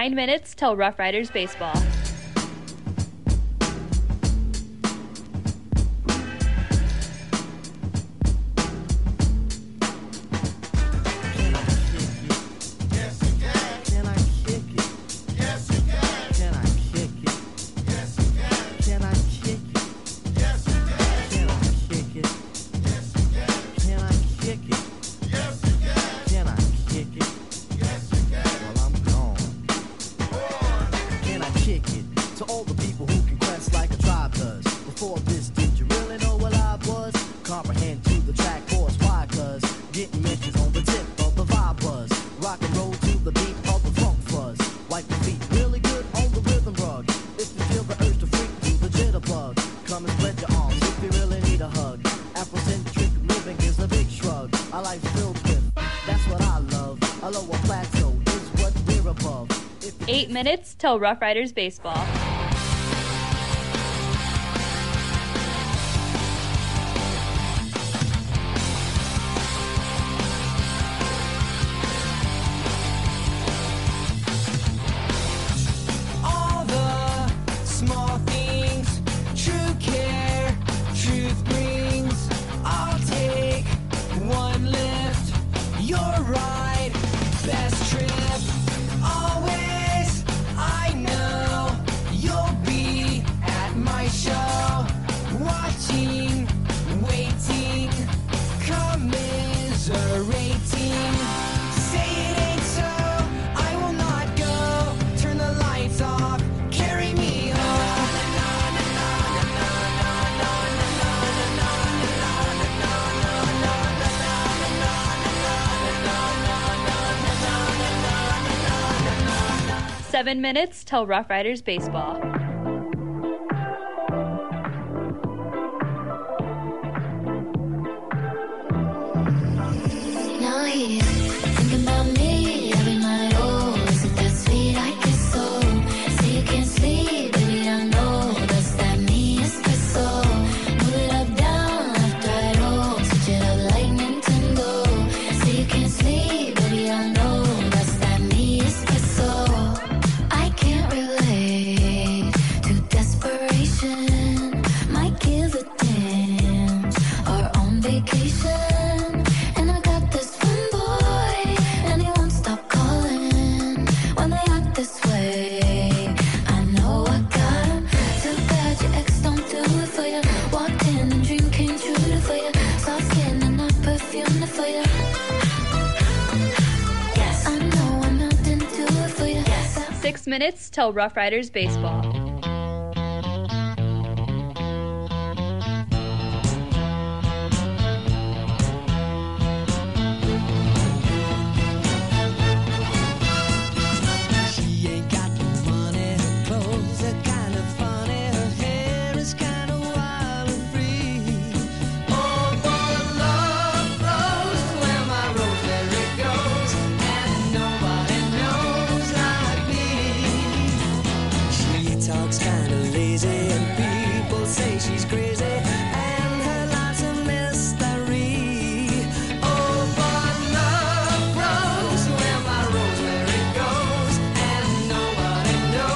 9 minutes till Rough Riders baseball. Minutes till Rough Riders baseball. All the small things, true care, truth brings. I'll take one lift, you're right, best trip. Always, I know you'll be at my show, watching, waiting, commiserating. Say it ain't so, I will not go. Turn the lights off, carry me home. Seven minutes till Rough Riders baseball. Now here, thinking about me every night. Oh, is it that sweet? I guess so. Say you can't sleep, baby, I know. That's that me espresso. Move it up, down, left, right, oh. Switch it up like Nintendo. Say you can't sleep, baby, I know. That's that me espresso. I can't relate to desperation. Might give a damn. Or on vacation. And I got this one boy, and he won't stop calling when they act this way. I know I got him. Too bad your ex don't do it for you. Walked in and dream came true for you. Soft skin and I perfumed it for you. Yes, I know I'm not into it for you. Yes. 6 minutes till Rough Riders baseball. She ain't got no money, her clothes are kind of funny, her hair is kind of wild and free. Oh, but love flows where my rosemary goes, and nobody knows like me. She talks kind of lazy, and people say she's crazy, and her life's a mystery. Oh, but love grows where my rosemary goes, and nobody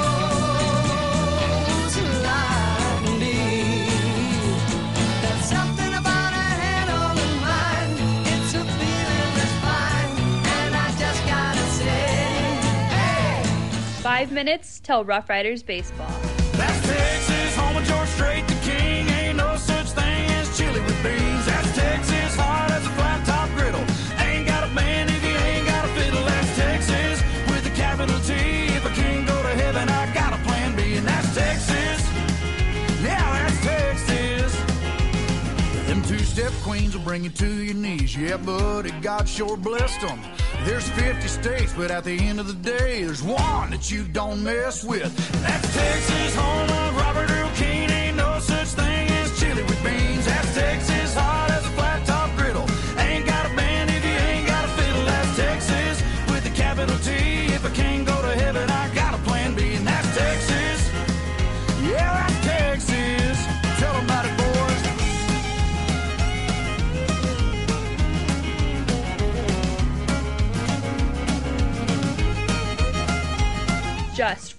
knows like me. There's something about her head on her mind. It's a feeling that's fine, and I just gotta say, hey. 5 minutes till Rough Riders baseball. That's Texas, home of George Strait, the king. Ain't no such thing as chili with beans. That's Texas, hard as a flat top griddle. Ain't got a band if you ain't got a fiddle. That's Texas, with a capital T. If I can't go to heaven, I got a plan B. And that's Texas, yeah, that's Texas. Them two-step queens will bring you to your knees. Yeah, buddy, God sure blessed them. There's 50 states, but at the end of the day, there's one that you don't mess with. That's Texas, home of Robert Earl Keen. Ain't no such thing as chili with beans. That's Texas, hard as a flat top griddle. Ain't got a band if you ain't got a fiddle. That's Texas, with a capital T. If I can't go to heaven, I got a plan B. And that's Texas, yeah, that's Texas. Tell 'em about it, boys.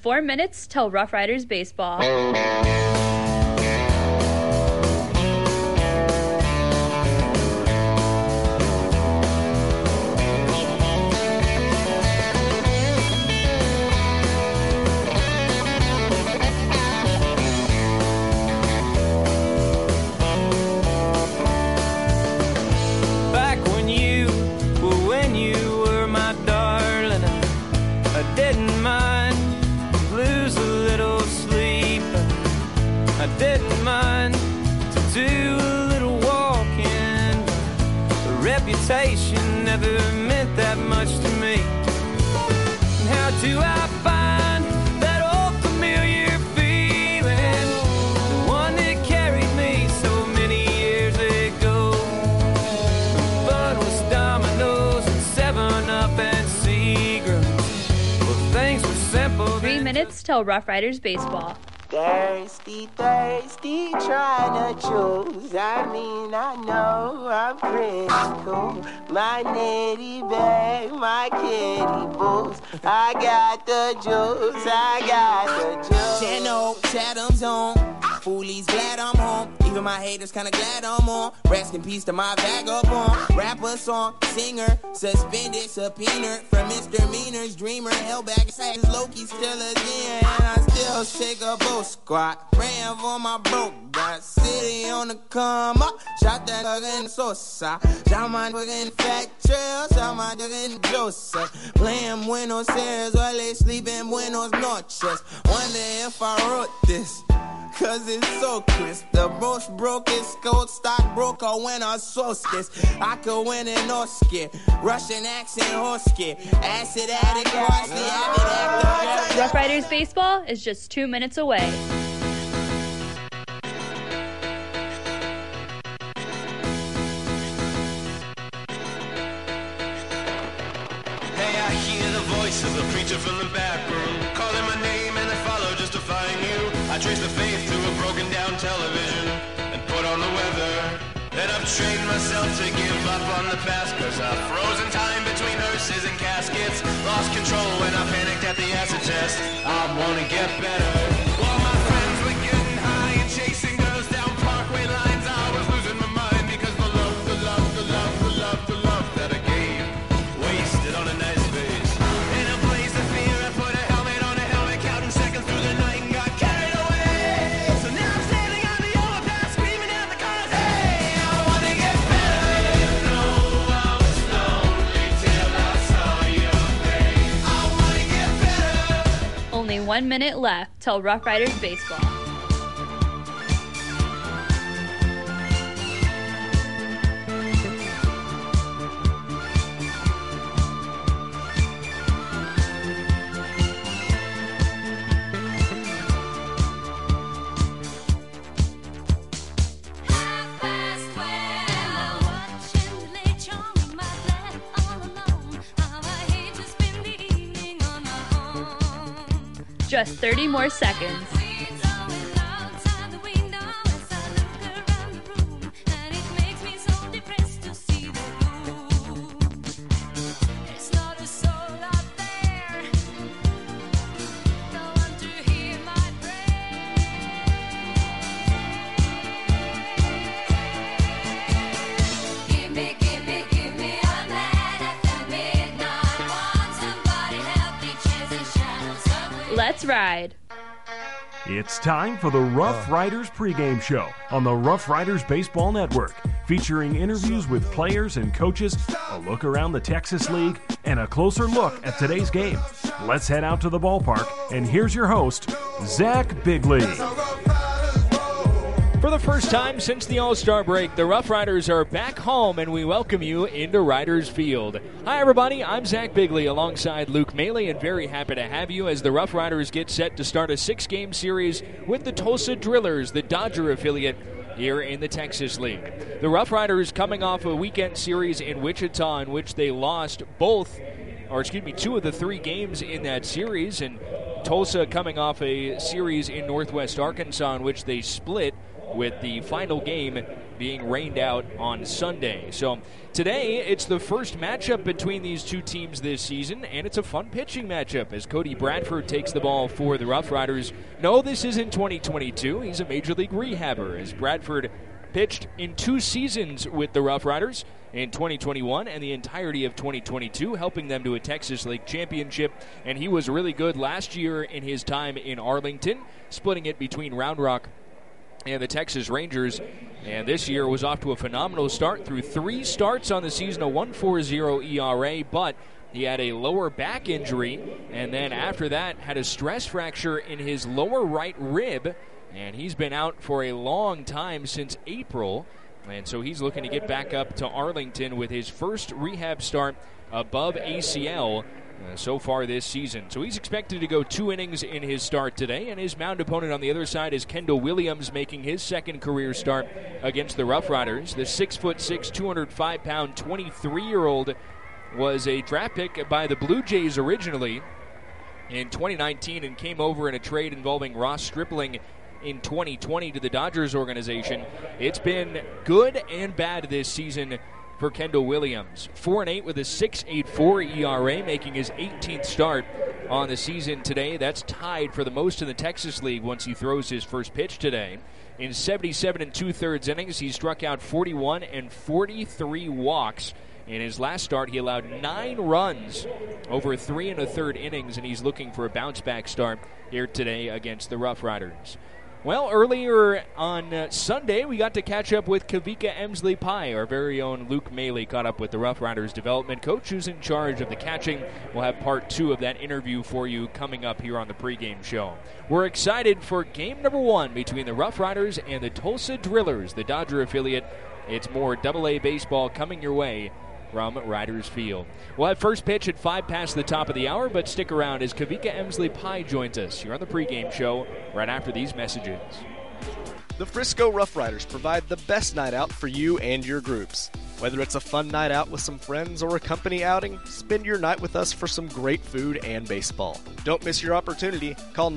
4 minutes till Rough Riders baseball. Back when you were my darling, I didn't mind lose a little sleep. I didn't mind to do a little walking. The reputation never meant that much to me. And how do I find that old familiar feeling, the one that carried me so many years ago? Fun was dominoes and 7-Up and Seagrams. Well, things were simple. 3 minutes till Rough Riders baseball. Thirsty, trying to choose. I mean, I know I'm critical. My nitty bag, my kitty boots. I got the juice, I got the juice. Channel, Chatham's on. Foolies glad I'm home. Even my haters kinda glad I'm on. Rest in peace to my vagabond. Rapper, song, singer, suspended, subpoenaed from misdemeanors. Dreamer, held back, says Loki still a zen. And I still shake a boat squad. Praying for my broke guy. City on the come up. Shot that fucking Sosa. Shot my fucking fat trail. Shot my fucking Joseph. Playing Buenos Aires while they sleep in Buenos Noches. Wonder if I wrote this, cause it's so crisp. The most brokest gold stockbroker when I solstice. I could win an Oscar. Russian accent Hosky. Acid addict, Crossley, avid actor. Rough Riders baseball is just 2 minutes away. Hey, I hear the voice of the preacher from the back room, calling my name and I follow just to find you. I trace the faith to a broken down television and put on the weather. Then I've trained myself to give up on the past, cause I've frozen time between hearses and caskets. Lost control when I panicked at the acid test. I wanna get better. While my friends were getting high and chasing girls down parkway lines, I was losing my mind because the love that I gave wasted on a nice face. In a blaze of fear, I put a helmet on a helmet, counting seconds through the night and got carried away. So now I'm standing on the overpass, screaming at the cars, hey, I wanna get better. You know I was lonely till I saw your face. I wanna get better. Only 1 minute left till Rough Riders baseball. Just 30 more seconds. Let's ride. It's time for the Rough Riders pregame show on the Rough Riders Baseball Network, featuring interviews with players and coaches, a look around the Texas League, and a closer look at today's game. Let's head out to the ballpark, and here's your host, Zach Bigley. For the first time since the All-Star break, the Rough Riders are back home, and we welcome you into Riders Field. Hi, everybody. I'm Zach Bigley alongside Luke Maley, and very happy to have you as the Rough Riders get set to start a 6-game series with the Tulsa Drillers, the Dodger affiliate here in the Texas League. The Rough Riders coming off a weekend series in Wichita in which they lost two of the 3 games in that series, and Tulsa coming off a series in Northwest Arkansas in which they split with the final game being rained out on Sunday. So today, it's the first matchup between these two teams this season, and it's a fun pitching matchup as Cody Bradford takes the ball for the Rough Riders. No, this isn't 2022. He's a Major League rehabber as Bradford pitched in 2 seasons with the Rough Riders in 2021 and the entirety of 2022, helping them to a Texas League championship. And he was really good last year in his time in Arlington, splitting it between Round Rock and the Texas Rangers. And this year was off to a phenomenal start through 3 starts on the season, a 1.40 ERA, but he had a lower back injury, and then after that had a stress fracture in his lower right rib, and he's been out for a long time since April. And so he's looking to get back up to Arlington with his first rehab start above ACL so far this season. So he's expected to go 2 innings in his start today, and his mound opponent on the other side is Kendall Williams, making his second career start against the Rough Riders. The 6'6", 205-pound, 23-year-old was a draft pick by the Blue Jays originally in 2019 and came over in a trade involving Ross Stripling in 2020 to the Dodgers organization. It's been good and bad this season for Kendall Williams. 4-8 with a 6.84 ERA, making his 18th start on the season today. That's tied for the most in the Texas League once he throws his first pitch today. In 77 2/3 innings, he struck out 41 and 43 walks. In his last start, he allowed 9 runs over 3 1/3 innings, and he's looking for a bounce-back start here today against the Rough Riders. Well, earlier on Sunday, we got to catch up with Kavika Emsley Pye. Our very own Luke Maley caught up with the Rough Riders development coach who's in charge of the catching. We'll have part 2 of that interview for you coming up here on the pregame show. We're excited for game number 1 between the Rough Riders and the Tulsa Drillers, the Dodger affiliate. It's more AA baseball coming your way from Riders Field. We'll have first pitch at 5 past the top of the hour, but stick around as Kavika Emsley Pye joins us here on the pregame show right after these messages. The Frisco Rough Riders provide the best night out for you and your groups. Whether it's a fun night out with some friends or a company outing, spend your night with us for some great food and baseball. Don't miss your opportunity. Call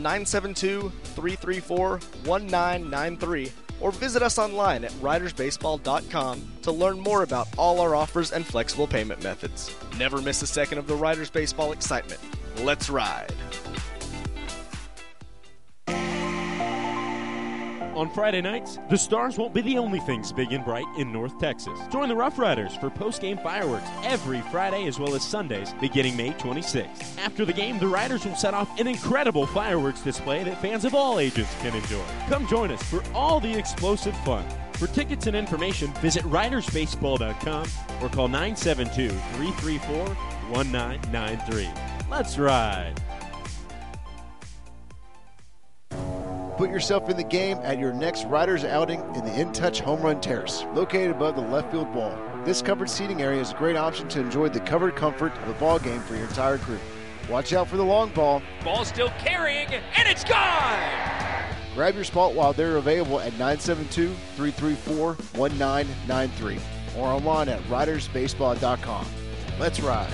972-334-1993 or visit us online at ridersbaseball.com to learn more about all our offers and flexible payment methods. Never miss a second of the Riders Baseball excitement. Let's ride! On Friday nights, the Stars won't be the only things big and bright in North Texas. Join the Rough Riders for post-game fireworks every Friday as well as Sundays beginning May 26th. After the game, the Riders will set off an incredible fireworks display that fans of all ages can enjoy. Come join us for all the explosive fun. For tickets and information, visit ridersbaseball.com or call 972-334-1993. Let's ride! Put yourself in the game at your next Riders outing in the In Touch Home Run Terrace, located above the left field wall. This covered seating area is a great option to enjoy the covered comfort of a ball game for your entire crew. Watch out for the long ball. Ball still carrying, and it's gone! Grab your spot while they're available at 972-334-1993 or online at ridersbaseball.com. Let's ride.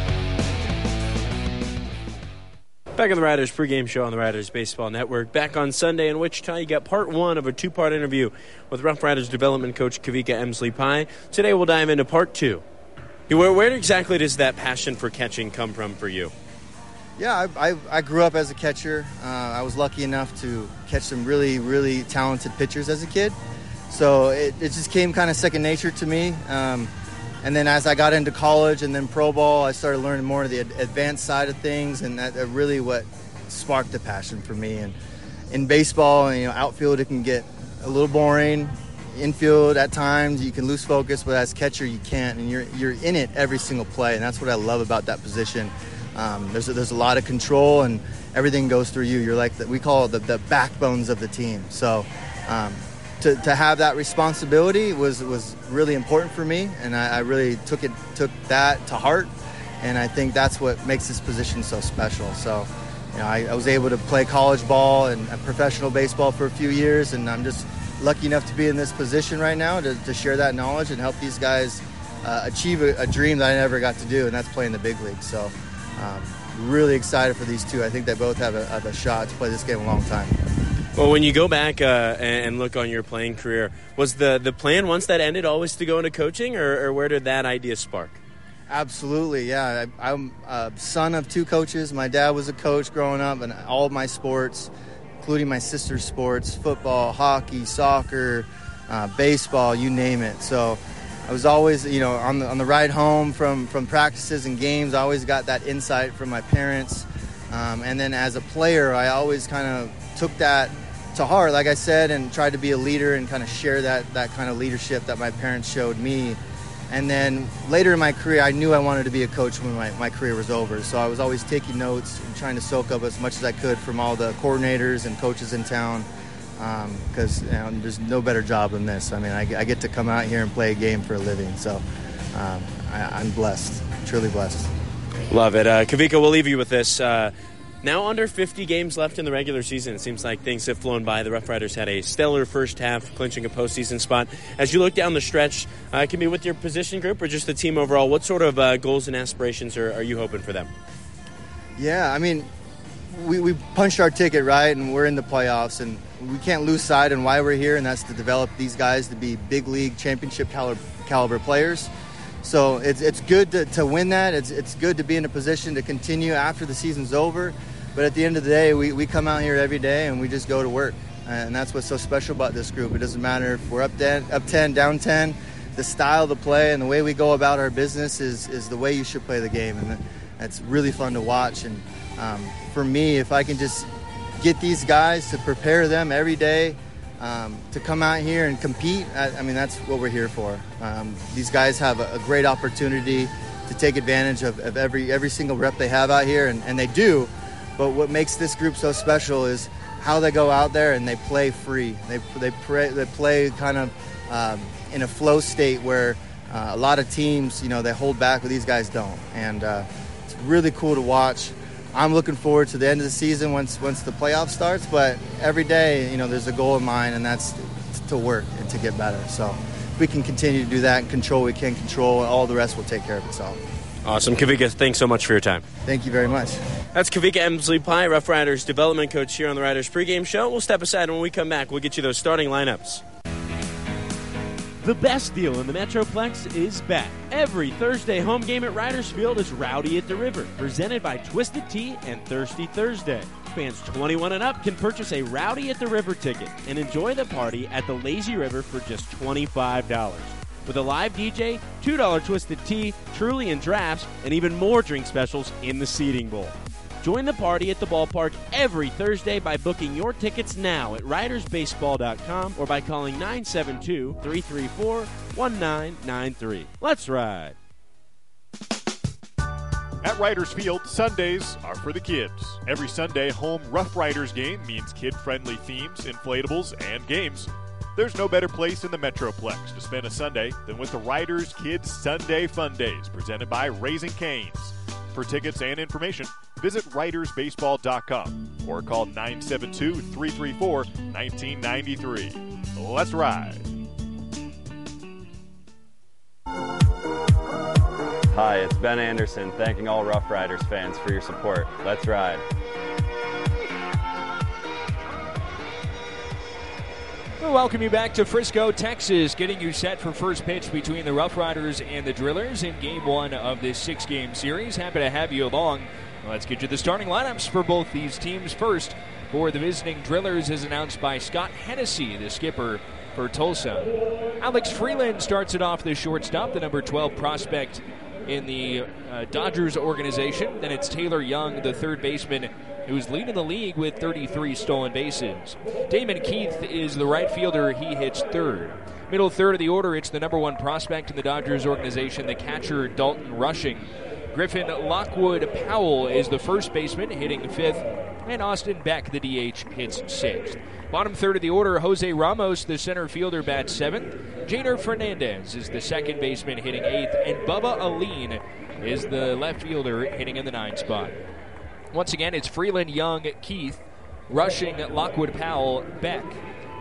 Back on the Riders pregame show on the Riders Baseball Network. Back on Sunday in Wichita, you got part 1 of a 2-part interview with Rough Riders development coach Kavika Emsley Pye. Today we'll dive into part 2. Where exactly does that passion for catching come from for you? Yeah, I grew up as a catcher. I was lucky enough to catch some really, really talented pitchers as a kid. So it just came kind of second nature to me. And then as I got into college and then pro ball, I started learning more of the advanced side of things, and that really what sparked the passion for me. And in baseball, outfield, it can get a little boring. Infield, at times, you can lose focus, but as catcher, you can't, and you're in it every single play, and that's what I love about that position. There's a lot of control, and everything goes through you. You're like we call it the backbones of the team. So. To have that responsibility was really important for me, and I really took that to heart, and I think that's what makes this position so special. So, I was able to play college ball and professional baseball for a few years, and I'm just lucky enough to be in this position right now to share that knowledge and help these guys achieve a dream that I never got to do, and that's playing the big leagues. So, really excited for these two. I think they both have a shot to play this game a long time. Well, when you go back and look on your playing career, was the plan once that ended always to go into coaching, or where did that idea spark? Absolutely, yeah. I'm a son of 2 coaches. My dad was a coach growing up in all of my sports, including my sister's sports, football, hockey, soccer, baseball, you name it. So I was always, on the ride home from practices and games, I always got that insight from my parents. And then as a player, I always kind of took that to heart, like I said, and tried to be a leader and kind of share that kind of leadership that my parents showed me. And then later in my career, I knew I wanted to be a coach when my career was over. So I was always taking notes and trying to soak up as much as I could from all the coordinators and coaches in town, because there's no better job than this. I mean, I get to come out here and play a game for a living. So I'm blessed, truly blessed. Love it. Kavika, we'll leave you with this. Now under 50 games left in the regular season. It seems like things have flown by. The Rough Riders had a stellar first half, clinching a postseason spot. As you look down the stretch, it can be with your position group or just the team overall. What sort of goals and aspirations are you hoping for them? Yeah, I mean, we punched our ticket, right, and we're in the playoffs, and we can't lose sight on why we're here, and that's to develop these guys to be big league championship caliber players. So it's good to win that. It's good to be in a position to continue after the season's over. But at the end of the day, we come out here every day and we just go to work. And that's what's so special about this group. It doesn't matter if we're up 10, down 10. The style of the play and the way we go about our business is the way you should play the game. And that's really fun to watch. And for me, if I can just get these guys to prepare them every day, to come out here and compete, I mean, that's what we're here for. These guys have a great opportunity to take advantage of every single rep they have out here, and they do. But what makes this group so special is how they go out there and they play free. They play kind of in a flow state where a lot of teams, they hold back, but these guys don't. And it's really cool to watch. I'm looking forward to the end of the season once the playoff starts, but every day, there's a goal in mind, and that's to work and to get better. So if we can continue to do that and control what we can control, all the rest will take care of itself. Awesome. Kavika, thanks so much for your time. Thank you very much. That's Kavika Emsley Pye, Rough Riders development coach here on the Riders pregame show. We'll step aside, and when we come back, we'll get you those starting lineups. The best deal in the Metroplex is back. Every Thursday home game at Riders Field is Rowdy at the River, presented by Twisted Tea and Thirsty Thursday. Fans 21 and up can purchase a Rowdy at the River ticket and enjoy the party at the Lazy River for just $25. With a live DJ, $2 Twisted Tea, Truly, and drafts, and even more drink specials in the seating bowl. Join the party at the ballpark every Thursday by booking your tickets now at ridersbaseball.com or by calling 972-334-1993. Let's ride. At Riders Field, Sundays are for the kids. Every Sunday home Rough Riders game means kid-friendly themes, inflatables, and games. There's no better place in the Metroplex to spend a Sunday than with the Riders Kids Sunday Fun Days, presented by Raising Cane's. For tickets and information, visit ridersbaseball.com or call 972-334-1993. Let's ride. Hi, it's Ben Anderson, thanking all Rough Riders fans for your support. Let's ride. We'll welcome you back to Frisco, Texas, getting you set for first pitch between the Rough Riders and the Drillers in Game 1 of this 6-game series. Happy to have you along. Let's get you the starting lineups for both these teams. First, for the visiting Drillers, is announced by Scott Hennessy, the skipper for Tulsa. Alex Freeland starts it off, the shortstop, the number 12 prospect in the Dodgers organization. Then it's Taylor Young, the third baseman, who's leading the league with 33 stolen bases. Damon Keith is the right fielder. He hits third. Middle third of the order, it's the number 1 prospect in the Dodgers organization, the catcher Dalton Rushing. Griffin Lockwood Powell is the first baseman, hitting fifth. And Austin Beck, the DH, hits sixth. Bottom third of the order, Jose Ramos, the center fielder, bats seventh. Jader Fernandez is the second baseman, hitting eighth. And Bubba Aline is the left fielder, hitting in the 9th spot. Once again, it's Freeland, Young, Keith, Rushing, Lockwood, Powell, Beck.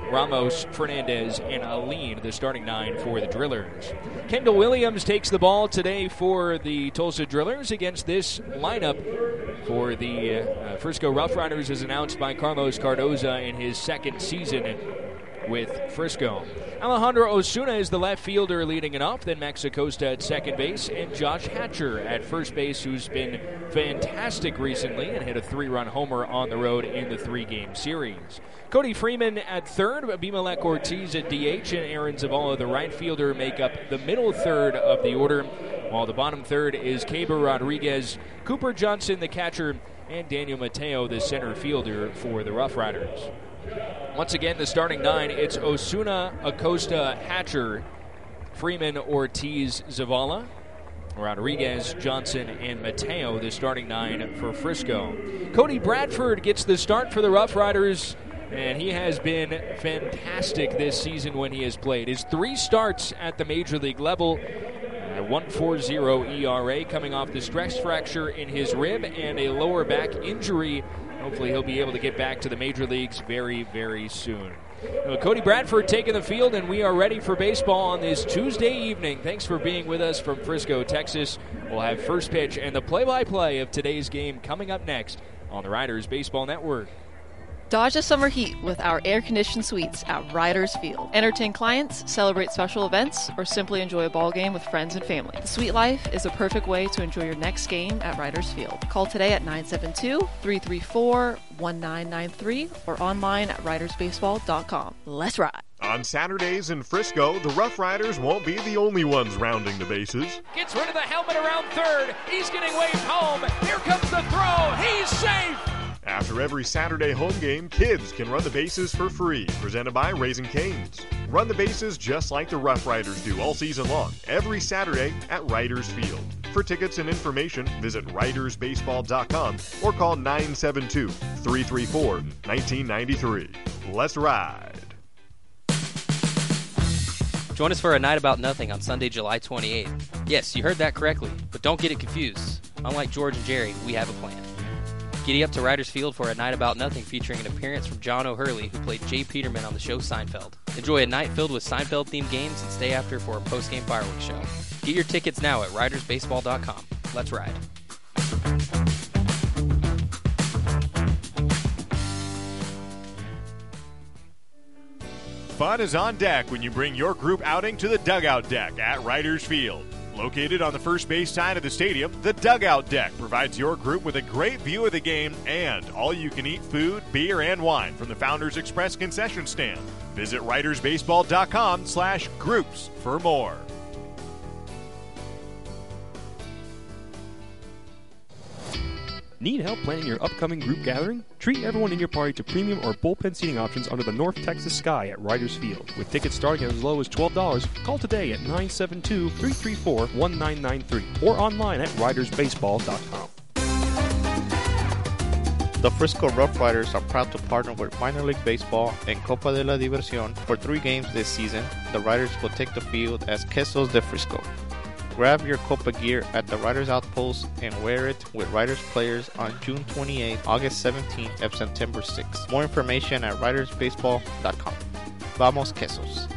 Ramos, Fernandez, and Aline, the starting 9 for the Drillers. Kendall Williams takes the ball today for the Tulsa Drillers against this lineup for the Frisco Rough Riders, as announced by Carlos Cardoza in his second season with Frisco. Alejandro Osuna is the left fielder leading it off, then Max Acosta at second base, and Josh Hatcher at first base, who's been fantastic recently and hit a 3-run homer on the road in the 3-game series. Cody Freeman at third, Abimelech Ortiz at DH, and Aaron Zavala, the right fielder, make up the middle third of the order, while the bottom third is Caber Rodriguez, Cooper Johnson, the catcher, and Daniel Mateo, the center fielder for the Rough Riders. Once again, the starting 9, it's Osuna, Acosta, Hatcher, Freeman, Ortiz, Zavala, Rodriguez, Johnson, and Mateo, the starting 9 for Frisco. Cody Bradford gets the start for the Rough Riders, and he has been fantastic this season when he has played. His 3 starts at the major league level, 1.40 ERA, coming off the stress fracture in his rib and a lower back injury. Hopefully he'll be able to get back to the major leagues very, very soon. Cody Bradford taking the field, and we are ready for baseball on this Tuesday evening. Thanks for being with us from Frisco, Texas. We'll have first pitch and the play-by-play of today's game coming up next on the Riders Baseball Network. Dodge the summer heat with our air-conditioned suites at Riders Field. Entertain clients, celebrate special events, or simply enjoy a ball game with friends and family. The suite life is a perfect way to enjoy your next game at Riders Field. Call today at 972-334-1993 or online at ridersbaseball.com. Let's ride. On Saturdays in Frisco, the Rough Riders won't be the only ones rounding the bases. Gets rid of the helmet around third. He's getting waved home. Here comes the throw. He's safe. After every Saturday home game, kids can run the bases for free. Presented by Raising Cane's. Run the bases just like the Rough Riders do all season long, every Saturday at Riders Field. For tickets and information, visit ridersbaseball.com or call 972-334-1993. Let's ride. Join us for A Night About Nothing on Sunday, July 28th. Yes, you heard that correctly, but don't get it confused. Unlike George and Jerry, we have a plan. Giddy up to Riders Field for A Night About Nothing, featuring an appearance from John O'Hurley, who played Jay Peterman on the show Seinfeld. Enjoy a night filled with Seinfeld-themed games and stay after for a post-game fireworks show. Get your tickets now at ridersbaseball.com. Let's ride. Fun is on deck when you bring your group outing to the Dugout Deck at Riders Field. Located on the first base side of the stadium, the Dugout Deck provides your group with a great view of the game and all-you-can-eat food, beer, and wine from the Founders Express concession stand. Visit ridersbaseball.com/groups for more. Need help planning your upcoming group gathering? Treat everyone in your party to premium or bullpen seating options under the North Texas sky at Riders Field. With tickets starting at as low as $12, call today at 972-334-1993 or online at ridersbaseball.com. The Frisco Rough Riders are proud to partner with Minor League Baseball and Copa de la Diversión. For 3 games this season, the Riders will take the field as Quesos de Frisco. Grab your Copa gear at the Riders Outpost and wear it with Riders players on June 28th, August 17th, and September 6th. More information at ridersbaseball.com. Vamos Quesos.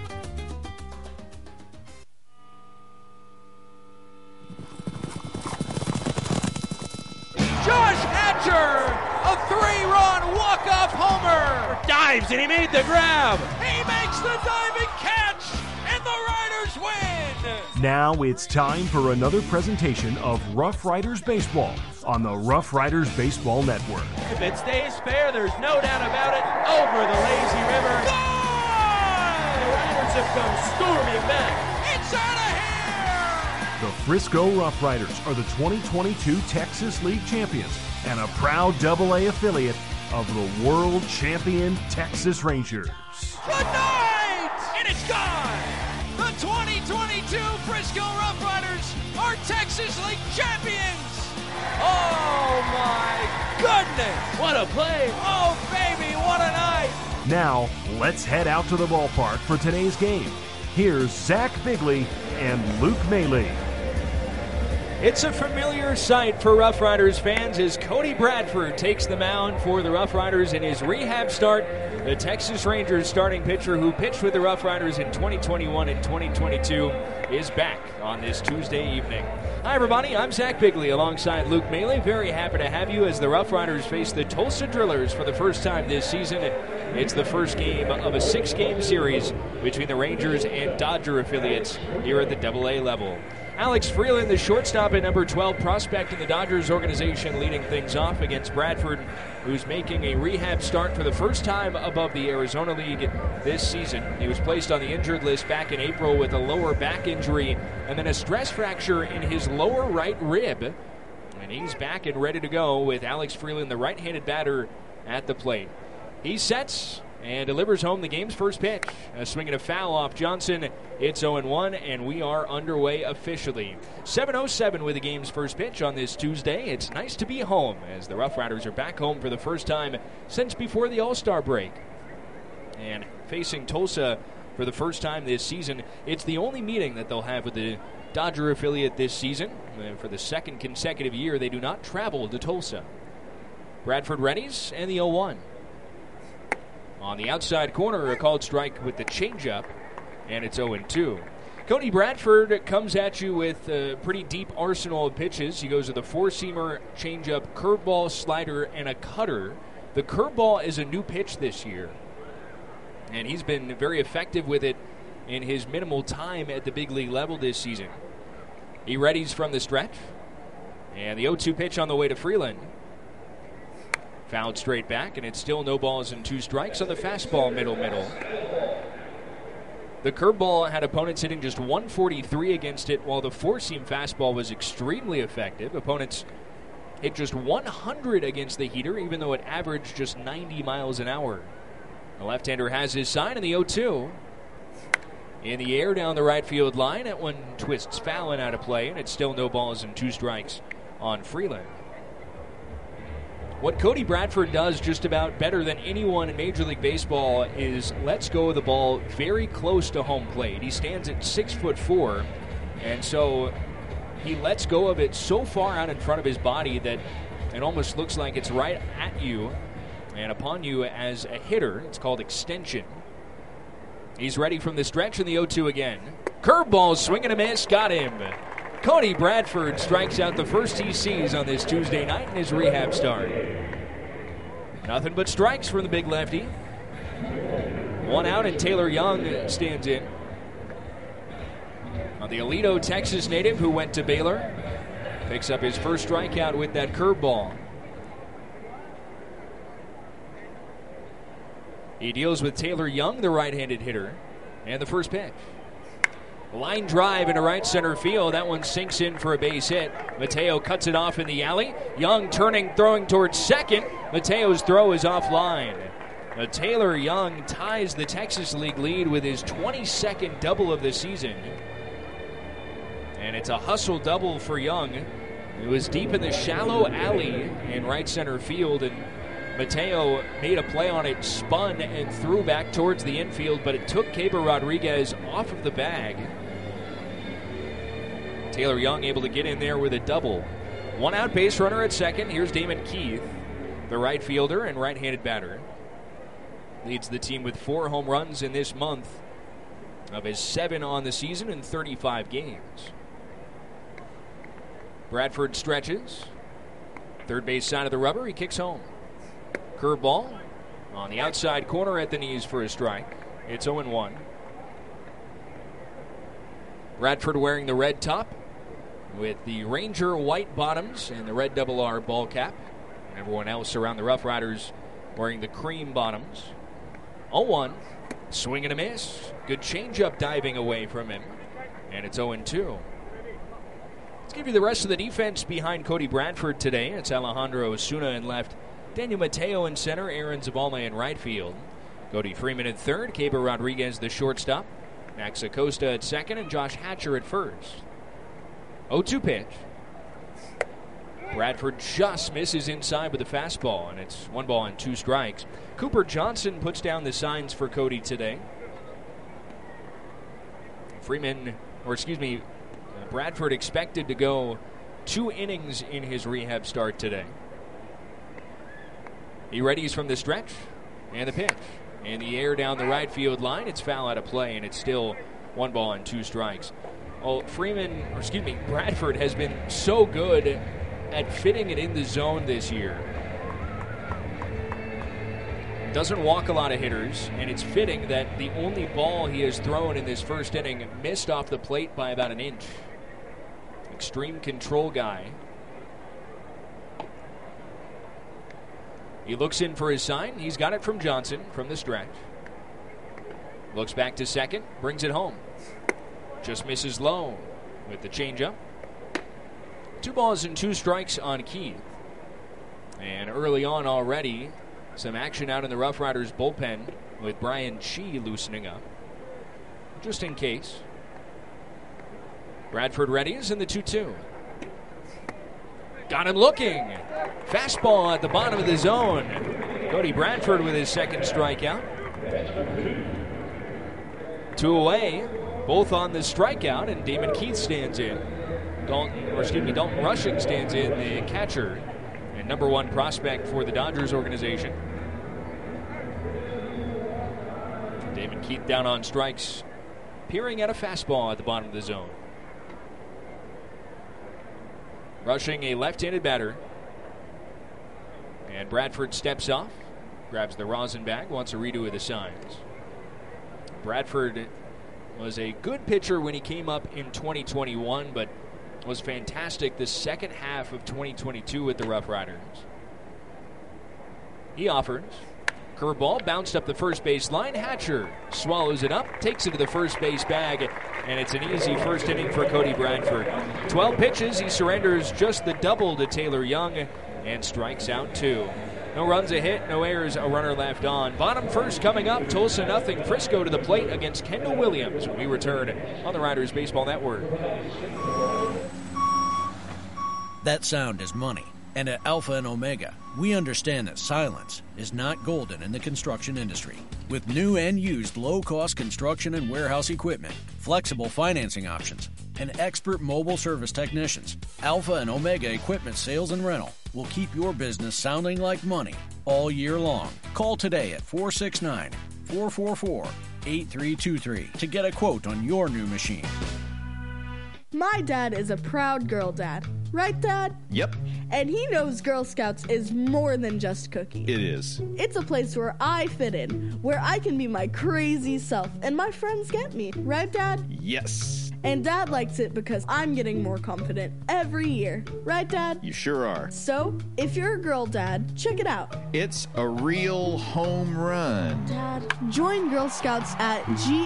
Josh Hatcher, a 3-run walk-off homer. Dives, and he made the grab. He makes the diving catch, and the Riders win. Now it's time for another presentation of Rough Riders Baseball on the Rough Riders Baseball Network. If it stays fair, there's no doubt about it. Over the lazy river. Gone! The Riders have come storming back. It's out of here! The Frisco Rough Riders are the 2022 Texas League champions and a proud AA affiliate of the world champion Texas Rangers. Good night! And it's gone! The 2022 Frisco Rough Riders are Texas League champions! Oh my goodness! What a play! Oh baby, what a night! Now, let's head out to the ballpark for today's game. Here's Zach Bigley and Luke Maley. It's a familiar sight for Rough Riders fans as Cody Bradford takes the mound for the Rough Riders in his rehab start The Texas Rangers starting pitcher who pitched with the Rough Riders in 2021 and 2022 is back on this Tuesday evening. Hi, everybody. I'm Zach Bigley alongside Luke Maley. Very happy to have you as the Rough Riders face the Tulsa Drillers for the first time this season. It's the first game of a 6-game series between the Rangers and Dodger affiliates here at the AA level. Alex Freeland, the shortstop at number 12 prospect in the Dodgers organization, leading things off against Bradford, who's making a rehab start for the first time above the Arizona League this season. He was placed on the injured list back in April with a lower back injury and then a stress fracture in his lower right rib. And he's back and ready to go with Alex Freeland, the right-handed batter, at the plate. He sets and delivers home the game's first pitch. A swing and a foul off Johnson. It's 0-1, and we are underway officially. 7:07 with the game's first pitch on this Tuesday. It's nice to be home as the Rough Riders are back home for the first time since before the All-Star break. And facing Tulsa for the first time this season, it's the only meeting that they'll have with the Dodger affiliate this season. And for the second consecutive year, they do not travel to Tulsa. Bradford readies, and the 0-1. On the outside corner, a called strike with the changeup, and it's 0-2. Cody Bradford comes at you with a pretty deep arsenal of pitches. He goes with a four-seamer, changeup, curveball, slider, and a cutter. The curveball is a new pitch this year, and he's been very effective with it in his minimal time at the big league level this season. He readies from the stretch, and the 0-2 pitch on the way to Freeland. Fouled straight back, and it's still no balls and 2 strikes on the fastball middle. The curveball had opponents hitting just 143 against it, while the four-seam fastball was extremely effective. Opponents hit just 100 against the heater, even though it averaged just 90 miles an hour. The left-hander has his sign, and the 0-2. In the air down the right field line, that one twists foul and out of play, and it's still no balls and 2 strikes on Freeland. What Cody Bradford does just about better than anyone in Major League Baseball is lets go of the ball very close to home plate. He stands at 6'4", and so he lets go of it so far out in front of his body that it almost looks like it's right at you and upon you as a hitter. It's called extension. He's ready from the stretch, and the 0-2 again. Curveball, swing and a miss, got him. Cody Bradford strikes out the first he sees on this Tuesday night in his rehab start. Nothing but strikes from the big lefty. 1 out, and Taylor Young stands in. The Aledo, Texas native who went to Baylor picks up his first strikeout with that curveball. He deals with Taylor Young, the right-handed hitter, and the first pitch. Line drive into right center field. That one sinks in for a base hit. Mateo cuts it off in the alley. Young turning, throwing towards second. Mateo's throw is offline. Taylor Young ties the Texas League lead with his 22nd double of the season. And it's a hustle double for Young. It was deep in the shallow alley in right center field, and Mateo made a play on it, spun, and threw back towards the infield, but it took Keber Rodriguez off of the bag. Taylor Young able to get in there with a double. 1 out, base runner at second. Here's Damon Keith, the right fielder and right-handed batter. Leads the team with 4 home runs in this month of his 7 on the season in 35 games. Bradford stretches. Third base side of the rubber, he kicks home. Curveball on the outside corner at the knees for a strike. It's 0-1. Bradford wearing the red top with the Ranger white bottoms and the red RR ball cap. Everyone else around the Rough Riders wearing the cream bottoms. 0-1. Swing and a miss. Good changeup diving away from him. And it's 0-2. Let's give you the rest of the defense behind Cody Bradford today. It's Alejandro Osuna in left, Daniel Mateo in center, Aaron Zabalma in right field. Cody Freeman at third, Keber Rodriguez the shortstop, Max Acosta at second, and Josh Hatcher at first. 0-2 pitch. Bradford just misses inside with a fastball, and it's 1 ball and 2 strikes. Cooper Johnson puts down the signs for Cody today. Bradford expected to go 2 innings in his rehab start today. He readies from the stretch, and the pitch. In the air down the right field line, it's foul out of play, and it's still 1 ball and 2 strikes. Well, Bradford has been so good at fitting it in the zone this year. Doesn't walk a lot of hitters, and it's fitting that the only ball he has thrown in this first inning missed off the plate by about an inch. Extreme control guy. He looks in for his sign. He's got it from Johnson from the stretch. Looks back to second, brings it home. Just misses low with the changeup. 2 balls and 2 strikes on Keith. And early on already, some action out in the Rough Riders bullpen with Brian Chi loosening up. Just in case. Bradford readies in the 2-2. Got him looking. Fastball at the bottom of the zone. Cody Bradford with his second strikeout. 2 away, both on the strikeout, and Damon Keith stands in. Dalton Rushing stands in, the catcher and number 1 prospect for the Dodgers organization. Damon Keith down on strikes, peering at a fastball at the bottom of the zone. Rushing, a left-handed batter. And Bradford steps off, grabs the rosin bag, wants a redo of the signs. Bradford was a good pitcher when he came up in 2021, but was fantastic the second half of 2022 with the Rough Riders. He offers. Curveball bounced up the first base line. Hatcher swallows it up, takes it to the first base bag, and it's an easy first inning for Cody Bradford. 12 pitches, he surrenders just the double to Taylor Young and strikes out 2. No runs, a hit, no errors, a runner left on. Bottom first coming up, Tulsa nothing. Frisco to the plate against Kendall Williams when we return on the Riders Baseball Network. That sound is money. And at Alpha and Omega, we understand that silence is not golden in the construction industry. With new and used low-cost construction and warehouse equipment, flexible financing options, and expert mobile service technicians, Alpha and Omega Equipment Sales and Rental will keep your business sounding like money all year long. Call today at 469-444-8323 to get a quote on your new machine. My dad is a proud girl dad. Right, Dad? Yep, And he knows Girl Scouts is more than just cookies. it is. It's a place where I fit in, where I can be my crazy self, and my friends get me. Right, Dad? Yes, And Dad likes it because I'm getting more confident every year. Right, Dad? you sure are. So, if you're a girl dad, check it out. It's a real home run. Dad, join Girl Scouts at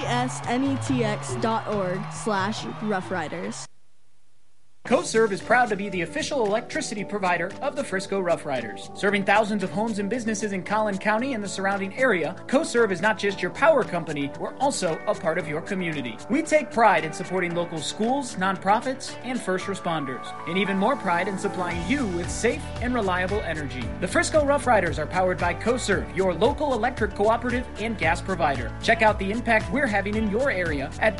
gsnetx.org/Rough Riders. CoServe is proud to be the official electricity provider of the Frisco Rough Riders. Serving thousands of homes and businesses in Collin County and the surrounding area, CoServe is not just your power company, we're also a part of your community. We take pride in supporting local schools, nonprofits, and first responders, and even more pride in supplying you with safe and reliable energy. The Frisco Rough Riders are powered by CoServe, your local electric cooperative and gas provider. Check out the impact we're having in your area at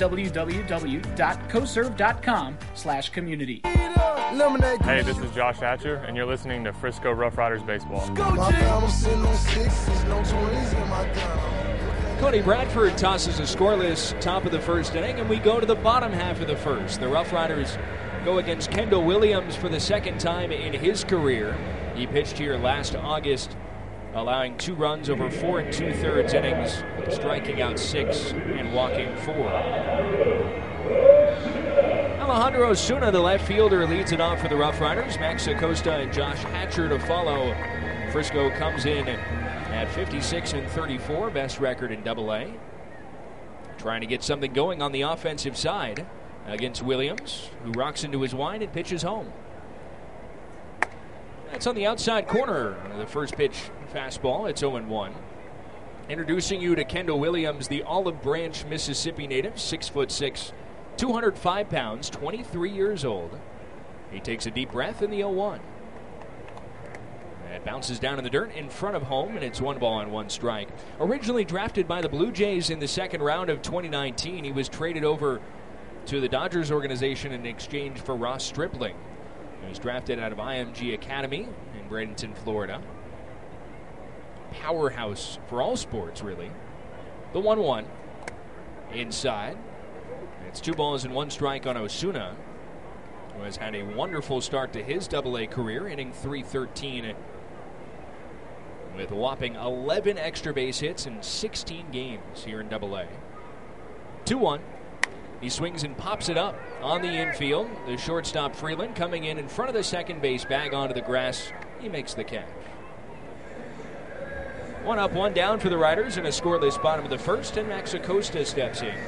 www.coserve.com/community. Hey, this is Josh Hatcher, and you're listening to Frisco Rough Riders Baseball. Cody Bradford tosses a scoreless top of the first inning, and we go to the bottom half of the first. The Rough Riders go against Kendall Williams for the second time in his career. He pitched here last August, allowing 2 runs over 4 2/3 innings, striking out 6 and walking 4. Alejandro Osuna, the left fielder, leads it off for the Rough Riders. Max Acosta and Josh Hatcher to follow. Frisco comes in at 56-34, best record in Double-A. Trying to get something going on the offensive side against Williams, who rocks into his wind and pitches home. That's on the outside corner. The first pitch fastball. It's 0-1. Introducing you to Kendall Williams, the Olive Branch, Mississippi native, 6'6", 205 pounds, 23 years old. He takes a deep breath in the 0-1. It bounces down in the dirt in front of home, and it's 1 ball and 1 strike. Originally drafted by the Blue Jays in the second round of 2019, he was traded over to the Dodgers organization in exchange for Ross Stripling. He was drafted out of IMG Academy in Bradenton, Florida. Powerhouse for all sports, really. The 1-1. Inside. It's 2 balls and 1 strike on Osuna, who has had a wonderful start to his Double-A career, hitting .313 with a whopping 11 extra base hits in 16 games here in Double-A. 2-1. He swings and pops it up on the infield. The shortstop Freeland coming in front of the second base bag onto the grass. He makes the catch. 1 up, 1 down for the Riders in a scoreless bottom of the first, and Max Acosta steps in.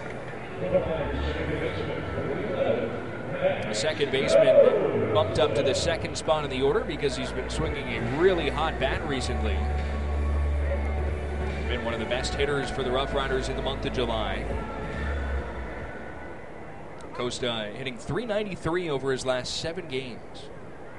The second baseman bumped up to the second spot in the order because he's been swinging a really hot bat recently. Been one of the best hitters for the Rough Riders in the month of July. Acosta hitting .393 over his last 7 games.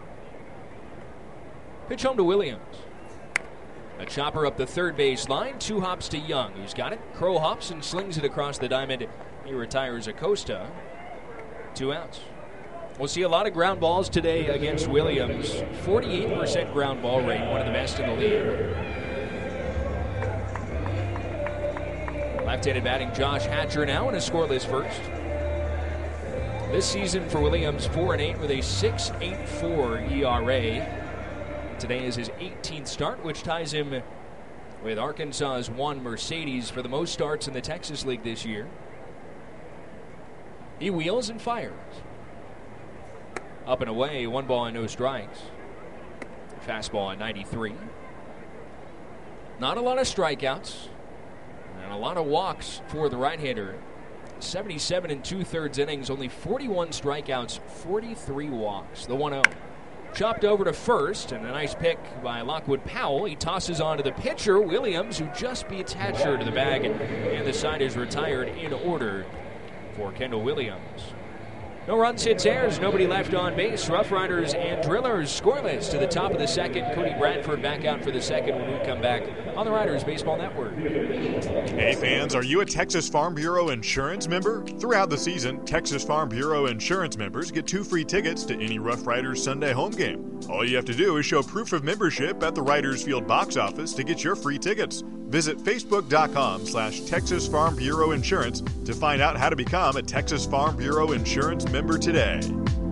Pitch home to Williams. A chopper up the third base line, 2 hops to Young, who's got it. Crow hops and slings it across the diamond. He retires Acosta. 2 outs. We'll see a lot of ground balls today against Williams. 48% ground ball rate, one of the best in the league. Left-handed batting Josh Hatcher now in a scoreless first. This season for Williams, 4-8 with a 6.84 ERA. Today is his 18th start, which ties him with Arkansas's Juan Mercedes for the most starts in the Texas League this year. He wheels and fires. Up and away, 1 ball and no strikes. Fastball at 93. Not a lot of strikeouts and a lot of walks for the right-hander. 77 2/3 innings, only 41 strikeouts, 43 walks. The 1-0. Chopped over to first, and a nice pick by Lockwood Powell. He tosses on to the pitcher, Williams, who just beats Hatcher to the bag, and the side is retired in order for Kendall Williams. No runs, hits, errors, nobody left on base. Rough Riders and Drillers scoreless to the top of the second. Cody Bradford back out for the second when we come back on the Riders Baseball Network. Hey fans, are you a Texas Farm Bureau insurance member? Throughout the season, Texas Farm Bureau insurance members get 2 free tickets to any Rough Riders Sunday home game. All you have to do is show proof of membership at the Riders Field box office to get your free tickets. Visit Facebook.com/Texas Farm Bureau Insurance to find out how to become a Texas Farm Bureau insurance member today.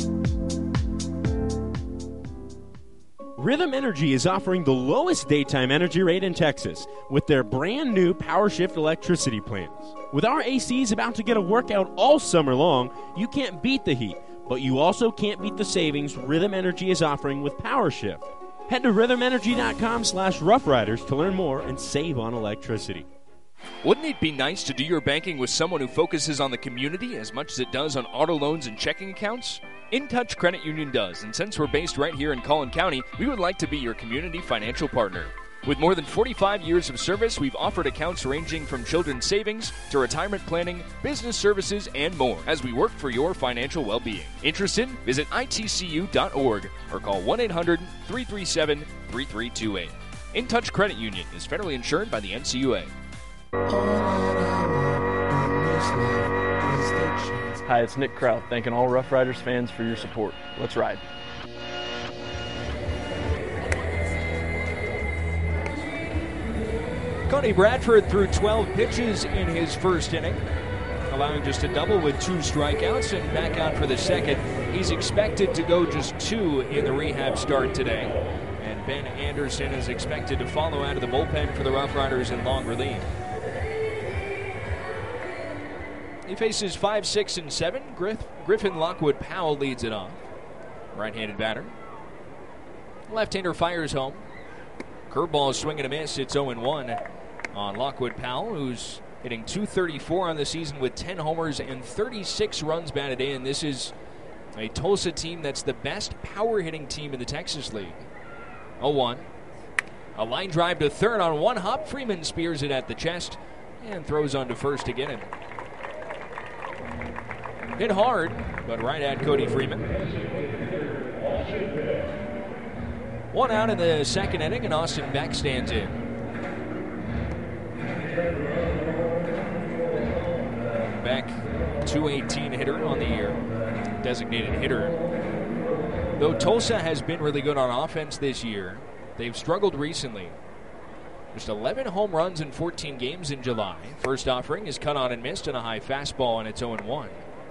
Rhythm Energy is offering the lowest daytime energy rate in Texas with their brand new PowerShift electricity plans. With our ACs about to get a workout all summer long, you can't beat the heat, but you also can't beat the savings Rhythm Energy is offering with PowerShift. Head to rhythmenergy.com/roughriders to learn more and save on electricity. Wouldn't it be nice to do your banking with someone who focuses on the community as much as it does on auto loans and checking accounts? InTouch Credit Union does, and since we're based right here in Collin County, we would like to be your community financial partner. With more than 45 years of service, we've offered accounts ranging from children's savings to retirement planning, business services, and more as we work for your financial well-being. Interested? Visit itcu.org or call 1-800-337-3328. InTouch Credit Union is federally insured by the NCUA. Hi, it's Nick Kraut, thanking all Rough Riders fans for your support. Let's ride. Cody Bradford threw 12 pitches in his first inning, allowing just a double with 2 strikeouts, and back out for the second. He's expected to go just 2 in the rehab start today. And Ben Anderson is expected to follow out of the bullpen for the Rough Riders in long relief. He faces 5, 6, and 7. Griffin Lockwood Powell leads it off. Right-handed batter. Left-hander fires home. Curveball swing and a miss. It's 0-1 on Lockwood Powell, who's hitting .234 on the season with 10 homers and 36 runs batted in. This is a Tulsa team that's the best power-hitting team in the Texas League. 0-1. A line drive to third on 1 hop. Freeman spears it at the chest and throws on to first to get him. Hit hard, but right at Cody Freeman. 1 out in the second inning, and Austin Beck stands in. Beck, .218 hitter on the year, designated hitter. Though Tulsa has been really good on offense this year, they've struggled recently. Just 11 home runs in 14 games in July. First offering is cut on and missed, and a high fastball, and it's 0-1.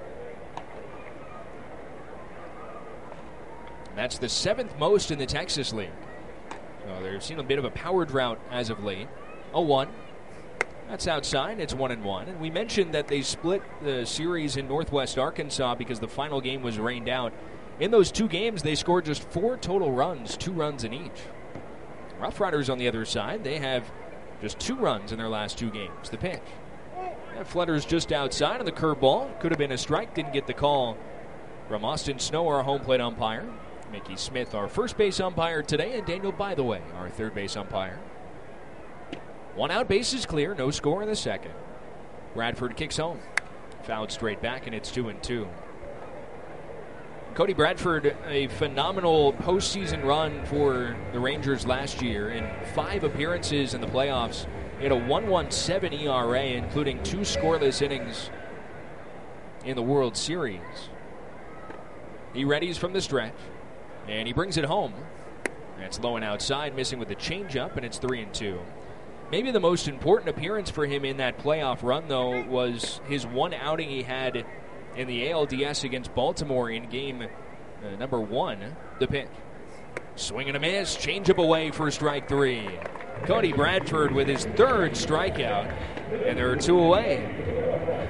That's the 7th most in the Texas League. So they've seen a bit of a power drought as of late. 0-1. That's outside. It's 1-1. And we mentioned that they split the series in Northwest Arkansas because the final game was rained out. In those 2 games, they scored just 4 total runs, 2 runs in each. Rough Riders on the other side, they have just 2 runs in their last 2 games. The pitch. That flutters just outside on the curveball. Could have been a strike. Didn't get the call from Austin Snow, our home plate umpire. Mickey Smith, our first base umpire today, and Daniel By the Way, our third base umpire. 1 out, base is clear, no score in the second. Bradford kicks home. Fouled straight back, and it's 2-2. Cody Bradford, a phenomenal postseason run for the Rangers last year in 5 appearances in the playoffs. He had a 1.17 ERA, including 2 scoreless innings in the World Series. He readies from the stretch, and he brings it home. That's low and outside, missing with the changeup, and it's 3-2. Maybe the most important appearance for him in that playoff run, though, was his 1 outing he had in the ALDS against Baltimore in game number 1, the pitch. Swing and a miss, changeup away for strike 3. Cody Bradford with his 3rd strikeout, and there are 2 away.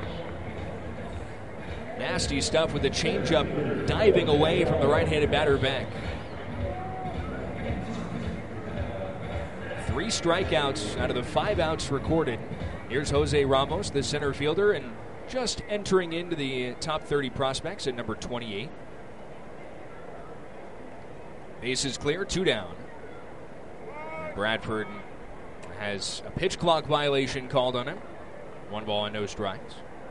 Nasty stuff with the changeup diving away from the right-handed batter Beck. 3 strikeouts out of the 5 outs recorded. Here's Jose Ramos, the center fielder, and just entering into the top 30 prospects at number 28. Base is clear, 2 down. Bradford has a pitch clock violation called on him. 1 ball and no strikes.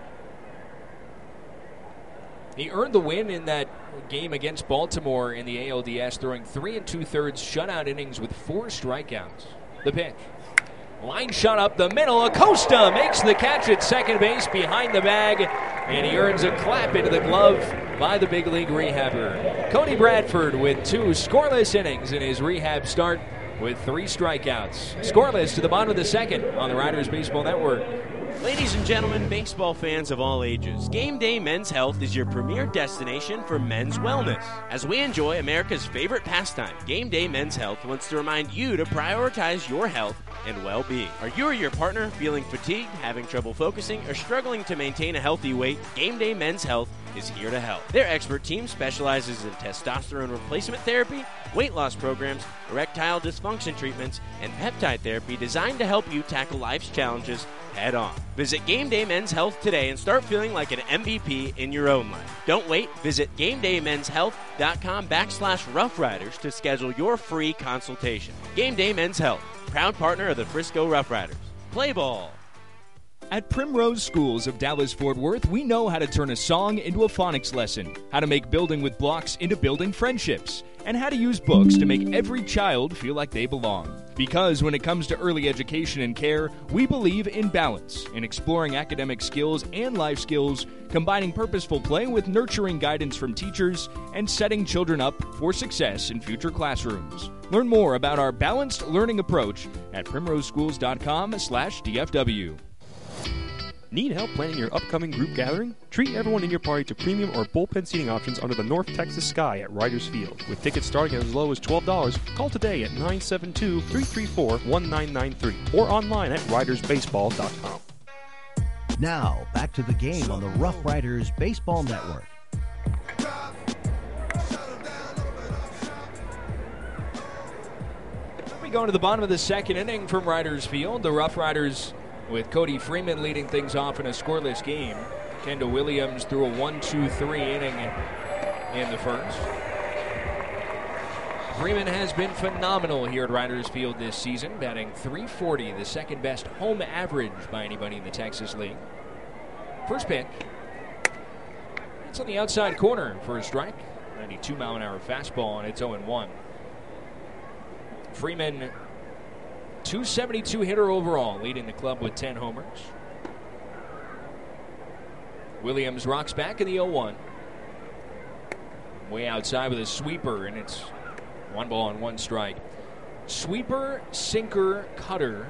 He earned the win in that game against Baltimore in the ALDS, throwing 3 2/3 shutout innings with 4 strikeouts. The pitch. Line shot up the middle. Acosta makes the catch at second base behind the bag, and he earns a clap into the glove by the big league rehabber. Cody Bradford with 2 scoreless innings in his rehab start with 3 strikeouts. Scoreless to the bottom of the second on the Riders Baseball Network. Ladies and gentlemen, baseball fans of all ages, Game Day Men's Health is your premier destination for men's wellness. As we enjoy America's favorite pastime, Game Day Men's Health wants to remind you to prioritize your health and well-being. Are you or your partner feeling fatigued, having trouble focusing, or struggling to maintain a healthy weight? Game Day Men's Health is here to help. Their expert team specializes in testosterone replacement therapy, weight loss programs, erectile dysfunction treatments, and peptide therapy designed to help you tackle life's challenges head on. Visit Game Day Men's Health today and start feeling like an MVP in your own life. Don't wait. Visit GameDayMen'sHealth.com/Rough Riders to schedule your free consultation. Game Day Men's Health, proud partner of the Frisco Rough Riders. Play ball. At Primrose Schools of Dallas-Fort Worth, we know how to turn a song into a phonics lesson, how to make building with blocks into building friendships, and how to use books to make every child feel like they belong. Because when it comes to early education and care, we believe in balance, in exploring academic skills and life skills, combining purposeful play with nurturing guidance from teachers, and setting children up for success in future classrooms. Learn more about our balanced learning approach at primroseschools.com/DFW. Need help planning your upcoming group gathering? Treat everyone in your party to premium or bullpen seating options under the North Texas sky at Riders Field. With tickets starting as low as $12, call today at 972-334-1993 or online at ridersbaseball.com. Now, back to the game on the Rough Riders Baseball Network. We go into the bottom of the second inning from Riders Field. The Rough Riders with Cody Freeman leading things off in a scoreless game. Kendall Williams threw a 1-2-3 inning in the first. Freeman has been phenomenal here at Riders Field this season, batting .340, the second best home average by anybody in the Texas League. First pitch. It's on the outside corner for a strike. 92-mile-an-hour fastball, and it's 0-1. Freeman, .272 hitter overall, leading the club with 10 homers. Williams rocks back in the 0-1. Way outside with a sweeper, and it's 1 ball and 1 strike. Sweeper, sinker, cutter.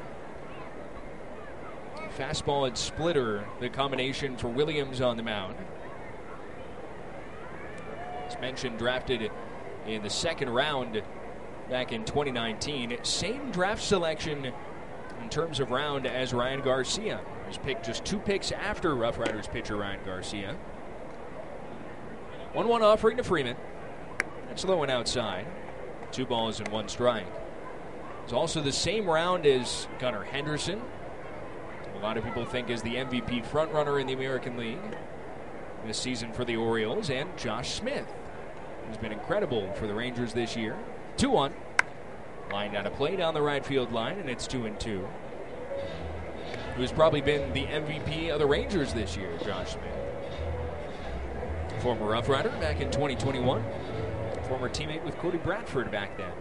Fastball and splitter, the combination for Williams on the mound. As mentioned, drafted in the second round back in 2019. Same draft selection in terms of round as Ryan Garcia. He was picked just 2 picks after Rough Riders pitcher Ryan Garcia. 1-1 offering to Freeman. That's low and outside. 2 balls and 1 strike. It's also the same round as Gunnar Henderson. A lot of people think is the MVP frontrunner in the American League this season for the Orioles, and Josh Smith, who's been incredible for the Rangers this year. 2-1. Lined out a play down the right field line, and it's 2-2. Who's probably been the MVP of the Rangers this year, Josh Smith. Former Rough Rider back in 2021. Former teammate with Cody Bradford back then.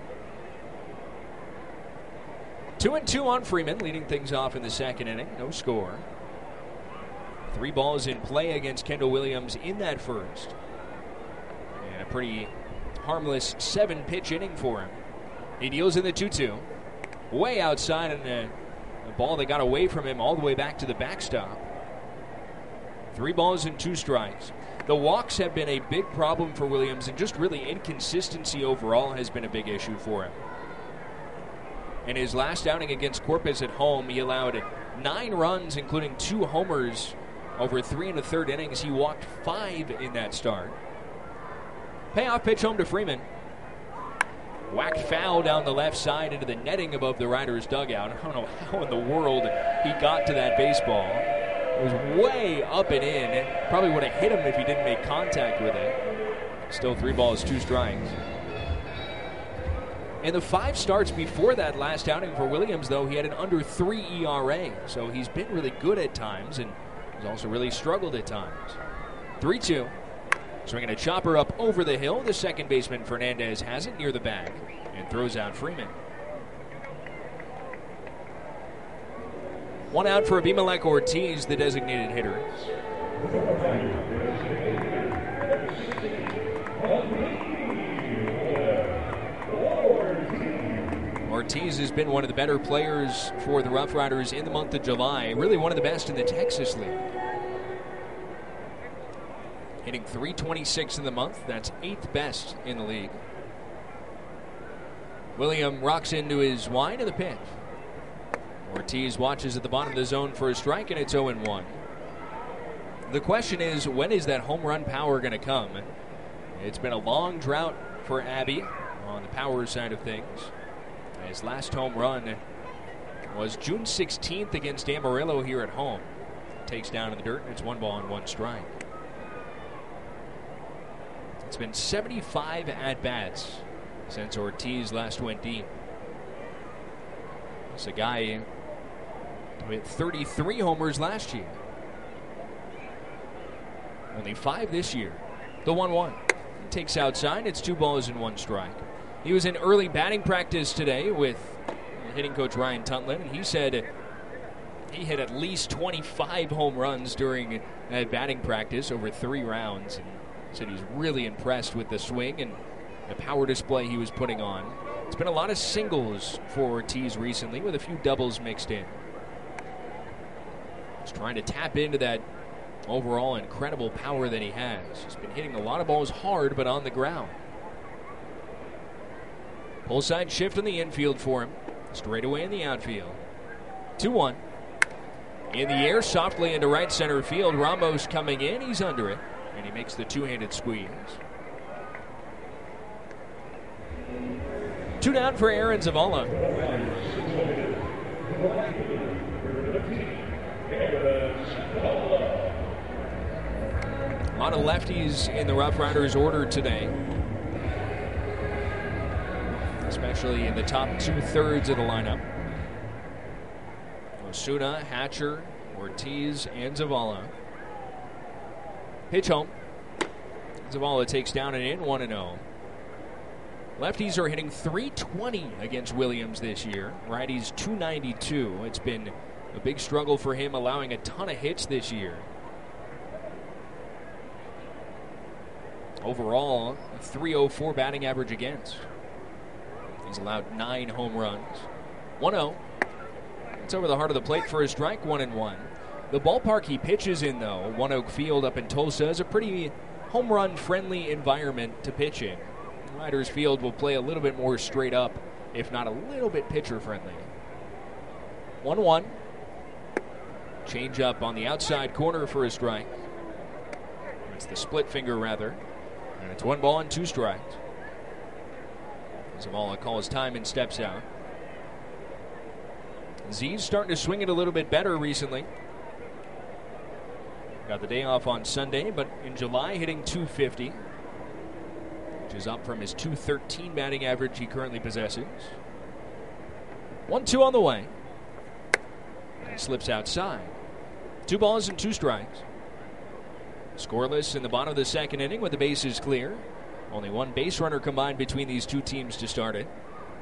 2-2 on Freeman, leading things off in the second inning. No score. 3 balls in play against Kendall Williams in that first. And a pretty harmless 7-pitch inning for him. He deals in the 2-2. Way outside, and a ball that got away from him all the way back to the backstop. 3 balls and 2 strikes. The walks have been a big problem for Williams, and just really inconsistency overall has been a big issue for him. In his last outing against Corpus at home, he allowed 9 runs, including 2 homers over 3 1/3 innings. He walked 5 in that start. Payoff pitch home to Freeman. Whacked foul down the left side into the netting above the Riders' dugout. I don't know how in the world he got to that baseball. It was way up and in. Probably would have hit him if he didn't make contact with it. Still 3 balls, 2 strikes. In the 5 starts before that last outing for Williams, though, he had an under 3 ERA. So he's been really good at times, and he's also really struggled at times. 3-2. Swinging a chopper up over the hill. The second baseman, Fernandez, has it near the bag and throws out Freeman. 1 out for Abimelec Ortiz, the designated hitter. Ortiz has been one of the better players for the Rough Riders in the month of July. Really one of the best in the Texas League. Hitting .326 in the month. That's 8th best in the league. William rocks into his wide of the pitch. Ortiz watches at the bottom of the zone for a strike, and it's 0-1. The question is, when is that home run power going to come? It's been a long drought for Abby on the power side of things. His last home run was June 16th against Amarillo here at home. Takes down in the dirt, and it's 1 ball and 1 strike. It's been 75 at-bats since Ortiz last went deep. It's a guy with 33 homers last year. Only 5 this year. The 1-1. Takes outside. It's 2 balls and 1 strike. He was in early batting practice today with hitting coach Ryan Tuntlin, and he said he hit at least 25 home runs during batting practice over 3 rounds. And said he's really impressed with the swing and the power display he was putting on. It's been a lot of singles for Ortiz recently with a few doubles mixed in. Just trying to tap into that overall incredible power that he has. He's been hitting a lot of balls hard but on the ground. Pull side shift in the infield for him. Straight away in the outfield. 2-1. In the air softly into right center field. Ramos coming in. He's under it. And he makes the 2-handed squeeze. 2 down for Aaron Zavala. A lot of lefties in the Rough Riders order today, especially in the top 2/3 of the lineup. Osuna, Hatcher, Ortiz, and Zavala. Pitch home. Zavala takes down and in, 1-0. Lefties are hitting .320 against Williams this year. Righties .292. It's been a big struggle for him, allowing a ton of hits this year. Overall, a .304 batting average against. He's allowed 9 home runs. 1-0. It's over the heart of the plate for a strike, 1-1. The ballpark he pitches in, though, One Oak Field up in Tulsa, is a pretty home run-friendly environment to pitch in. Riders Field will play a little bit more straight up, if not a little bit pitcher-friendly. 1-1. Change up on the outside corner for a strike. It's the split finger, rather. And it's 1 ball and 2 strikes. Zavala calls time and steps out. Z's starting to swing it a little bit better recently. Got the day off on Sunday, but in July hitting .250, which is up from his .213 batting average he currently possesses. 1-2 on the way. And slips outside. 2 balls and 2 strikes. Scoreless in the bottom of the second inning with the bases clear. Only 1 base runner combined between these 2 teams to start it.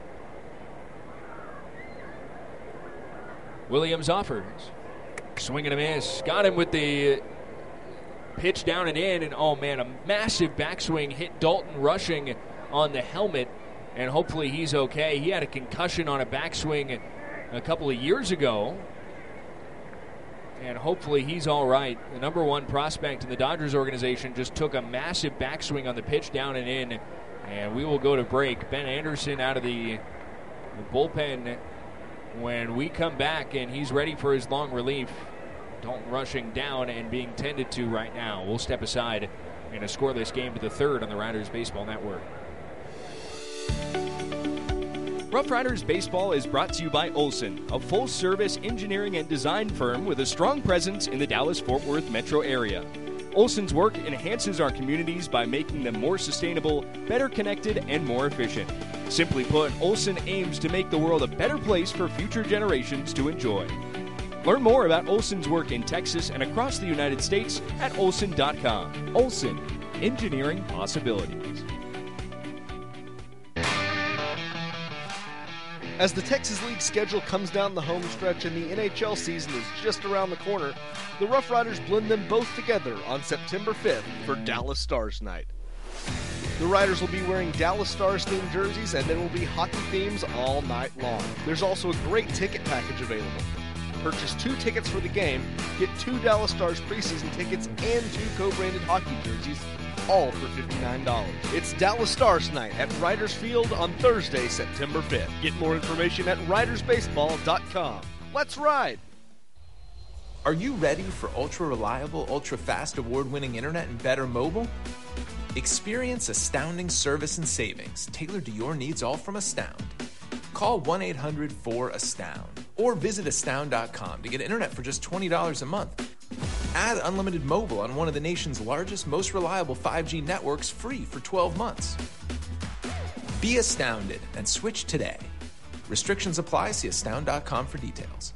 Williams offers. Swing and a miss. Got him with the pitch down and in. And, oh, man, a massive backswing hit Dalton Rushing on the helmet. And hopefully he's okay. He had a concussion on a backswing a couple of years ago. And hopefully he's all right. The number 1 prospect in the Dodgers organization just took a massive backswing on the pitch down and in. And we will go to break. Ben Anderson out of the bullpen when we come back, and he's ready for his long relief. Dalton Rushing down and being tended to right now. We'll step aside in a scoreless game to the 3rd on the Riders Baseball Network. Rough Riders Baseball is brought to you by Olson, a full-service engineering and design firm with a strong presence in the Dallas-Fort Worth metro area. Olson's work enhances our communities by making them more sustainable, better connected, and more efficient. Simply put, Olson aims to make the world a better place for future generations to enjoy. Learn more about Olson's work in Texas and across the United States at Olson.com. Olson, engineering possibilities. As the Texas League schedule comes down the home stretch and the NHL season is just around the corner, the Rough Riders blend them both together on September 5th for Dallas Stars Night. The Riders will be wearing Dallas Stars themed jerseys, and there will be hockey themes all night long. There's also a great ticket package available. Purchase 2 tickets for the game, get 2 Dallas Stars preseason tickets and 2 co-branded hockey jerseys, all for $59. It's Dallas Stars Night at Riders Field on Thursday, September 5th. Get more information at ridersbaseball.com. Let's ride! Are you ready for ultra-reliable, ultra-fast, award-winning internet and better mobile? Experience astounding service and savings tailored to your needs, all from Astound. Call 1-800-4ASTOUND or visit astound.com to get internet for just $20 a month. Add unlimited mobile on one of the nation's largest, most reliable 5G networks free for 12 months. Be astounded and switch today. Restrictions apply. See astound.com for details.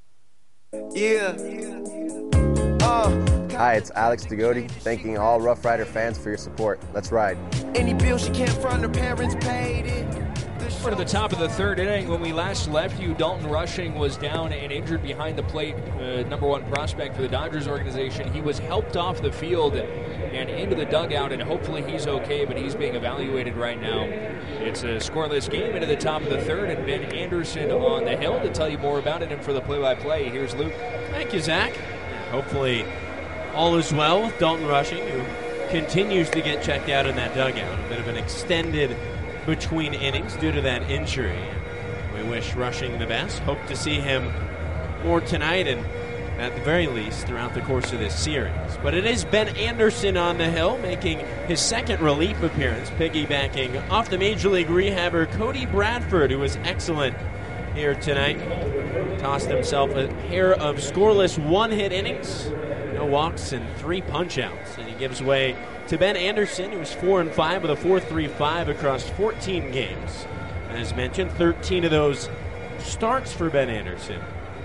Hi, it's Alex Degodi, thanking all Rough Rider fans for your support. Let's ride. Any bill she can't front, her parents paid it. We're at the top of the 3rd inning. When we last left you, Dalton Rushing was down and injured behind the plate. Number 1 prospect for the Dodgers organization. He was helped off the field and into the dugout, and hopefully he's okay, but he's being evaluated right now. It's a scoreless game into the top of the 3rd, and Ben Anderson on the hill to tell you more about it. And for the play-by-play, here's Luke. Thank you, Zach. Hopefully all is well with Dalton Rushing, who continues to get checked out in that dugout. A bit of an extended between innings due to that injury. We wish Rushing the best. Hope to see him more tonight and at the very least throughout the course of this series. But it is Ben Anderson on the hill making his 2nd relief appearance, piggybacking off the Major League rehabber Cody Bradford, who was excellent here tonight. Tossed himself a pair of scoreless 1-hit innings, no walks and 3 punch-outs, and he gives way to Ben Anderson, who was 4-5 with a 4.35 across 14 games. As mentioned, 13 of those starts for Ben Anderson.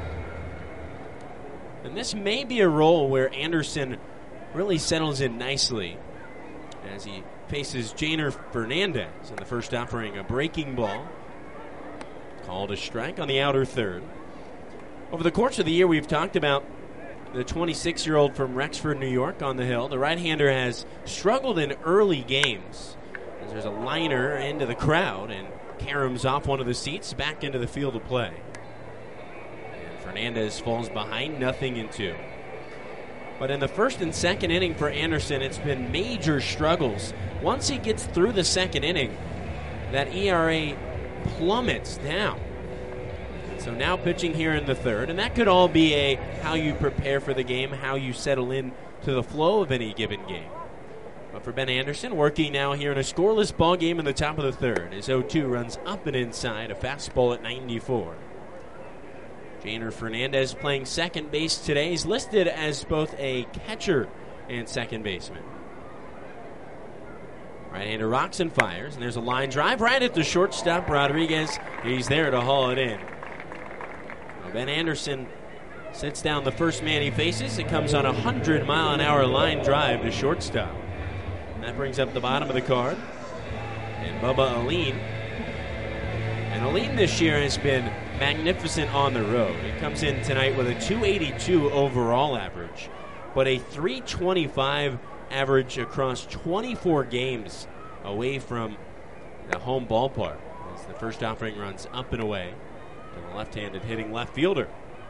And this may be a role where Anderson really settles in nicely as he faces Janer Fernandez in the first offering, a breaking ball. Called a strike on the outer 3rd. Over the course of the year, we've talked about the 26-year-old from Rexford, New York, on the hill. The right-hander has struggled in early games as there's a liner into the crowd, and caroms off one of the seats back into the field of play. And Fernandez falls behind 0-2. But in the first and second inning for Anderson, it's been major struggles. Once he gets through the second inning, that ERA plummets down. So now pitching here in the third, and that could all be how you prepare for the game, how you settle in to the flow of any given game. But for Ben Anderson, working now here in a scoreless ball game in the top of the third. His 0-2 runs up and inside, a fastball at 94. Jainer Fernandez playing second base today. He's listed as both a catcher and second baseman. Right-hander rocks and fires, and there's a line drive right at the shortstop. Rodriguez, he's there to haul it in. Well, Ben Anderson sits down the first man he faces. It comes on a 100-mile-an-hour line drive to shortstop. And that brings up the bottom of the card. And Bubba Alleyne. And Alleyne this year has been magnificent on the road. He comes in tonight with a 282 overall average, but a 325 average across 24 games away from the home ballpark. As the first offering runs up and away to the left-handed hitting left fielder.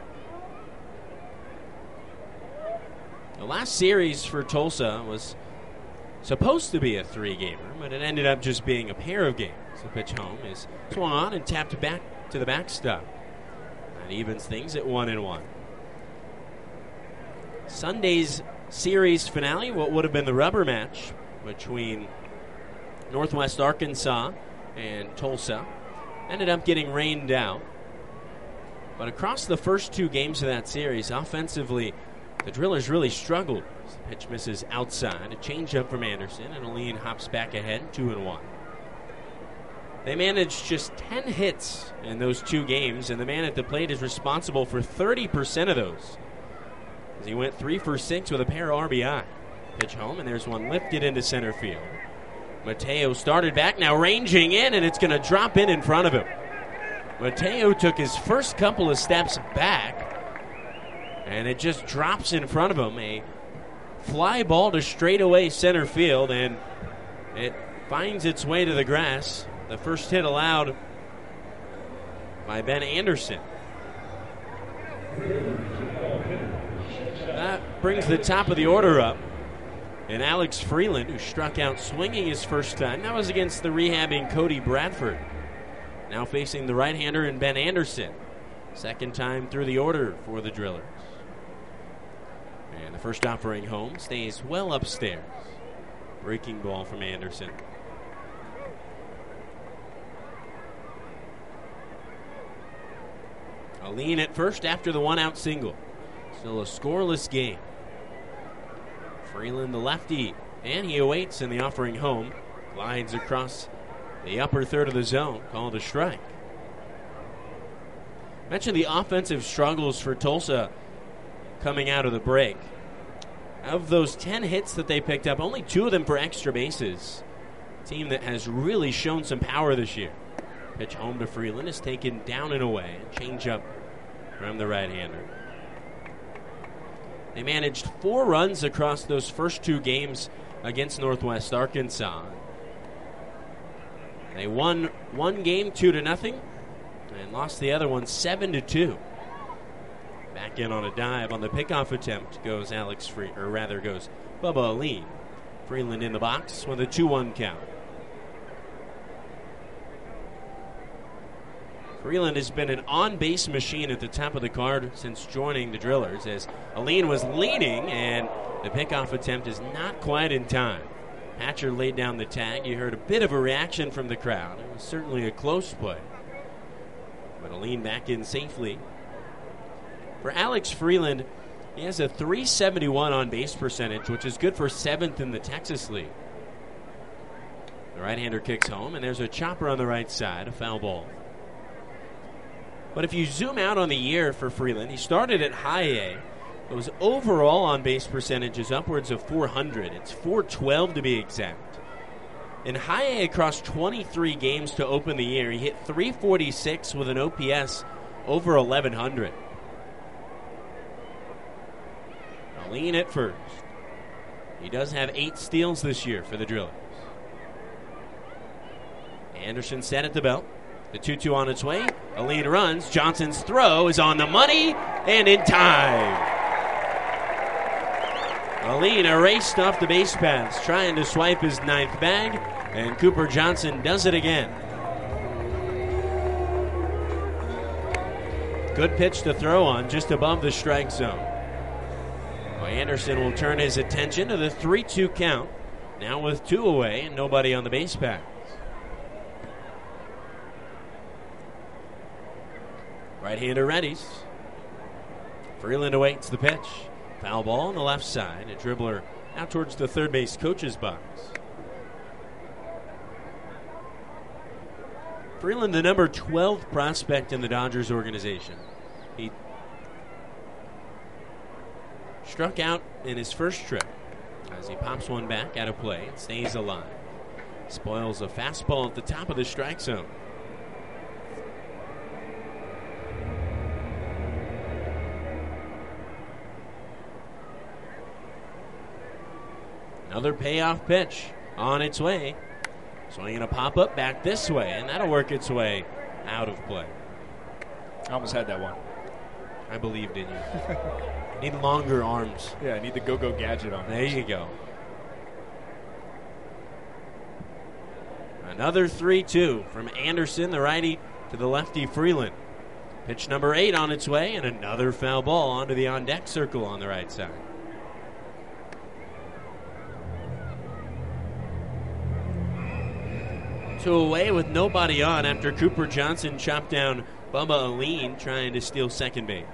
The last series for Tulsa was supposed to be a 3-gamer, but it ended up just being a pair of games. The pitch home is swung on and tapped back to the backstop. That evens things at 1-1. Sunday's series finale, what would have been the rubber match between Northwest Arkansas and Tulsa, ended up getting rained out. But across the first 2 games of that series, offensively, the Drillers really struggled. The pitch misses outside, a changeup from Anderson, and Alleyne hops back ahead, 2-1. They managed just 10 hits in those 2 games, and the man at the plate is responsible for 30% of those. As he went 3 for 6 with a pair of RBI. Pitch home, and there's one lifted into center field. Mateo started back, now ranging in, and it's going to drop in front of him. Mateo took his first couple of steps back, and it just drops in front of him. A fly ball to straightaway center field, and it finds its way to the grass. The first hit allowed by Ben Anderson. That brings the top of the order up. And Alex Freeland, who struck out swinging his first time, that was against the rehabbing Cody Bradford. Now facing the right-hander and Ben Anderson. Second time through the order for the Drillers. And the first offering home stays well upstairs. Breaking ball from Anderson. Alleyne at first after the 1-out single. Still a scoreless game. Freeland the lefty, and he awaits in the offering home. Glides across the upper third of the zone, called a strike. Mentioned the offensive struggles for Tulsa coming out of the break. Of those 10 hits that they picked up, only 2 of them for extra bases. A team that has really shown some power this year. Pitch home to Freeland is taken down and away. Change up from the right-hander. They managed 4 runs across those first 2 games against Northwest Arkansas. They won one game 2-0 and lost the other one 7-2. Back in on a dive on the pickoff attempt goes goes Bubba Alleyne. Freeland in the box with a 2-1 count. Freeland has been an on-base machine at the top of the card since joining the Drillers, as Alleyne was leading, and the pickoff attempt is not quite in time. Hatcher laid down the tag. You heard a bit of a reaction from the crowd. It was certainly a close play. But Alleyne back in safely. For Alex Freeland, he has a .371 on-base percentage, which is good for 7th in the Texas League. The right-hander kicks home, and there's a chopper on the right side, a foul ball. But if you zoom out on the year for Freeland, he started at high A. His overall on-base percentage is upwards of 400. It's 412 to be exact. In high A across 23 games to open the year, he hit .346 with an OPS over 1,100. Alleyne at first. He does have 8 steals this year for the Drillers. Anderson set at the belt. The 2-2 on its way. Aline runs. Johnson's throw is on the money and in time. Aline erased off the base paths, trying to swipe his 9th bag, and Cooper Johnson does it again. Good pitch to throw on, just above the strike zone. Well, Anderson will turn his attention to the 3-2 count, now with 2 away and nobody on the base paths. Right-hander readies. Freeland awaits the pitch. Foul ball on the left side. A dribbler out towards the third base coach's box. Freeland, the number 12 prospect in the Dodgers organization. He struck out in his first trip as he pops one back out of play and stays alive. Spoils a fastball at the top of the strike zone. Another payoff pitch on its way. Swinging a pop-up back this way, and that'll work its way out of play. I almost had that one. I believed in you. Need longer arms. Yeah, I need the go-go gadget on. There you go. Another 3-2 from Anderson, the righty, to the lefty Freeland. Pitch number 8 on its way, and another foul ball onto the on-deck circle on the right side. Two away with nobody on after Cooper Johnson chopped down Bubba Aline trying to steal second base.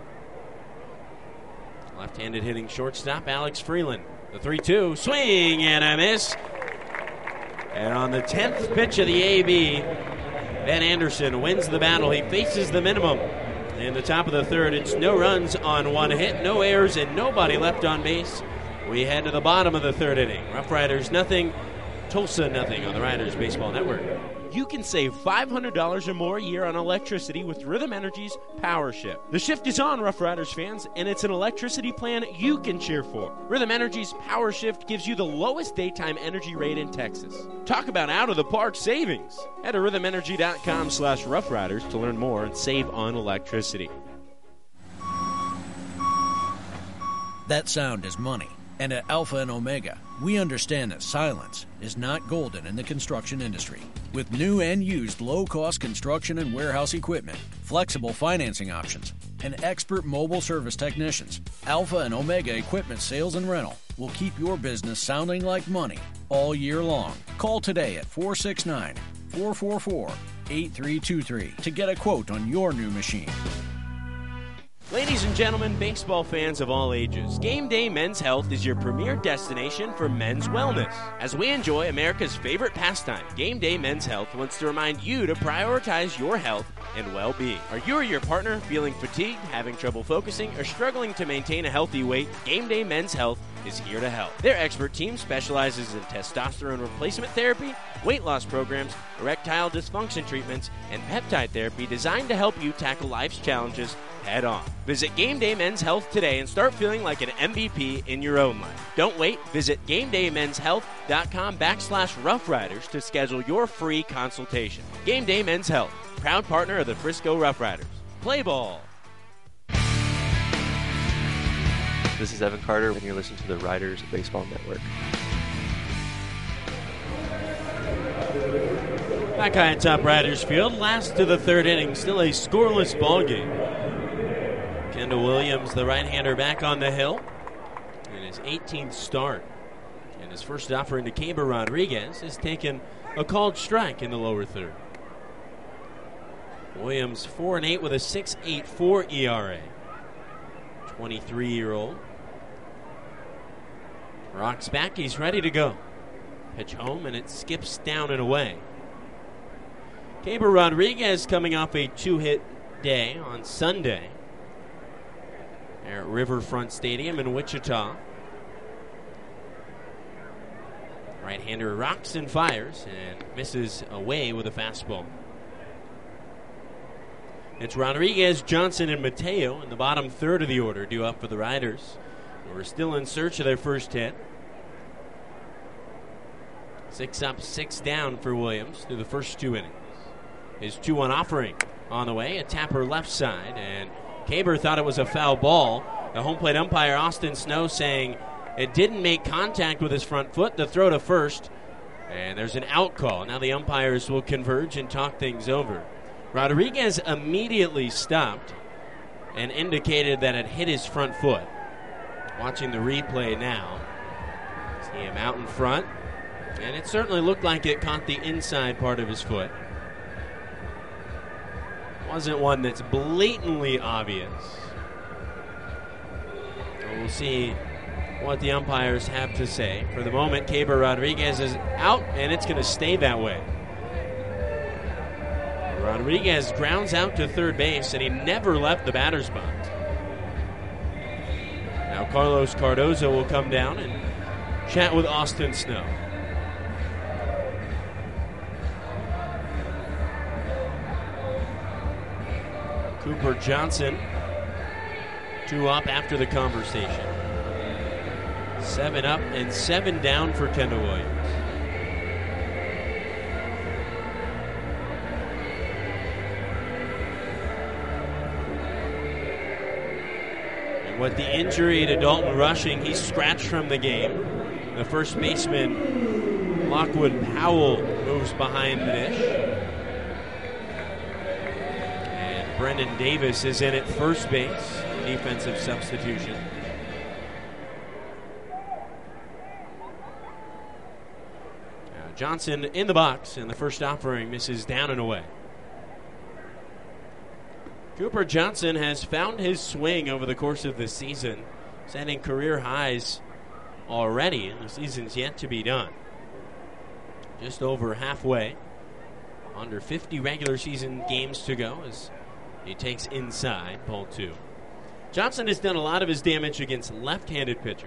Left-handed hitting shortstop Alex Freeland. The 3-2, swing and a miss. And on the 10th pitch of the AB, Ben Anderson wins the battle. He faces the minimum. In the top of the third, it's no runs on 1 hit, no errors, and nobody left on base. We head to the bottom of the third inning. Rough Riders nothing, Tulsa nothing on the Riders Baseball Network. You can save $500 or more a year on electricity with Rhythm Energy's Power Shift. The shift is on, Rough Riders fans, and it's an electricity plan you can cheer for. Rhythm Energy's Power Shift gives you the lowest daytime energy rate in Texas. Talk about out-of-the-park savings. Head to rhythmenergy.com/roughriders to learn more and save on electricity. That sound is money. And at Alpha and Omega, we understand that silence is not golden in the construction industry. With new and used low-cost construction and warehouse equipment, flexible financing options, and expert mobile service technicians, Alpha and Omega Equipment Sales and Rental will keep your business sounding like money all year long. Call today at 469-444-8323 to get a quote on your new machine. Ladies and gentlemen, baseball fans of all ages, Game Day Men's Health is your premier destination for men's wellness. As we enjoy America's favorite pastime, Game Day Men's Health wants to remind you to prioritize your health and well-being. Are you or your partner feeling fatigued, having trouble focusing, or struggling to maintain a healthy weight? Game Day Men's Health is here to help. Their expert team specializes in testosterone replacement therapy, weight loss programs, erectile dysfunction treatments, and peptide therapy designed to help you tackle life's challenges head on. Visit Game Day Men's Health today and start feeling like an MVP in your own life. Don't wait. Visit GameDayMen'sHealth.com/Rough Riders to schedule your free consultation. Game Day Men's Health, proud partner of the Frisco Rough Riders. Play ball. This is Evan Carter, and you're listening to the Riders Baseball Network. Back high atop Riders Field, last to the third inning, still a scoreless ball game. Kendall Williams, the right-hander, back on the hill in his 18th start. And his first offering to Keibert Rodriguez has taken a called strike in the lower third. Williams 4-8 with a 6.84 ERA. 23-year-old. Rocks back, he's ready to go. Pitch home, and it skips down and away. Keibert Rodriguez coming off a 2-hit day on Sunday there at Riverfront Stadium in Wichita. Right-hander rocks and fires and misses away with a fastball. It's Rodriguez, Johnson, and Mateo in the bottom third of the order due up for the Riders, who are still in search of their first hit. 6 up, 6 down for Williams through the first 2 innings. His 2-1 offering on the way, a tapper left side, and Kaber thought it was a foul ball. The home plate umpire, Austin Snow, saying it didn't make contact with his front foot. The throw to first, and there's an out call. Now the umpires will converge and talk things over. Rodriguez immediately stopped and indicated that it hit his front foot. Watching the replay now, see him out in front, and it certainly looked like it caught the inside part of his foot. Wasn't one that's blatantly obvious. So we'll see what the umpires have to say. For the moment, Kaber Rodriguez is out, and it's going to stay that way. Rodriguez grounds out to third base, and he never left the batter's box. Now Carlos Cardozo will come down and chat with Austin Snow. Cooper Johnson, 2 up after the conversation. 7 up and 7 down for Kendall Williams. And with the injury to Dalton Rushing, he's scratched from the game. The first baseman, Lockwood Powell, moves behind the dish. Brendan Davis is in at first base, defensive substitution. Johnson in the box, and the first offering misses down and away. Cooper Johnson has found his swing over the course of the season, setting career highs already, and the season's yet to be done. Just over halfway, under 50 regular season games to go as he takes inside, ball 2. Johnson has done a lot of his damage against left-handed pitchers.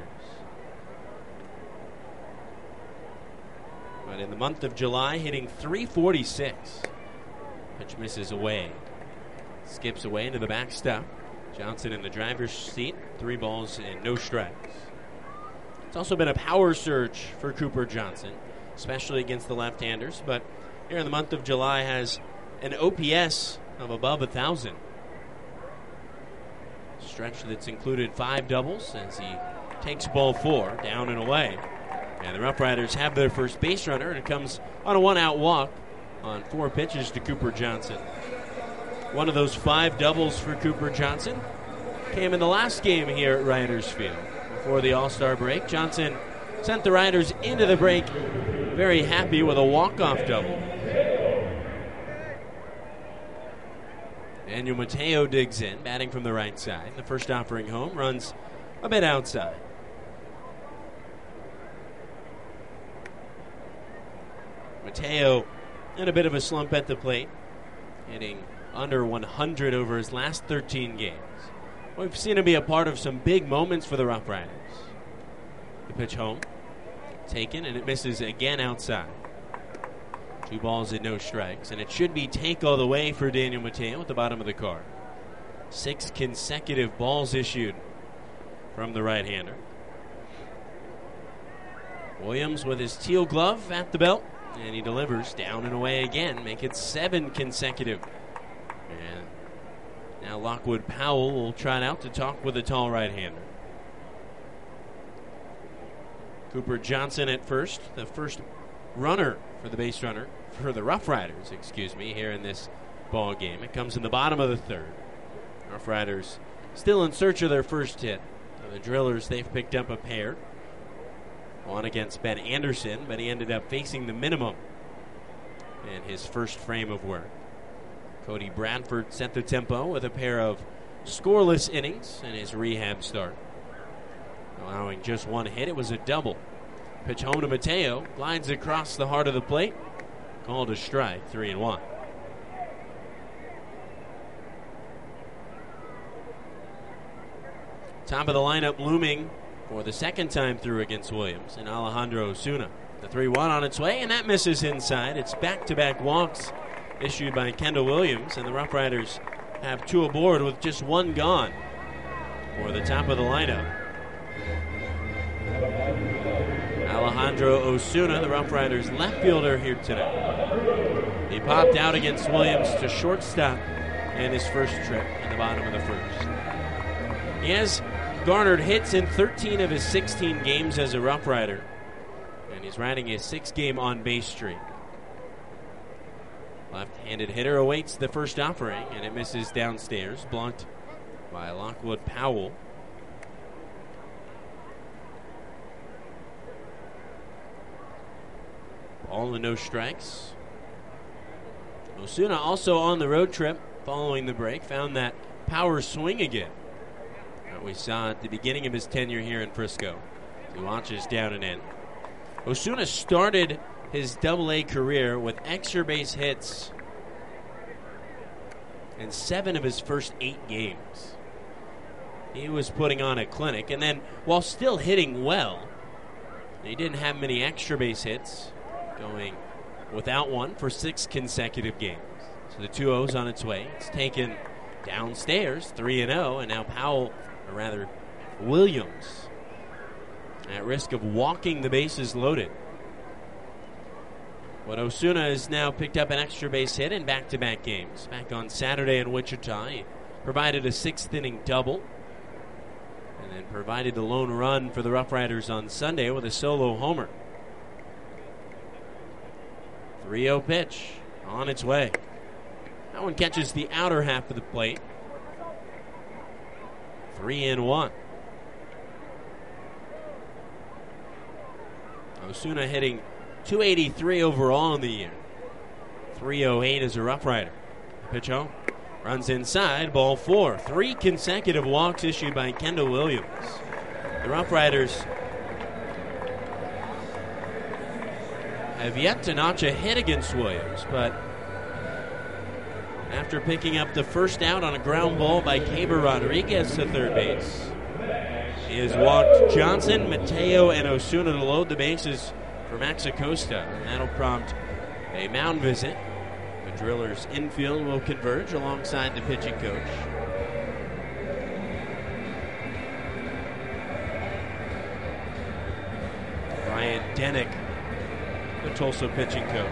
But in the month of July, hitting .346. Pitch misses away. Skips away into the backstop. Johnson in the driver's seat. 3 balls and no strikes. It's also been a power surge for Cooper Johnson, especially against the left-handers. But here in the month of July has an OPS of above 1,000. Stretch that's included 5 doubles as he takes ball 4 down and away. And the Rough Riders have their first base runner, and it comes on a 1-out walk on 4 pitches to Cooper Johnson. One of those 5 doubles for Cooper Johnson came in the last game here at Riders Field. Before the All-Star break, Johnson sent the Riders into the break very happy with a walk-off double. Daniel Mateo digs in, batting from the right side. The first offering home runs a bit outside. Mateo in a bit of a slump at the plate, hitting under 100 over his last 13 games. We've seen him be a part of some big moments for the Rough Riders. The pitch home, taken, and it misses again outside. 2 balls and no strikes, and it should be take all the way for Daniel Mateo at the bottom of the card. 6 consecutive balls issued from the right-hander. Williams with his teal glove at the belt, and he delivers down and away again, make it 7 consecutive. And now Lockwood Powell will trot out to talk with the tall right-hander. Cooper Johnson at first, the first runner for the base runner, for the Rough Riders, here in this ball game. It comes in the bottom of the 3rd. Rough Riders still in search of their first hit. The Drillers, they've picked up a pair. One against Ben Anderson, but he ended up facing the minimum in his first frame of work. Cody Bradford set the tempo with a pair of scoreless innings in his rehab start. Allowing just 1 hit, it was a double. Pitch home to Mateo, glides across the heart of the plate. Called a strike, 3-1. Top of the lineup looming for the second time through against Williams, and Alejandro Osuna. The 3-1 on its way, and that misses inside. It's back-to-back walks issued by Kendall Williams, and the Rough Riders have 2 aboard with just 1 gone for the top of the lineup. Alejandro Osuna, the Rough Riders left fielder here tonight. The He popped out against Williams to shortstop in his first trip in the bottom of the first. He has garnered hits in 13 of his 16 games as a Rough Rider, and he's riding a 6-game on-base streak. Left-handed hitter awaits the first offering, and it misses downstairs, blocked by Lockwood Powell. Ball and no strikes. Osuna also on the road trip following the break, found that power swing again that we saw at the beginning of his tenure here in Frisco. He launches down and in. Osuna started his Double-A career with extra base hits in 7 of his first 8 games. He was putting on a clinic, and then while still hitting well, he didn't have many extra base hits, going without one for 6 consecutive games. So the 2-0's on its way. It's taken downstairs, 3-0, and now Powell, or rather Williams, at risk of walking the bases loaded. But Osuna has now picked up an extra base hit in back-to-back games. Back on Saturday in Wichita, he provided a 6th-inning double, and then provided the lone run for the Rough Riders on Sunday with a solo homer. 3-0 pitch on its way. That one catches the outer half of the plate. 3-1. Osuna hitting .283 overall in the year. 308 as a Rough Rider. Pitch home. Runs inside. Ball 4. 3 consecutive walks issued by Kendall Williams. The Rough Riders have yet to notch a hit against Williams, but after picking up the first out on a ground ball by Caber Rodriguez to third base, he has walked Johnson, Mateo, and Osuna to load the bases for Max Acosta, and that'll prompt a mound visit. The Drillers' infield will converge alongside the pitching coach. Ryan Denick, the Tulsa pitching coach.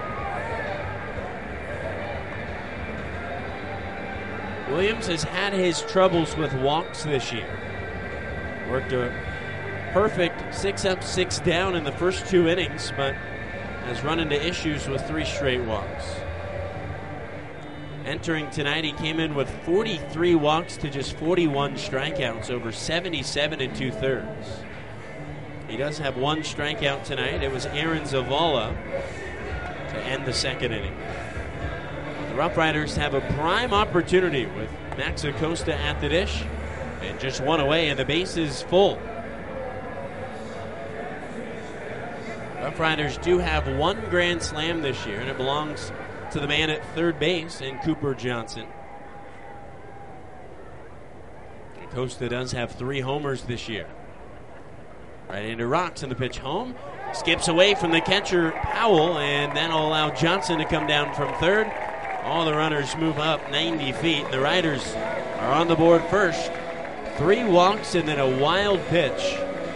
Williams has had his troubles with walks this year. Worked a perfect 6 up, 6 down in the first 2 innings, but has run into issues with 3 straight walks. Entering tonight, he came in with 43 walks to just 41 strikeouts over 77 2/3. He does have 1 strikeout tonight. It was Aaron Zavala to end the 2nd inning. The Rough Riders have a prime opportunity with Max Acosta at the dish, and just 1 away, and the base is full. Rough Riders do have 1 grand slam this year, and it belongs to the man at third base in Cooper Johnson. Acosta does have 3 homers this year. Right into Rocks, and the pitch home. Skips away from the catcher, Powell, and that'll allow Johnson to come down from third. All the runners move up 90 feet. The Riders are on the board first. 3 walks and then a wild pitch.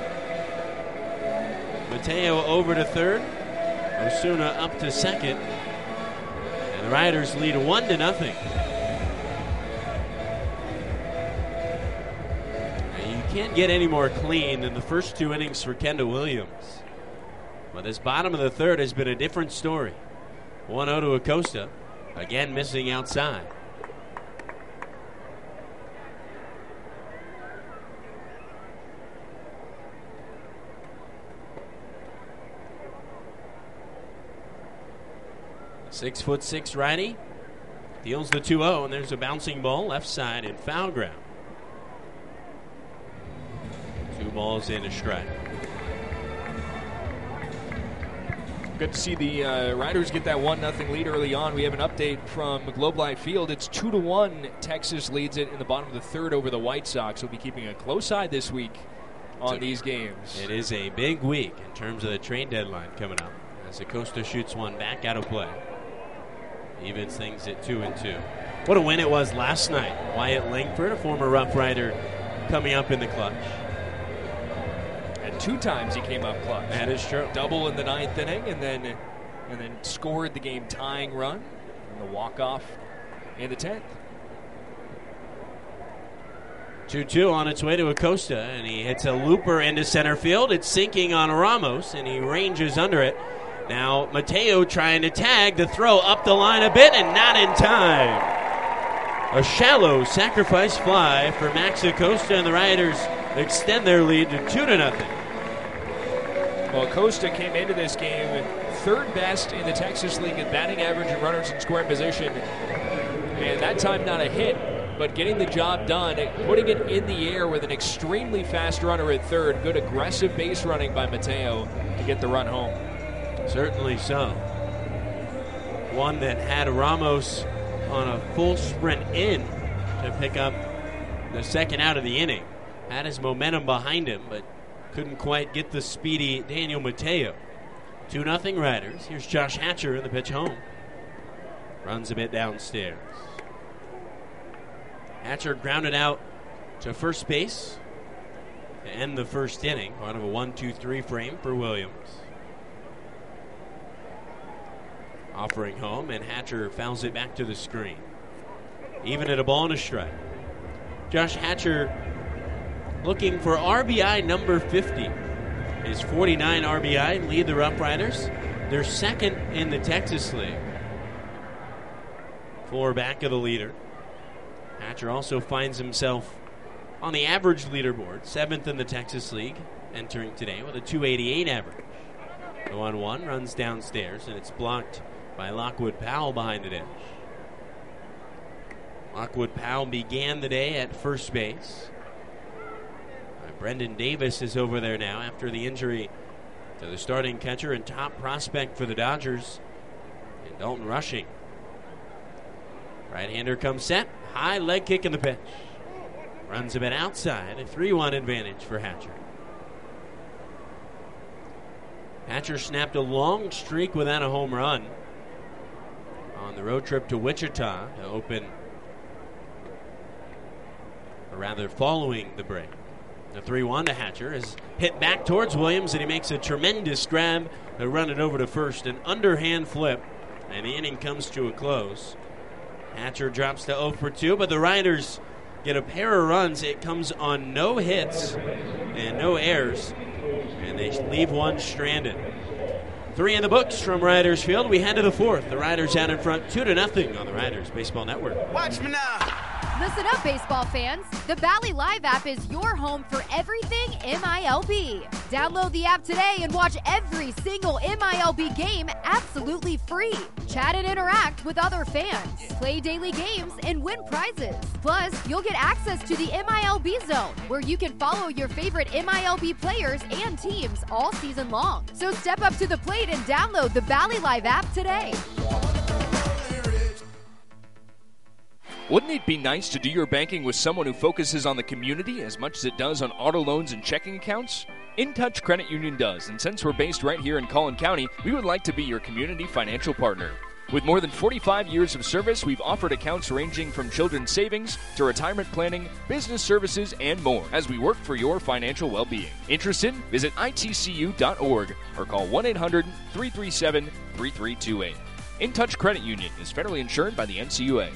Mateo over to third. Osuna up to second. And the Riders lead 1-0. Now you can't get any more clean than the first 2 innings for Kendall Williams. But this bottom of the third has been a different story. 1-0 to Acosta. Again missing outside. .6'6" righty deals the 2-0, and there's a bouncing ball left side in foul ground. 2 balls and a strike. Good to see the Riders get that 1-0 lead early on. We have an update from Globe Life Field. It's 2-1. Texas leads it in the bottom of the third over the White Sox. We'll be keeping a close eye this week on these games. It is a big week in terms of the trade deadline coming up, as Acosta shoots one back out of play. Evens things at 2-2. What a win it was last night. Wyatt Langford, a former Rough Rider, coming up in the clutch. And 2 times he came up clutch. That is true. Double in the 9th inning, and then and then scored the game-tying run and the walk-off in the 10th. 2-2 on its way to Acosta, and he hits a looper into center field. It's sinking on Ramos, and he ranges under it. Now Mateo trying to tag the throw up the line a bit, and not in time. A shallow sacrifice fly for Max Acosta, and the Riders extend their lead to 2-0. Well, Acosta came into this game third best in the Texas League in batting average and runners in scoring position. And that time not a hit, but getting the job done, putting it in the air with an extremely fast runner at third. Good aggressive base running by Mateo to get the run home. Certainly so. One that had Ramos on a full sprint in to pick up the second out of the inning. Had his momentum behind him, but couldn't quite get the speedy Daniel Mateo. 2-0 Riders. Here's Josh Hatcher in the pitch home. Runs a bit downstairs. Hatcher grounded out to first base to end the first inning. Part of a 1-2-3 frame for Williams. Offering home, and Hatcher fouls it back to the screen. Even at a ball and a strike. Josh Hatcher looking for RBI number 50. His 49 RBI lead the Rough Riders. They're second in the Texas League. 4 back of the leader. Hatcher also finds himself on the average leaderboard, 7th in the Texas League, entering today with a 288 average. The 1-1 runs downstairs, and it's blocked by Lockwood Powell behind the dish. Lockwood Powell began the day at first base. Brendan Davis is over there now after the injury to the starting catcher and top prospect for the Dodgers, and Dalton Rushing. Right-hander comes set. High leg kick in the pitch. Runs a bit outside. A 3-1 advantage for Hatcher. Hatcher snapped a long streak without a home run on the road trip to Wichita to open, or rather following the break. The 3-1 to Hatcher is hit back towards Williams, and he makes a tremendous grab to run it over to first. An underhand flip, and the inning comes to a close. Hatcher drops to 0 for 2, but the Riders get a pair of runs. It comes on no hits and no errors, and they leave one stranded. 3 in the books from Riders Field. We head to the 4th. The Riders out in front 2-0 on the Riders Baseball Network. Watch me now. Listen up, baseball fans. The Valley Live app is your home for everything MILB. Download the app today and watch every single MILB game absolutely free. Chat and interact with other fans. Play daily games and win prizes. Plus, you'll get access to the MILB Zone, where you can follow your favorite MILB players and teams all season long. So step up to the plate and download the Valley Live app today. Wouldn't it be nice to do your banking with someone who focuses on the community as much as it does on auto loans and checking accounts? InTouch Credit Union does, and since we're based right here in Collin County, we would like to be your community financial partner. With more than 45 years of service, we've offered accounts ranging from children's savings to retirement planning, business services, and more as we work for your financial well-being. Interested? Visit itcu.org or call 1-800-337-3328. InTouch Credit Union is federally insured by the NCUA.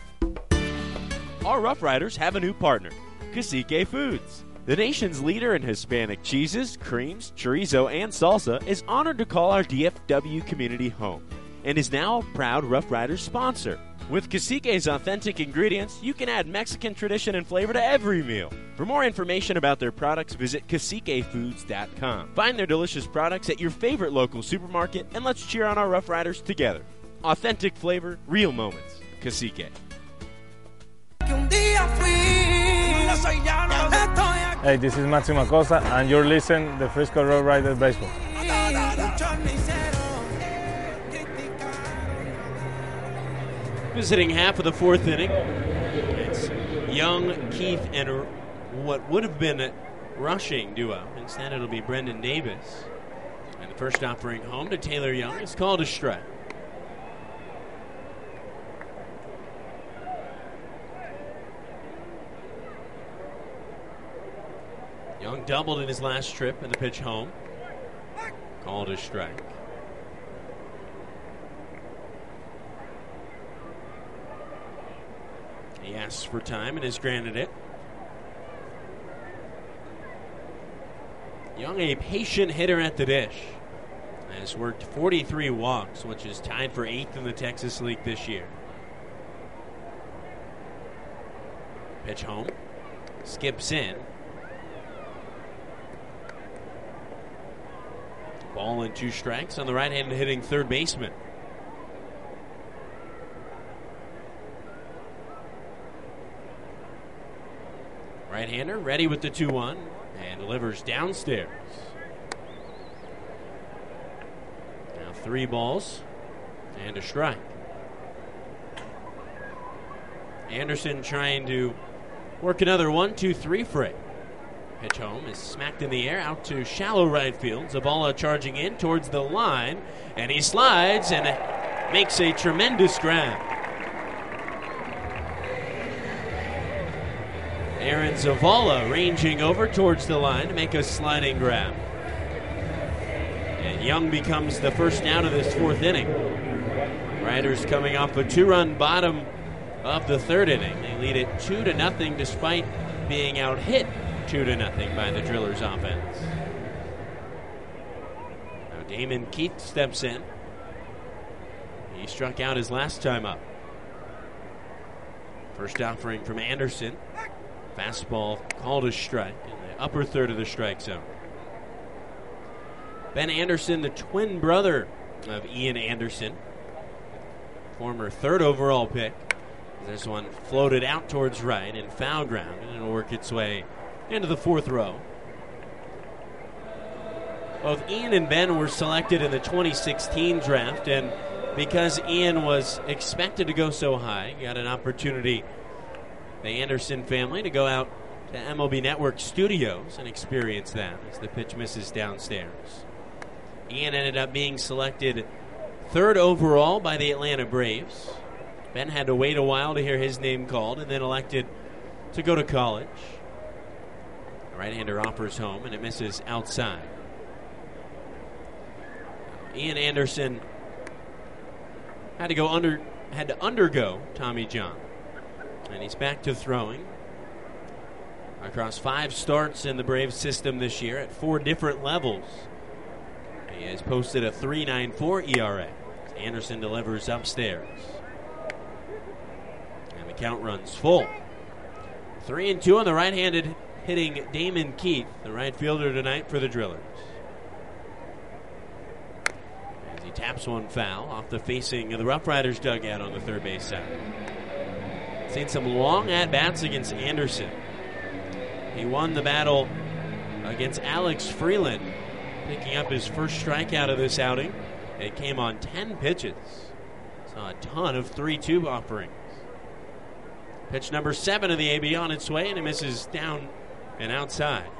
Our Rough Riders have a new partner, Cacique Foods. The nation's leader in Hispanic cheeses, creams, chorizo, and salsa is honored to call our DFW community home and is now a proud Rough Riders sponsor. With Cacique's authentic ingredients, you can add Mexican tradition and flavor to every meal. For more information about their products, visit CaciqueFoods.com. Find their delicious products at your favorite local supermarket, and let's cheer on our Rough Riders together. Authentic flavor, real moments. Cacique. Hey, this is Máximo Acosta, and you're listening to Frisco Rough Riders Baseball. Visiting half of the 4th inning, it's Young, Keith, and what would have been a Rushing duo. Instead, it'll be Brendan Davis. And the first offering home to Taylor Young is called a strike. Young doubled in his last trip in the pitch home. Called a strike. asks for time and is granted it. Young, a patient hitter at the dish, has worked 43 walks, which is tied for 8th in the Texas League this year. Pitch home. Skips in. Ball and 2 strikes on the right-handed hitting third baseman. Right-hander ready with the 2-1 and delivers downstairs. Now 3 balls and a strike. Anderson trying to work another 1-2-3 frame. Pitch home is smacked in the air out to shallow right field. Zavala charging in towards the line, and he slides and makes a tremendous grab. Aaron Zavala ranging over towards the line to make a sliding grab. And Young becomes the first out of this 4th inning. Riders coming off a 2-run bottom of the 3rd inning. They lead it 2-0 despite being out hit 2-0 by the Drillers offense. Now Damon Keith steps in. He struck out his last time up. First offering from Anderson. Fastball called a strike in the upper third of the strike zone. Ben Anderson, the twin brother of Ian Anderson, former 3rd overall pick. This one floated out towards right and foul ground, and it'll work its way into the 4th row. Both Ian and Ben were selected in the 2016 draft, and because Ian was expected to go so high, got an opportunity, the Anderson family, to go out to MLB Network Studios and experience that as the pitch misses downstairs. Ian ended up being selected 3rd overall by the Atlanta Braves. Ben had to wait a while to hear his name called and then elected to go to college. The right-hander offers home and it misses outside. Ian Anderson had to undergo Tommy John. And he's back to throwing across 5 starts in the Braves system this year at 4 different levels. He has posted a 3.94 ERA. Anderson delivers upstairs. And the count runs full. 3-2 on the right-handed hitting Damon Keith, the right fielder tonight for the Drillers. As he taps one foul off the facing of the Rough Riders dugout on the third base side. Seen some long at-bats against Anderson. He won the battle against Alex Freeland, picking up his first strikeout of this outing. It came on 10 pitches. Saw a ton of 3-2 offerings. Pitch number 7 of the AB on its way, and it misses down and outside.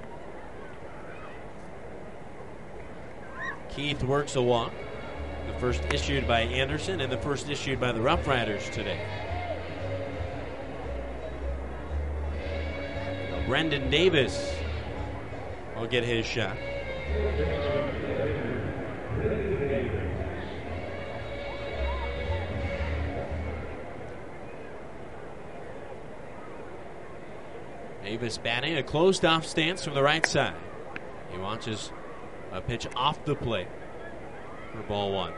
Keith works a walk. The first issued by Anderson and the first issued by the Rough Riders today. Brendan Davis will get his shot. Davis batting a closed-off stance from the right side. He watches a pitch off the plate for ball 1.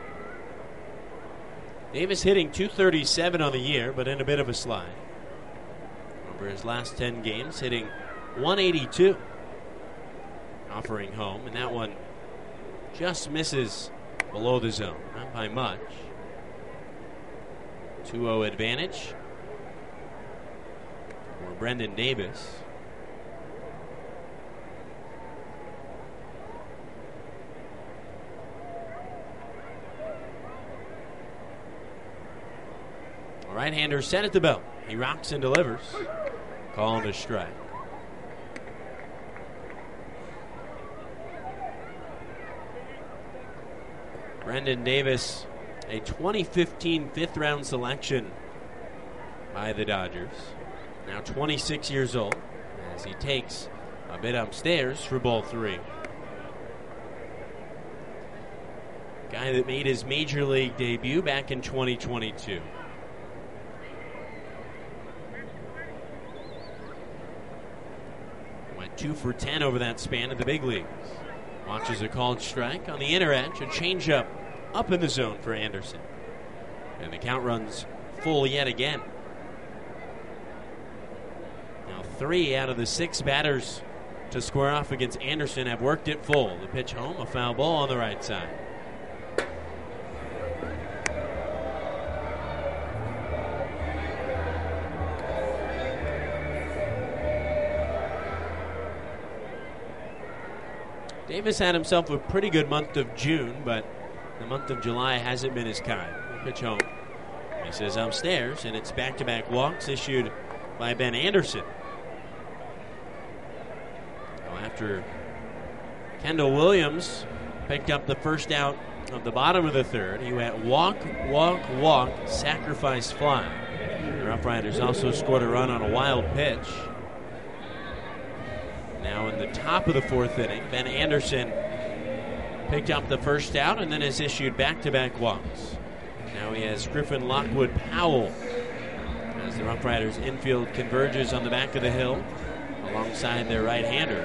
Davis hitting .237 on the year, but in a bit of a slide. Over his last 10 games, hitting .182. Offering home, and that one just misses below the zone. Not by much. 2-0 advantage for Brendan Davis. Right-hander set at the belt. He rocks and delivers. Called a strike. Brendan Davis, a 2015 fifth-round selection by the Dodgers. Now 26 years old as he takes a bit upstairs for ball 3. Guy that made his major league debut back in 2022. 2 for 10 over that span in the big leagues. Watches a called strike on the inner edge, a changeup up in the zone for Anderson. And the count runs full yet again. Now 3 out of the 6 batters to square off against Anderson have worked it full. The pitch home, a foul ball on the right side. Davis had himself a pretty good month of June, but the month of July hasn't been his kind. Pitch home. He says upstairs, and it's back-to-back walks issued by Ben Anderson. Well, after Kendall Williams picked up the first out of the bottom of the third, he went walk, walk, walk, sacrifice fly. The Rough Riders also scored a run on a wild pitch. Now in the top of the 4th inning, Ben Anderson picked up the first out and then has issued back-to-back walks. Now he has Griffin Lockwood Powell as the Rough Riders infield converges on the back of the hill alongside their right-hander.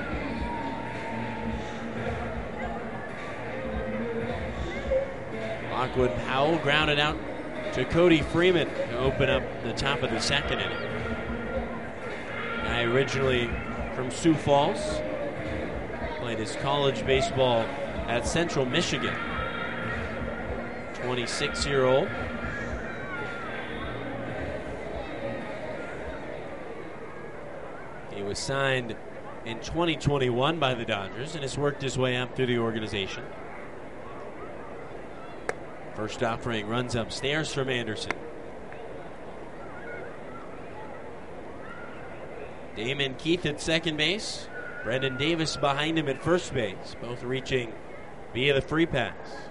Lockwood Powell grounded out to Cody Freeman to open up the top of the 2nd inning. Guy originally from Sioux Falls, played his college baseball at Central Michigan. 26-year-old. He was signed in 2021 by the Dodgers and has worked his way up through the organization. First offering runs upstairs from Anderson. Damon Keith at second base. Brendan Davis behind him at first base, both reaching via the free pass.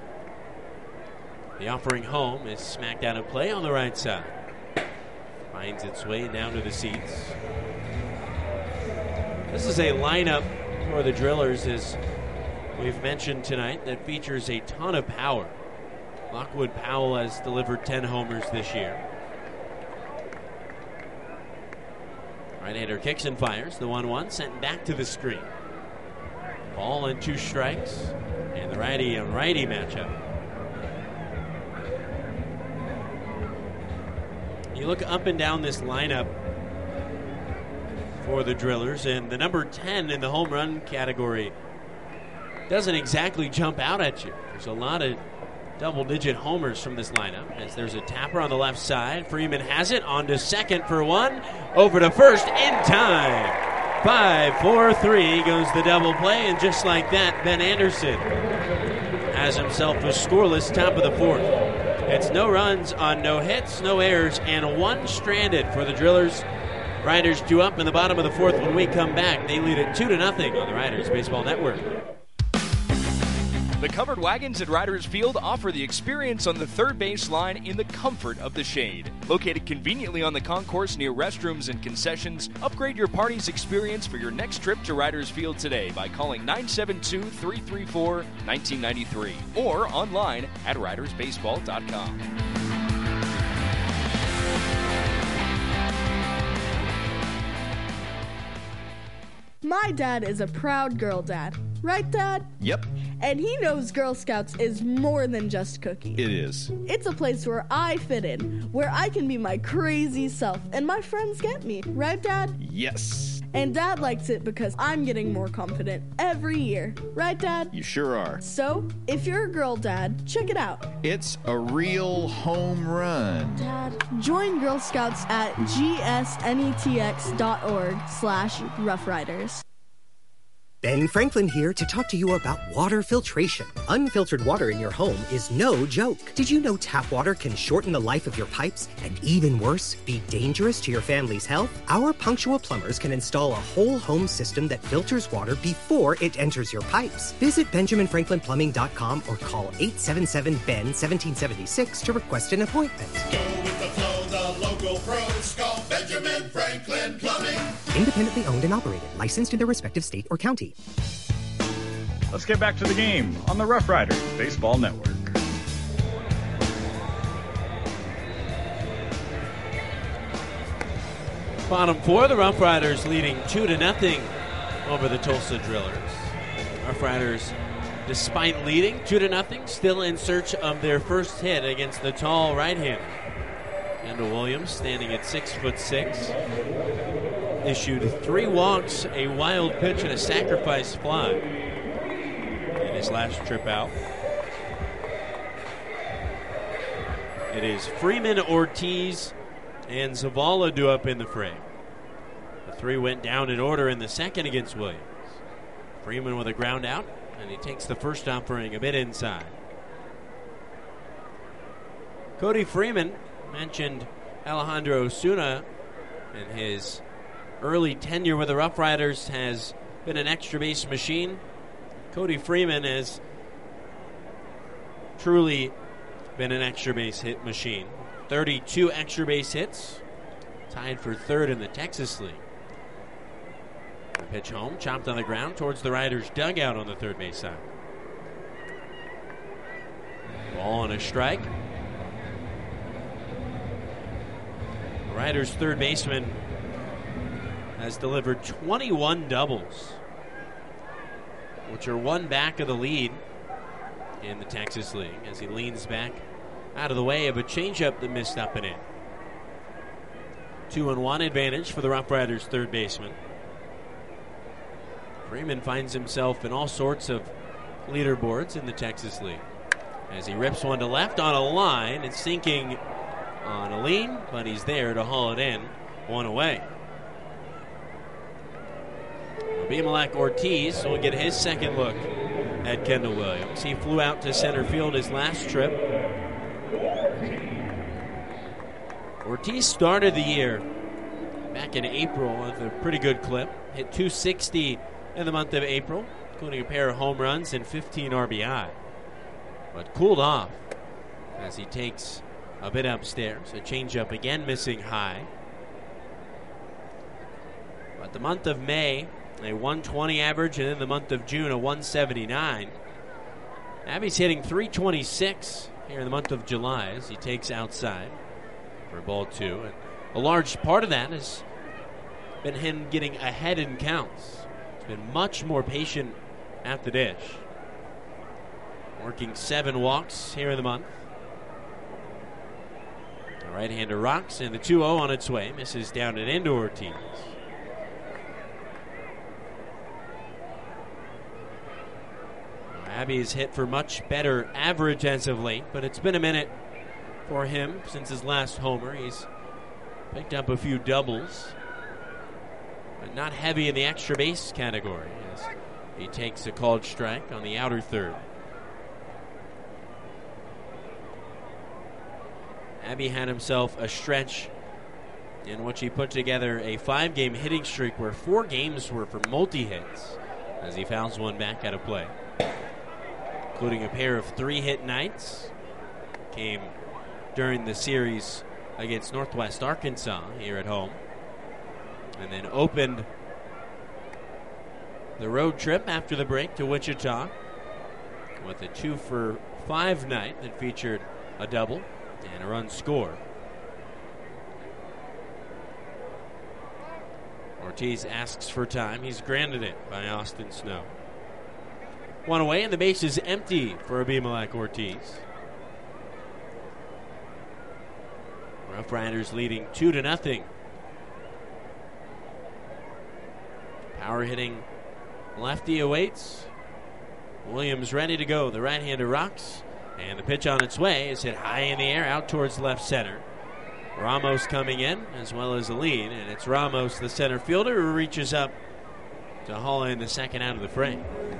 The offering home is smacked out of play on the right side. Finds its way down to the seats. This is a lineup for the Drillers, as we've mentioned tonight, that features a ton of power. Lockwood Powell has delivered 10 homers this year. Right-hander kicks and fires. The 1-1 sent back to the screen. Ball and 2 strikes. And the righty on righty matchup. You look up and down this lineup for the Drillers, and the number 10 in the home run category doesn't exactly jump out at you. There's a lot of double-digit homers from this lineup, as there's a tapper on the left side. Freeman has it, on to second for 1, over to first in time. 5-4-3 goes the double play, and just like that, Ben Anderson has himself a scoreless top of the 4th. It's no runs on no hits, no errors, and 1 stranded for the Drillers. Riders 2 up in the bottom of the 4th. When we come back, they lead it 2-0 on the Riders Baseball Network. The covered wagons at Riders Field offer the experience on the third base line in the comfort of the shade. Located conveniently on the concourse near restrooms and concessions, upgrade your party's experience for your next trip to Riders Field today by calling 972-334-1993 or online at ridersbaseball.com. My dad is a proud girl dad. Right, Dad? Yep. And he knows Girl Scouts is more than just cookies. It is. It's a place where I fit in, where I can be my crazy self, and my friends get me. Right, Dad? Yes. And Dad likes it because I'm getting more confident every year. Right, Dad? You sure are. So, if you're a girl dad, check it out. It's a real home run. Dad, join Girl Scouts at gsnetx.org/roughriders. Ben Franklin here to talk to you about water filtration. Unfiltered water in your home is no joke. Did you know tap water can shorten the life of your pipes and, even worse, be dangerous to your family's health? Our punctual plumbers can install a whole home system that filters water before it enters your pipes. Visit BenjaminFranklinPlumbing.com or call 877-BEN-1776 to request an appointment. Go with the flow, the local pros call Benjamin Franklin Plumbing. Independently owned and operated, licensed in their respective state or county. Let's get back to the game on the Rough Riders Baseball Network. Bottom 4, the Rough Riders leading 2-0 over the Tulsa Drillers. Rough Riders, despite leading 2-0, still in search of their first hit against the tall right-hander. Kendall Williams, standing at 6'6", issued 3 walks, a wild pitch, and a sacrifice fly in his last trip out. It is Freeman, Ortiz, and Zavala due up in the frame. The 3 went down in order in the second against Williams. Freeman with a ground out, and he takes the first offering a bit inside. Cody Freeman mentioned Alejandro Osuna, and his early tenure with the Rough Riders has been an extra base machine. Cody Freeman has truly been an extra base hit machine. 32 extra base hits, tied for third in the Texas League. The pitch home, chopped on the ground towards the Riders' dugout on the third base side. Ball and a strike. The Riders' third baseman has delivered 21 doubles, which are one back of the lead in the Texas League as he leans back out of the way of a changeup that missed up and in. 2-1 advantage for the Rough Riders' third baseman. Freeman finds himself in all sorts of leaderboards in the Texas League as he rips one to left on a line and sinking on a lean, but he's there to haul it in, one away. Abimelec Ortiz will get his second look at Kendall Williams. He flew out to center field his last trip. Ortiz started the year back in April with a pretty good clip. Hit .260 in the month of April, including a pair of home runs and 15 RBI. But cooled off as he takes a bit upstairs. A changeup again missing high. But the month of May, a 120 average, and in the month of June, a 179. Abby's hitting .326 here in the month of July as he takes outside for ball 2. And a large part of that has been him getting ahead in counts. He's been much more patient at the dish. Working 7 walks here in the month. The right-hander rocks, and the 2-0 on its way. Misses down and into Ortiz. Abbey has hit for much better average as of late, but it's been a minute for him since his last homer. He's picked up a few doubles, but not heavy in the extra base category as he takes a called strike on the outer third. Abbey had himself a stretch in which he put together a 5-game hitting streak where 4 games were for multi-hits as he fouls one back out of play, including a pair of 3-hit nights. Came during the series against Northwest Arkansas here at home, and then opened the road trip after the break to Wichita with a 2-for-5 night that featured a double and a run scored. Ortiz asks for time. He's granted it by Austin Snow. One away, and the base is empty for Abimelec Ortiz. Rough Riders leading 2-0. Power hitting lefty awaits. Williams ready to go. The right-hander rocks, and the pitch on its way is hit high in the air out towards left center. Ramos coming in as well as the lead, and it's Ramos, the center fielder, who reaches up to haul in the second out of the frame.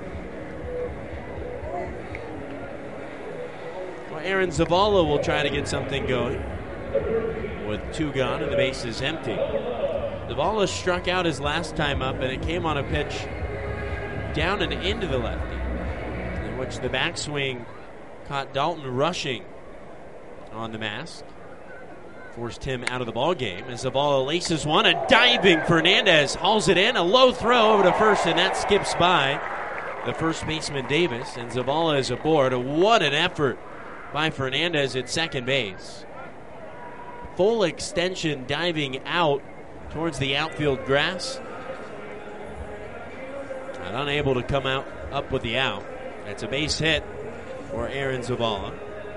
Well, Aaron Zavala will try to get something going with 2 gone and the base is empty. Zavala struck out his last time up, and it came on a pitch down and into the lefty, in which the backswing caught Dalton rushing on the mask. Forced him out of the ball game as Zavala laces one. A diving Fernandez hauls it in. A low throw over to first, and that skips by the first baseman Davis. And Zavala is aboard. What an effort by Fernandez at second base. Full extension diving out towards the outfield grass. and unable to come up with the out. It's a base hit for Aaron Zavala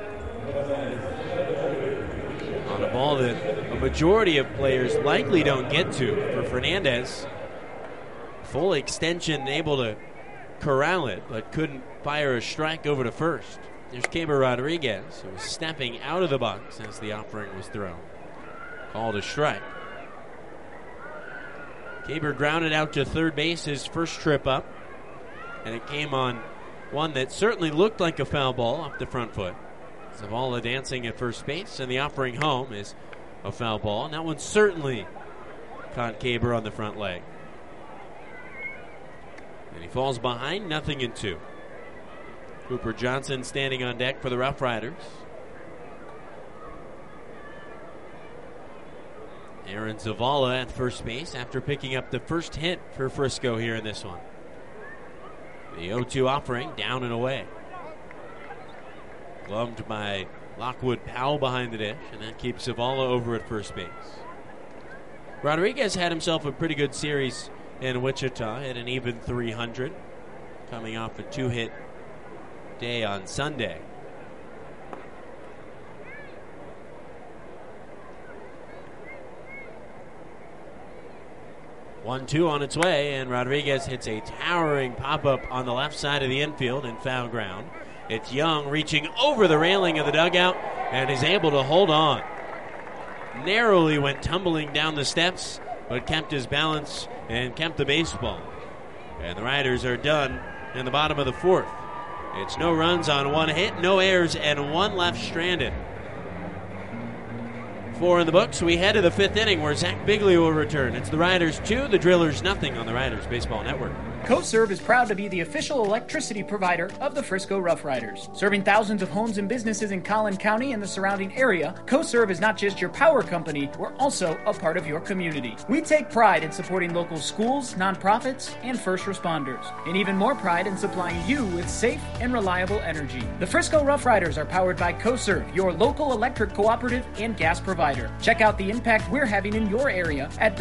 on a ball that a majority of players likely don't get to. For Fernandez, full extension, able to corral it, but couldn't fire a strike over to first. There's Keber Rodriguez, who was stepping out of the box as the offering was thrown. Called a strike. Keber grounded out to third base his first trip up, and it came on one that certainly looked like a foul ball off the front foot. Zavala dancing at first base, and the offering home is a foul ball. And that one certainly caught Keber on the front leg. And he falls behind, 0-2. Cooper Johnson standing on deck for the Rough Riders. Aaron Zavala at first base after picking up the first hit for Frisco here in this one. The 0-2 offering down and away. Gloved by Lockwood Powell behind the dish, and that keeps Zavala over at first base. Rodriguez had himself a pretty good series in Wichita at an even 300, coming off a 2-hit day on Sunday. One-two on its way, and Rodriguez hits a towering pop-up on the left side of the infield in foul ground. It's Young reaching over the railing of the dugout and is able to hold on. Narrowly went tumbling down the steps, but kept his balance and kept the baseball. And the Riders are done in the bottom of the fourth. It's no runs on one hit, no errors, and one left stranded. 4 in the books. We head to the 5th inning where Zach Bigley will return. It's the Riders 2, the Drillers 0 on the Riders Baseball Network. CoServe is proud to be the official electricity provider of the Frisco Rough Riders. Serving thousands of homes and businesses in Collin County and the surrounding area, CoServe is not just your power company, we're also a part of your community. We take pride in supporting local schools, nonprofits, and first responders, and even more pride in supplying you with safe and reliable energy. The Frisco Rough Riders are powered by CoServe, your local electric cooperative and gas provider. Check out the impact we're having in your area at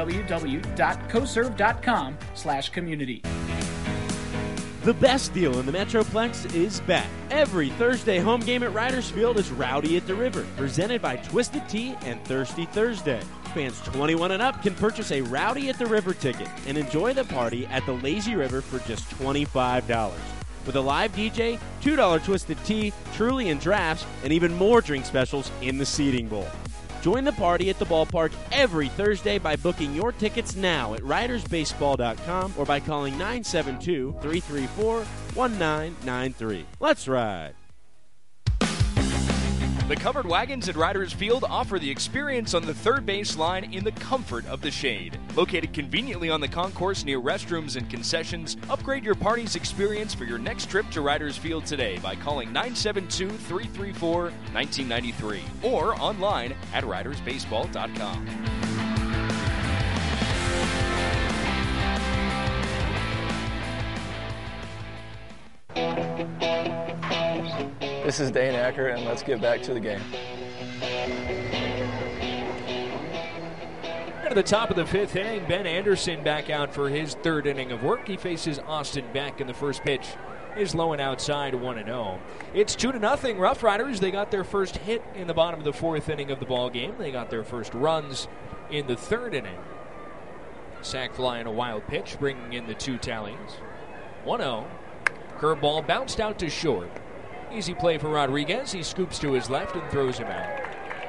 www.coserve.com/community. The best deal in the Metroplex is back. Every Thursday home game at Riders Field is Rowdy at the River, presented by Twisted Tea and Thirsty Thursday. Fans 21 and up can purchase a Rowdy at the River ticket and enjoy the party at the Lazy River for just $25. With a live DJ, $2 Twisted Tea, Truly, and drafts, and even more drink specials in the seating bowl. Join the party at the ballpark every Thursday by booking your tickets now at ridersbaseball.com or by calling 972-334-1993. Let's ride. The covered wagons at Riders Field offer the experience on the third base line in the comfort of the shade. Located conveniently on the concourse near restrooms and concessions, upgrade your party's experience for your next trip to Riders Field today by calling 972-334-1993 or online at ridersbaseball.com. This is Dane Acker, and let's get back to the game. At the top of the 5th inning, Ben Anderson back out for his 3rd inning of work. He faces Austin Beck, and the first pitch is low and outside, 1-0. It's 2-0 Rough Riders. They got their first hit in the bottom of the 4th inning of the ball game. They got their first runs in the 3rd inning. Sac fly and a wild pitch, bringing in the 2 tallies. 1-0. Curveball bounced out to short. Easy play for Rodriguez. He scoops to his left and throws him out.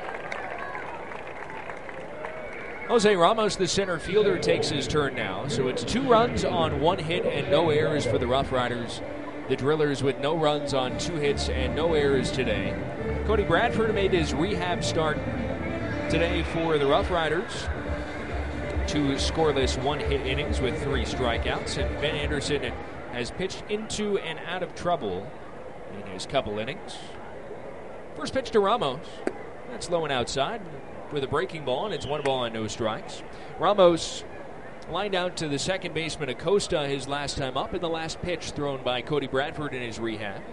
Jose Ramos, the center fielder, takes his turn now. So it's 2 runs on 1 hit and no errors for the Rough Riders. The Drillers with no runs on 2 hits and no errors today. Cody Bradford made his rehab start today for the Rough Riders. 2 scoreless 1-hit innings with 3 strikeouts. And Ben Anderson has pitched into and out of trouble in his couple innings. First pitch to Ramos. That's low and outside with a breaking ball, and it's 1 ball and no strikes. Ramos lined out to the second baseman Acosta his last time up, and the last pitch thrown by Cody Bradford in his rehab.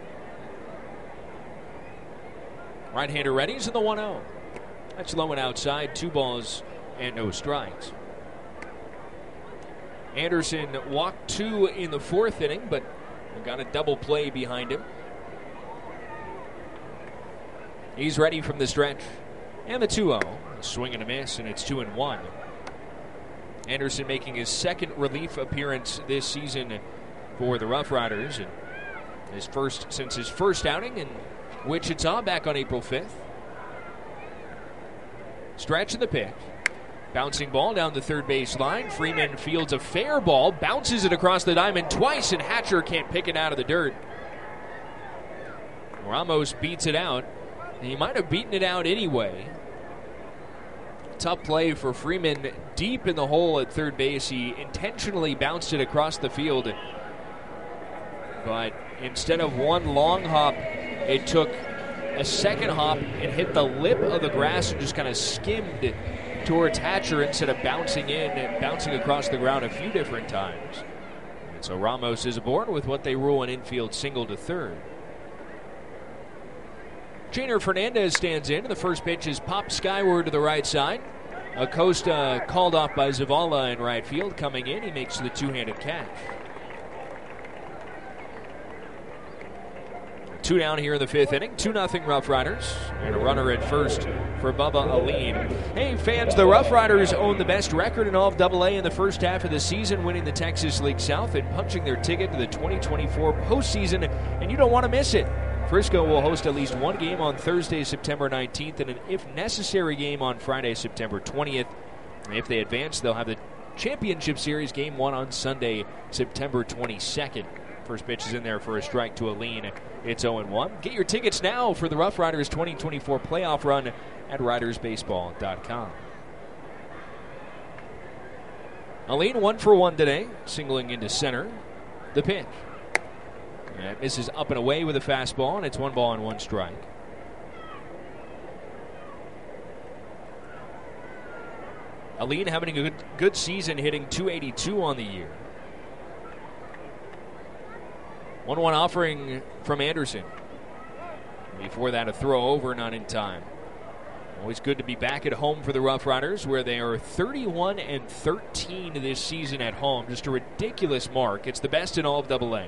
Right-hander readies in the 1-0. That's low and outside, 2 balls and no strikes. Anderson walked 2 in the 4th inning, but got a double play behind him. He's ready from the stretch. And the 2-0. A swing and a miss, and it's 2-1. Anderson making his second relief appearance this season for the Rough Riders, and his first since his first outing in Wichita back on April 5th. Stretch in the pitch. Bouncing ball down the third base line. Freeman fields a fair ball, bounces it across the diamond twice, and Hatcher can't pick it out of the dirt. Ramos beats it out. He might have beaten it out anyway. Tough play for Freeman deep in the hole at third base. He intentionally bounced it across the field, but instead of one long hop, it took a second hop and hit the lip of the grass and just kind of skimmed towards Hatcher instead of bouncing in and bouncing across the ground a few different times. And so Ramos is aboard with what they rule an infield single to third. Jainer Fernandez stands in, and the first pitch is popped skyward to the right side. Acosta called off by Zavala in right field. Coming in, he makes the two-handed catch. 2 down here in the 5th inning. 2-0 Rough Riders. And a runner at first for Bubba Aline. Hey, fans, the Rough Riders own the best record in all of AA in the first half of the season, winning the Texas League South and punching their ticket to the 2024 postseason, and you don't want to miss it. Frisco will host at least one game on Thursday, September 19th, and an if-necessary game on Friday, September 20th. And if they advance, they'll have the Championship Series Game 1 on Sunday, September 22nd. First pitch is in there for a strike to Aline. It's 0-1. Get your tickets now for the Rough Riders 2024 playoff run at ridersbaseball.com. Aline 1 for 1 today, singling into center. The pitch. That misses up and away with a fastball, and it's 1 ball and 1 strike. Aline having a good season, hitting .282 on the year. 1-1 offering from Anderson. Before that, a throw over, not in time. Always good to be back at home for the Rough Riders, where they are 31-13 this season at home. Just a ridiculous mark. It's the best in all of AA.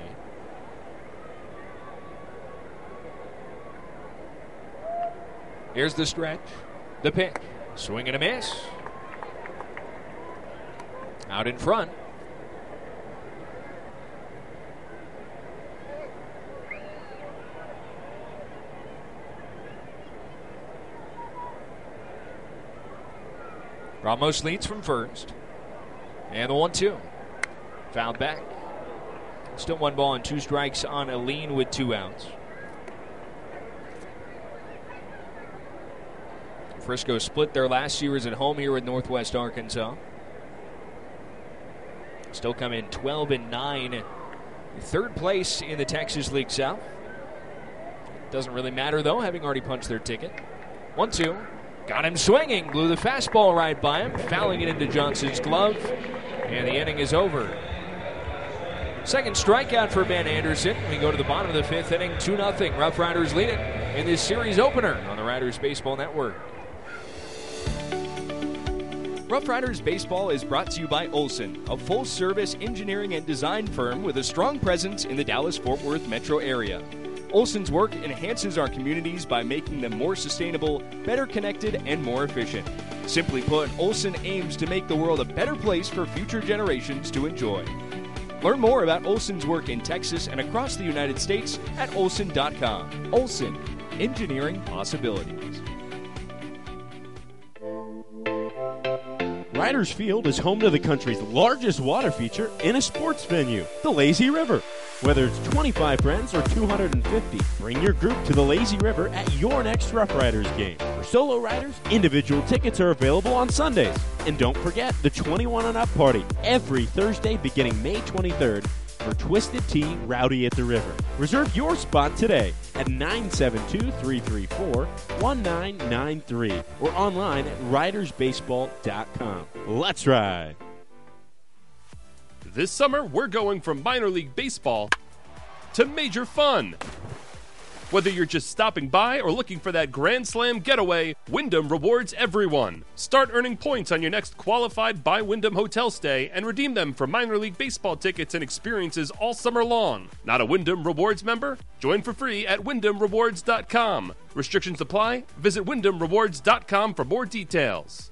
Here's the stretch. The pitch. Swing and a miss. Out in front. Ramos leads from first. And the 1-2. Fouled back. Still 1 ball and 2 strikes on Aline with 2 outs. Frisco split their last series at home here with Northwest Arkansas. Still come in 12-9. 3rd place in the Texas League South. Doesn't really matter, though, having already punched their ticket. 1-2. Got him swinging. Blew the fastball right by him, fouling it into Johnson's glove. And the inning is over. Second strikeout for Ben Anderson. We go to the bottom of the 5th inning. 2-0. Rough Riders lead it in this series opener on the Riders Baseball Network. Rough Riders Baseball is brought to you by Olson, a full-service engineering and design firm with a strong presence in the Dallas-Fort Worth metro area. Olson's work enhances our communities by making them more sustainable, better connected, and more efficient. Simply put, Olson aims to make the world a better place for future generations to enjoy. Learn more about Olson's work in Texas and across the United States at Olson.com. Olson, engineering possibilities. Riders Field is home to the country's largest water feature in a sports venue, the Lazy River. Whether it's 25 friends or 250, bring your group to the Lazy River at your next Rough Riders game. For solo riders, individual tickets are available on Sundays. And don't forget the 21 and up party every Thursday beginning May 23rd for Twisted Tea Rowdy at the River. Reserve your spot today at 972-334-1993 or online at ridersbaseball.com. Let's ride! This summer, we're going from minor league baseball to major fun. Whether you're just stopping by or looking for that Grand Slam getaway, Wyndham rewards everyone. Start earning points on your next qualified by Wyndham hotel stay and redeem them for minor league baseball tickets and experiences all summer long. Not a Wyndham Rewards member? Join for free at WyndhamRewards.com. Restrictions apply. Visit WyndhamRewards.com for more details.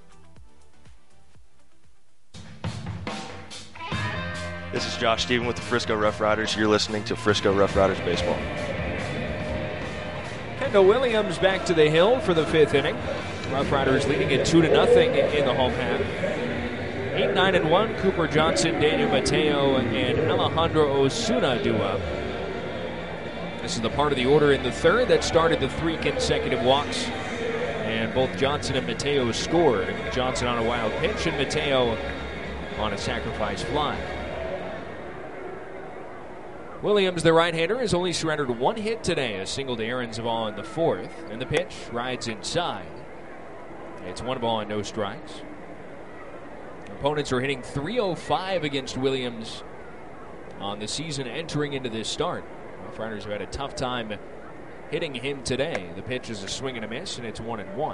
This is Josh Stephen with the Frisco Rough Riders. You're listening to Frisco Rough Riders Baseball. Kendall Williams back to the hill for the 5th inning. Rough Riders leading it 2-0 in the home half. 8-9-1, Cooper Johnson, Daniel Mateo, and Alejandro Osuna do up. This is the part of the order in the 3rd that started the 3 consecutive walks. And both Johnson and Mateo scored. Johnson on a wild pitch and Mateo on a sacrifice fly. Williams, the right-hander, has only surrendered 1 hit today, a single to Aaron Zavala in the 4th. And the pitch rides inside. It's 1 ball and no strikes. Opponents are hitting .305 against Williams on the season entering into this start. Rough Riders have had a tough time hitting him today. The pitch is a swing and a miss, and it's 1-1.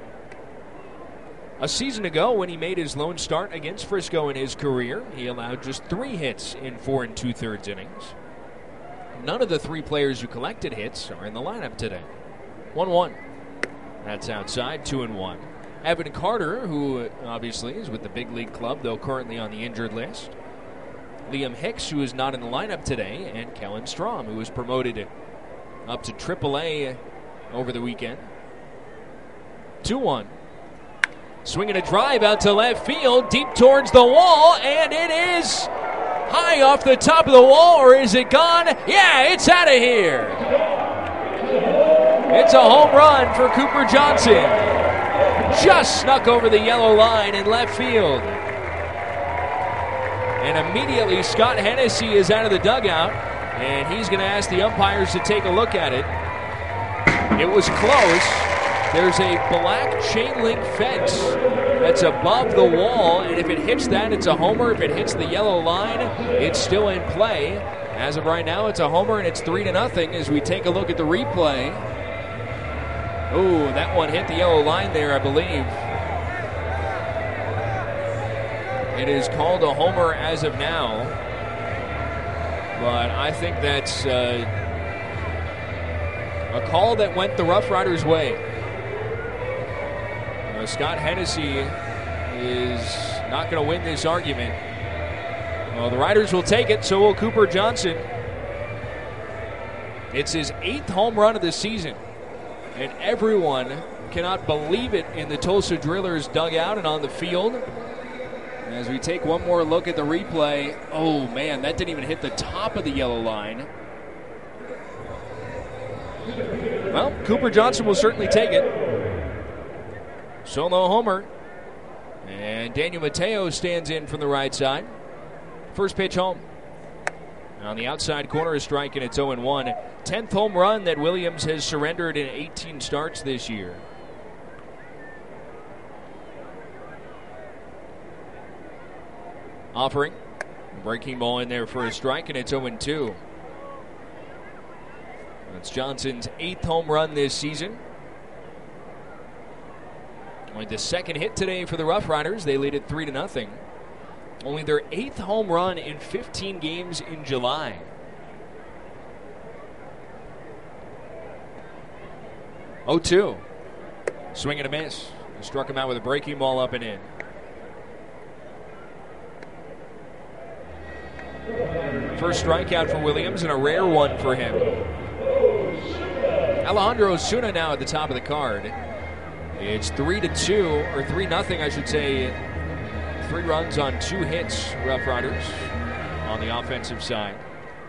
A season ago, when he made his lone start against Frisco in his career, he allowed just 3 hits in 4 2/3 innings. None of the 3 players who collected hits are in the lineup today. 1-1. That's outside, 2-1. Evan Carter, who obviously is with the big league club, though currently on the injured list. Liam Hicks, who is not in the lineup today, and Kellen Strom, who was promoted up to AAA over the weekend. 2-1. Swinging a drive out to left field, deep towards the wall, and it is high off the top of the wall, or is it gone? Yeah, it's out of here. It's a home run for Cooper Johnson. Just snuck over the yellow line in left field. And immediately Scott Hennessy is out of the dugout, and he's going to ask the umpires to take a look at it. It was close. There's a black chain link fence that's above the wall, and if it hits that, it's a homer. If it hits the yellow line, it's still in play. As of right now, it's a homer, and it's 3-0 as we take a look at the replay. Oh, that one hit the yellow line there, I believe. It is called a homer as of now, but I think that's a call that went the Rough Riders' way. Scott Hennessy is not going to win this argument. Well, the Riders will take it, so will Cooper Johnson. It's his 8th home run of the season, and everyone cannot believe it in the Tulsa Drillers dugout and on the field. As we take one more look at the replay, oh man, that didn't even hit the top of the yellow line. Well, Cooper Johnson will certainly take it. Solo homer. And Daniel Mateo stands in from the right side. First pitch home. On the outside corner, a strike, and it's 0-1. 10th home run that Williams has surrendered in 18 starts this year. Offering. Breaking ball in there for a strike, and it's 0-2. That's Johnson's 8th home run this season. Only the 2nd hit today for the Rough Riders. They lead it 3-0. Only their 8th home run in 15 games in July. Oh, 2. Swing and a miss. Struck him out with a breaking ball up and in. First strikeout for Williams, and a rare one for him. Alejandro Osuna now at the top of the card. It's 3-2, or 3-0, I should say. 3 runs on 2 hits, Rough Riders, on the offensive side.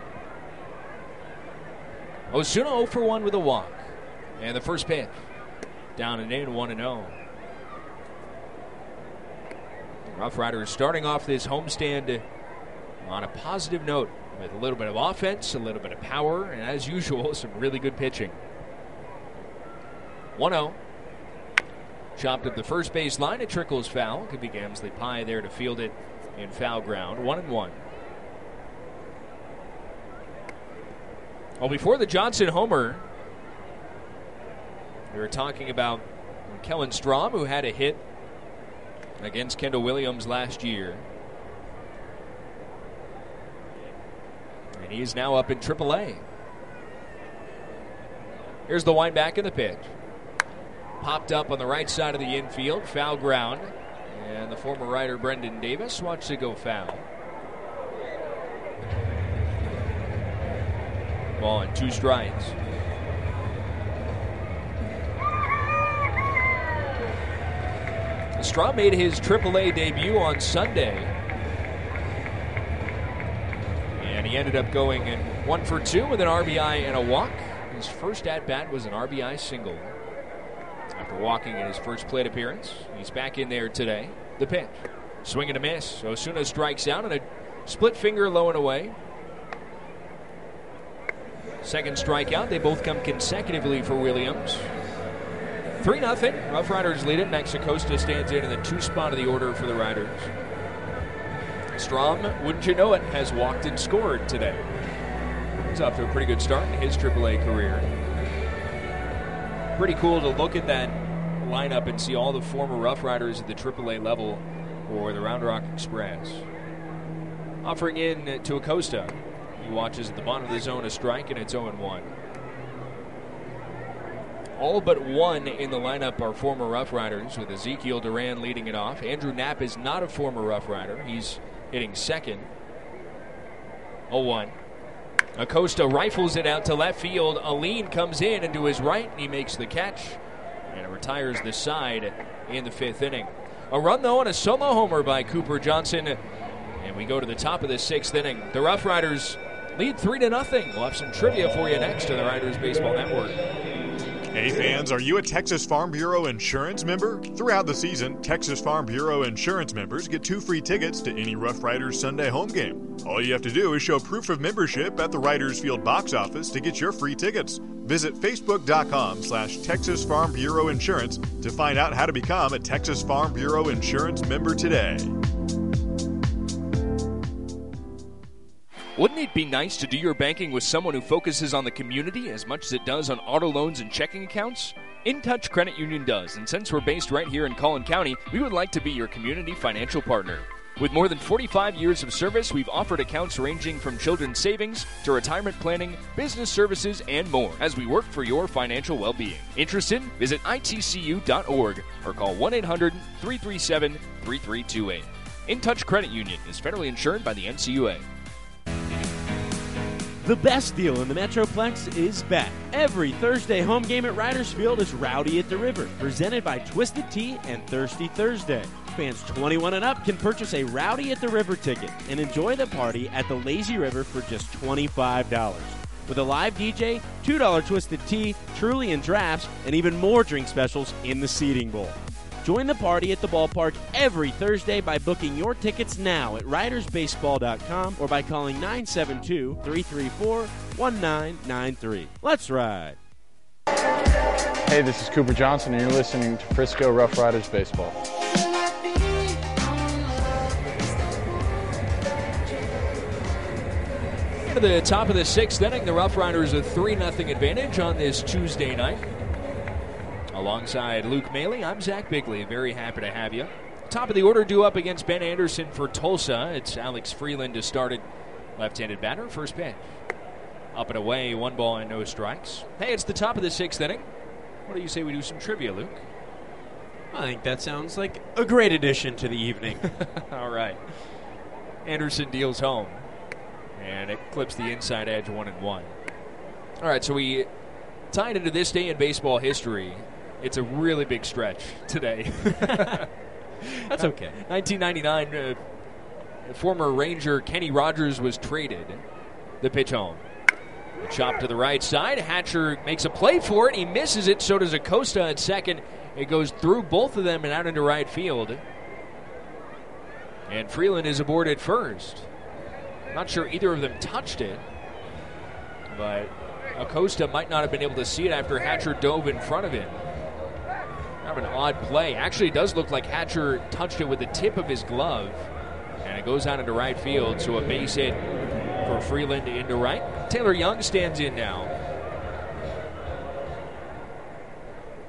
Osuna 0 for 1 with a walk. And the first pitch. Down and in, 1-0. Rough Riders starting off this homestand on a positive note with a little bit of offense, a little bit of power, and as usual, some really good pitching. 1-0. Chopped up the first base line. It trickles foul. Could be Gamsley Pye there to field it in foul ground. 1-1. Well, before the Johnson homer, We were talking about Kellen Strom, who had a hit against Kendall Williams last year. And he's now up in AAA. Here's the wind back in the pitch. Popped up on the right side of the infield, foul ground. And the former Rider Brendan Davis watched it go foul. Ball and 2 strikes. Strom made his AAA debut on Sunday. And he ended up going in 1 for 2 with an RBI and a walk. His first at-bat was an RBI single. After walking in his first plate appearance, he's back in there today. The pitch. Swing and a miss. Osuna strikes out on a split finger low and away. Second strikeout. They both come consecutively for Williams. 3-0. Rough Riders lead it. Max Acosta stands in the 2 spot of the order for the Riders. Strom, wouldn't you know it, has walked and scored today. He's off to a pretty good start in his AAA career. Pretty cool to look at that lineup and see all the former Rough Riders at the AAA level for the Round Rock Express. Offering in to Acosta. He watches at the bottom of the zone a strike, and it's 0-1. All but one in the lineup are former Rough Riders, with Ezekiel Duran leading it off. Andrew Knapp is not a former Rough Rider. He's hitting second. 0-1. Acosta rifles it out to left field. Aline comes in and to his right. He makes the catch and it retires the side in the 5th inning. A run, though, and a solo homer by Cooper Johnson. And we go to the top of the 6th inning. The Rough Riders lead 3-0. We'll have some trivia for you next on the Riders Baseball Network. Hey fans, are you a Texas Farm Bureau insurance member? Throughout the season, Texas Farm Bureau insurance members get 2 free tickets to any Rough Riders Sunday home game. All you have to do is show proof of membership at the Riders Field box office to get your free tickets. Visit facebook.com/Texas Farm Bureau Insurance to find out how to become a Texas Farm Bureau insurance member today. Wouldn't it be nice to do your banking with someone who focuses on the community as much as it does on auto loans and checking accounts? InTouch Credit Union does, and since we're based right here in Collin County, we would like to be your community financial partner. With more than 45 years of service, we've offered accounts ranging from children's savings to retirement planning, business services, and more as we work for your financial well-being. Interested? Visit itcu.org or call 1-800-337-3328. InTouch Credit Union is federally insured by the NCUA. The best deal in the Metroplex is back. Every Thursday home game at Riders Field is Rowdy at the River, presented by Twisted Tea and Thirsty Thursday. Fans 21 and up can purchase a Rowdy at the River ticket and enjoy the party at the Lazy River for just $25. With a live DJ, $2 Twisted Tea, Truly and drafts, and even more drink specials in the seating bowl. Join the party at the ballpark every Thursday by booking your tickets now at ridersbaseball.com or by calling 972-334-1993. Let's ride. Hey, this is Cooper Johnson, and you're listening to Frisco Rough Riders Baseball. To the top of the 6th inning, the Rough Riders a 3-0 advantage on this Tuesday night. Alongside Luke Maley, I'm Zach Bigley. Very happy to have you. Top of the order due up against Ben Anderson for Tulsa. It's Alex Freeland to start it. Left-handed batter, first pitch. Up and away, 1 ball and no strikes. Hey, it's the top of the 6th inning. What do you say we do some trivia, Luke? I think that sounds like a great addition to the evening. All right. Anderson deals home. And it clips the inside edge 1-1. All right, so we tied into this day in baseball history. It's a really big stretch today. That's okay. 1999, former Ranger Kenny Rogers was traded. The pitch home. The chop to the right side. Hatcher makes a play for it. He misses it. So does Acosta at second. It goes through both of them and out into right field. And Freeland is aboard at first. Not sure either of them touched it. But Acosta might not have been able to see it after Hatcher dove in front of him. Kind of an odd play. Actually, it does look like Hatcher touched it with the tip of his glove. And it goes out into right field, so a base hit for Freeland into right. Taylor Young stands in now.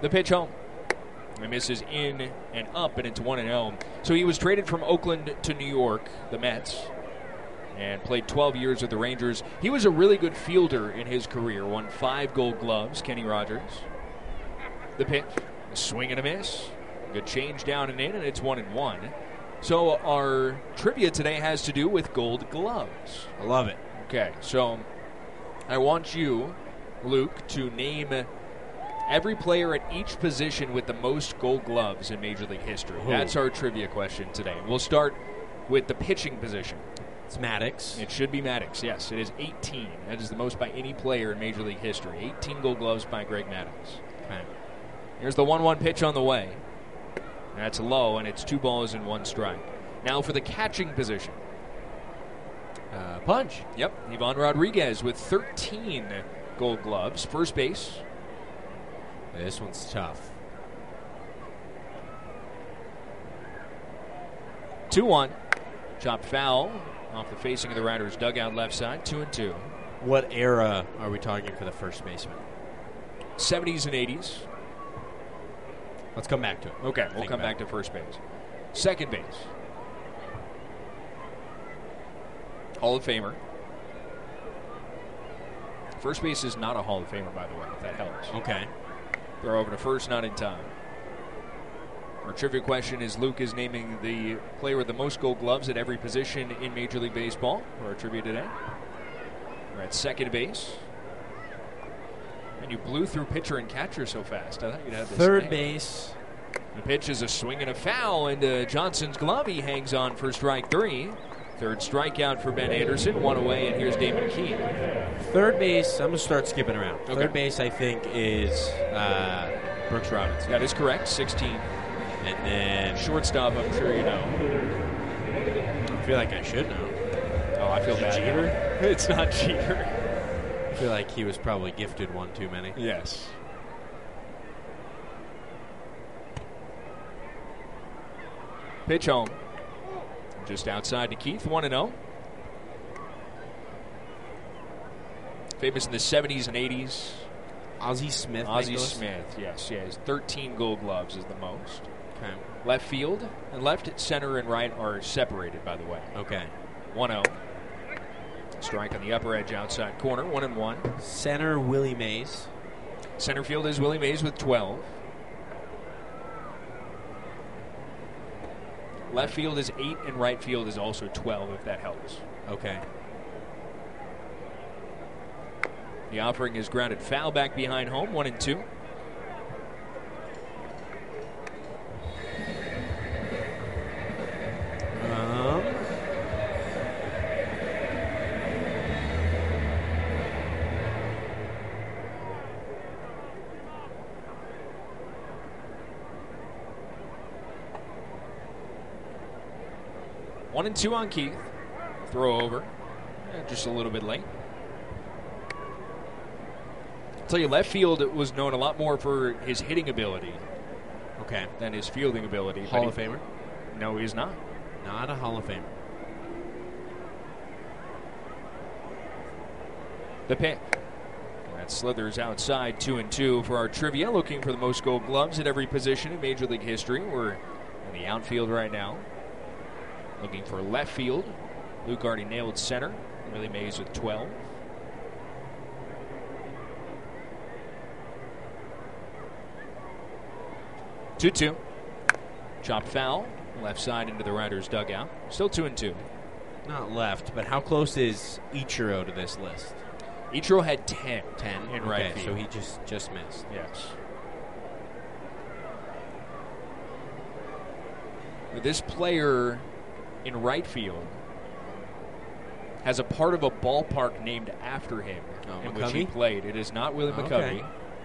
The pitch home. He misses in and up, and it's 1-0. So he was traded from Oakland to New York, the Mets, and played 12 years with the Rangers. He was a really good fielder in his career. Won 5 Gold Gloves, Kenny Rogers. The pitch, a swing and a miss. Good change down and in, and it's 1-1. So our trivia today has to do with Gold Gloves. I love it. Okay, so I want you, Luke, to name every player at each position with the most Gold Gloves in Major League history. Ooh. That's our trivia question today. We'll start with the pitching position. It's Maddox. It should be Maddox, yes. It is 18. That is the most by any player in Major League history. 18 Gold Gloves by Greg Maddox. Okay. Here's the 1-1 pitch on the way. That's low, and it's 2 balls and 1 strike. Now for the catching position. Punch. Yep, Ivan Rodriguez with 13 Gold Gloves. First base. This one's tough. 2-1. Chopped foul off the facing of the Riders' dugout left side. 2-2. What era are we talking for the first baseman? 70s and 80s. Let's come back to it. Okay, we'll come back to first base. Second base. Hall of Famer. First base is not a Hall of Famer, by the way, if that helps. Okay. Throw over to first, not in time. Our trivia question is Luke is naming the player with the most Gold Gloves at every position in Major League Baseball for our trivia today. We're at second base. And you blew through pitcher and catcher so fast. I thought you'd have this. Third base. The pitch is a swing and a foul into Johnson's glove. He hangs on for strike 3. Third strikeout for Ben Anderson. 1 away, and here's Damon Keene. Third base, I'm going to start skipping around. Okay. Third base, I think, is Brooks Robinson. That is correct, 16. And then shortstop, I'm sure you know. I feel like I should know. Oh, I feel bad. Jeter? It's not Jeter. I feel like he was probably gifted one too many. Yes. Pitch home. Just outside to Keith, 1-0. Famous in the 70s and 80s. Ozzie Smith. Ozzie Smith, yes. Yeah, his 13 Gold Gloves is the most. Okay. Left field and left, center, and right are separated, by the way. Okay. 1-0. Strike on the upper edge outside corner, 1-1. Center, Willie Mays. Center field is Willie Mays with 12. Left field is 8, and right field is also 12, if that helps. Okay. The offering is grounded foul back behind home, 1-2. One and two on Keith. Throw over. Just a little bit late. I'll tell you, left field was known a lot more for his hitting ability. Okay. Than his fielding ability. Hall of Famer? No, he's not. Not a Hall of Famer. The pick. That slithers outside, 2-2 for our trivia. Looking for the most Gold Gloves at every position in Major League history. We're in the outfield right now. Looking for left field. Luke already nailed center. Willie Mays with 12. Two-two. Chopped foul. Left side into the Riders' dugout. Still 2-2. Not left, but how close is Ichiro to this list? Ichiro had 10. 10 in right field. So he just missed. Yes. This player in right field has a part of a ballpark named after him in which he played. It is not Willie McCovey.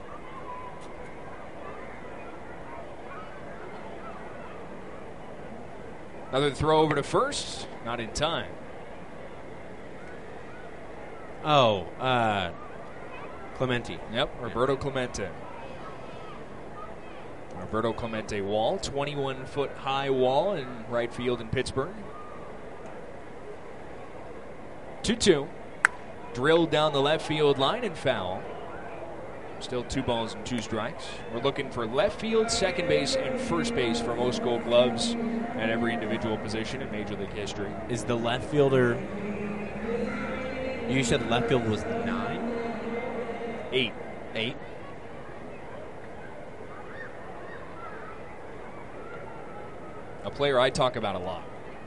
Another throw over to first. Not in time. Oh, Clemente. Yep, Roberto Clemente. Roberto Clemente wall, 21-foot high wall in right field in Pittsburgh. 2-2. Drilled down the left field line and foul. Still 2 balls and 2 strikes. We're looking for left field, second base, and first base for most Gold Gloves at every individual position in Major League history. Is the left fielder... You said left field was 9? 8. 8? A player I talk about a lot.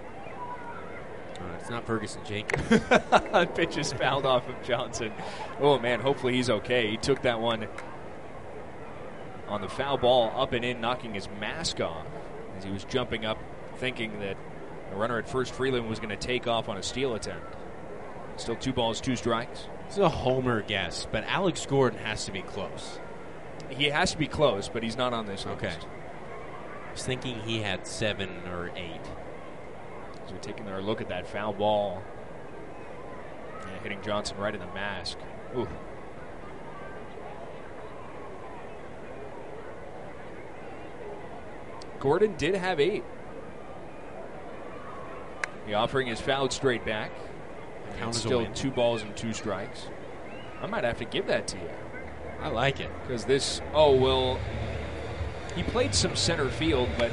It's not Ferguson Jenkins. Pitch is fouled off of Johnson. Oh, man, hopefully he's okay. He took that one on the foul ball up and in, knocking his mask off as he was jumping up, thinking that the runner at first, Freeland, was going to take off on a steal attempt. Still 2 balls, 2 strikes. This is a homer guess, but Alex Gordon has to be close. He has to be close, but he's not on this list. Okay. I was thinking he had 7 or 8. As we're taking our look at that foul ball. And hitting Johnson right in the mask. Ooh. Gordon did have 8. The offering is fouled straight back. And still 2 balls and 2 strikes. I might have to give that to you. I like it. Because this, he played some center field, but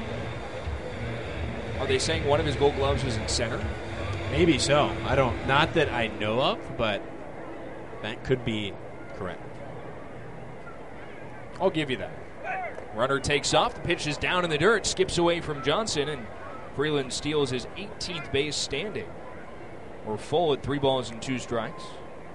are they saying one of his Gold Gloves was in center? Maybe so. Not that I know of, but that could be correct. I'll give you that. Runner takes off. The pitch is down in the dirt, skips away from Johnson, and Freeland steals his 18th base standing. We're full at 3 balls and 2 strikes.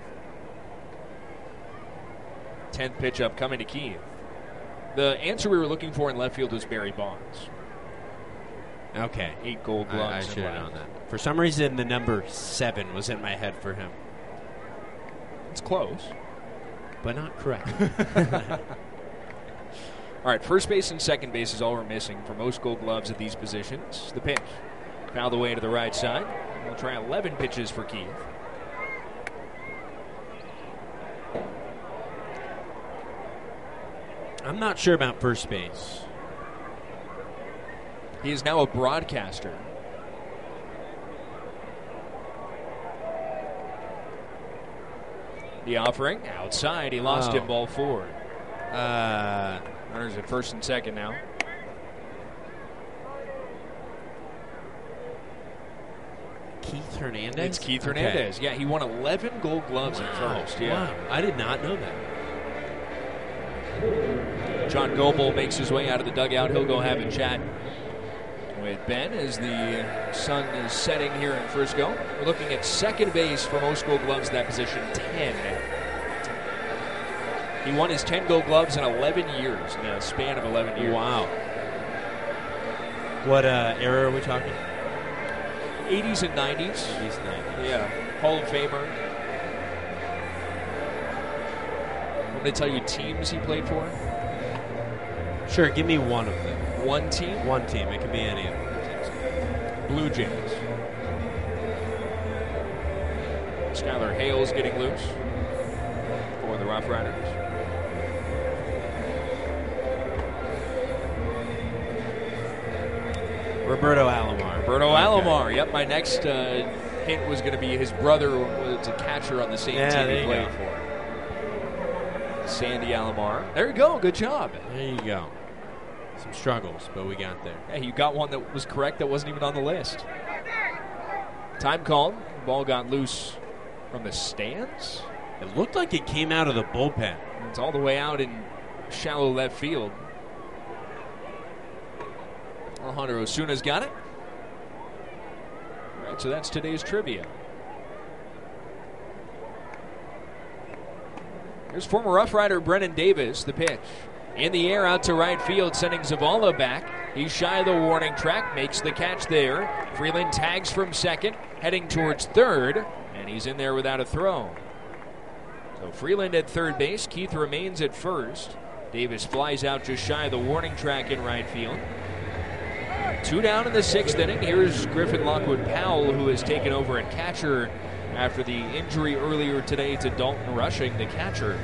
10th pitch up coming to Keith. The answer we were looking for in left field was Barry Bonds. Okay. 8 Gold Gloves. I should have known that. For some reason, the number 7 was in my head for him. It's close. But not correct. All right, first base and second base is all we're missing for most Gold Gloves at these positions. The pitch. Fouled away to the right side. We'll try 11 pitches for Keith. I'm not sure about first base. He is now a broadcaster. The offering outside. He lost him, ball 4. Runners at first and second now. Keith Hernandez? It's Keith Hernandez. Yeah, he won 11 Gold Gloves at first. Yeah. Wow. I did not know that. John Goebel makes his way out of the dugout. He'll go have a chat with Ben as the sun is setting here in Frisco. We're looking at second base for most Gold Gloves at that position, 10. He won his 10 Gold Gloves in 11 years, in a span of 11 years. Wow. What era are we talking? 80s and 90s. 80s and 90s. Yeah. Hall of Famer. I'm going to tell you teams he played for. Sure, give me one of them. One team? One team. It could be any of them. Blue Jays. Skylar Hale's getting loose for the Rough Riders. Roberto Alomar. Alomar. Yep, my next hint was going to be his brother was a catcher on the same team he played for. Sandy Alomar. There you go. Good job. There you go. Some struggles, but we got there. Hey, you got one that was correct that wasn't even on the list. Time called. The ball got loose from the stands. It looked like it came out of the bullpen. It's all the way out in shallow left field. Alejandro Osuna's got it. All right, so that's today's trivia. Here's former Rough Rider Brennan Davis, the pitch. In the air out to right field, sending Zavala back. He's shy of the warning track, makes the catch there. Freeland tags from second, heading towards third, and he's in there without a throw. So Freeland at third base, Keith remains at first. Davis flies out just shy of the warning track in right field. 2 down in the 6th inning. Here's Griffin Lockwood Powell, who has taken over at catcher after the injury earlier today to Dalton Rushing, the catcher.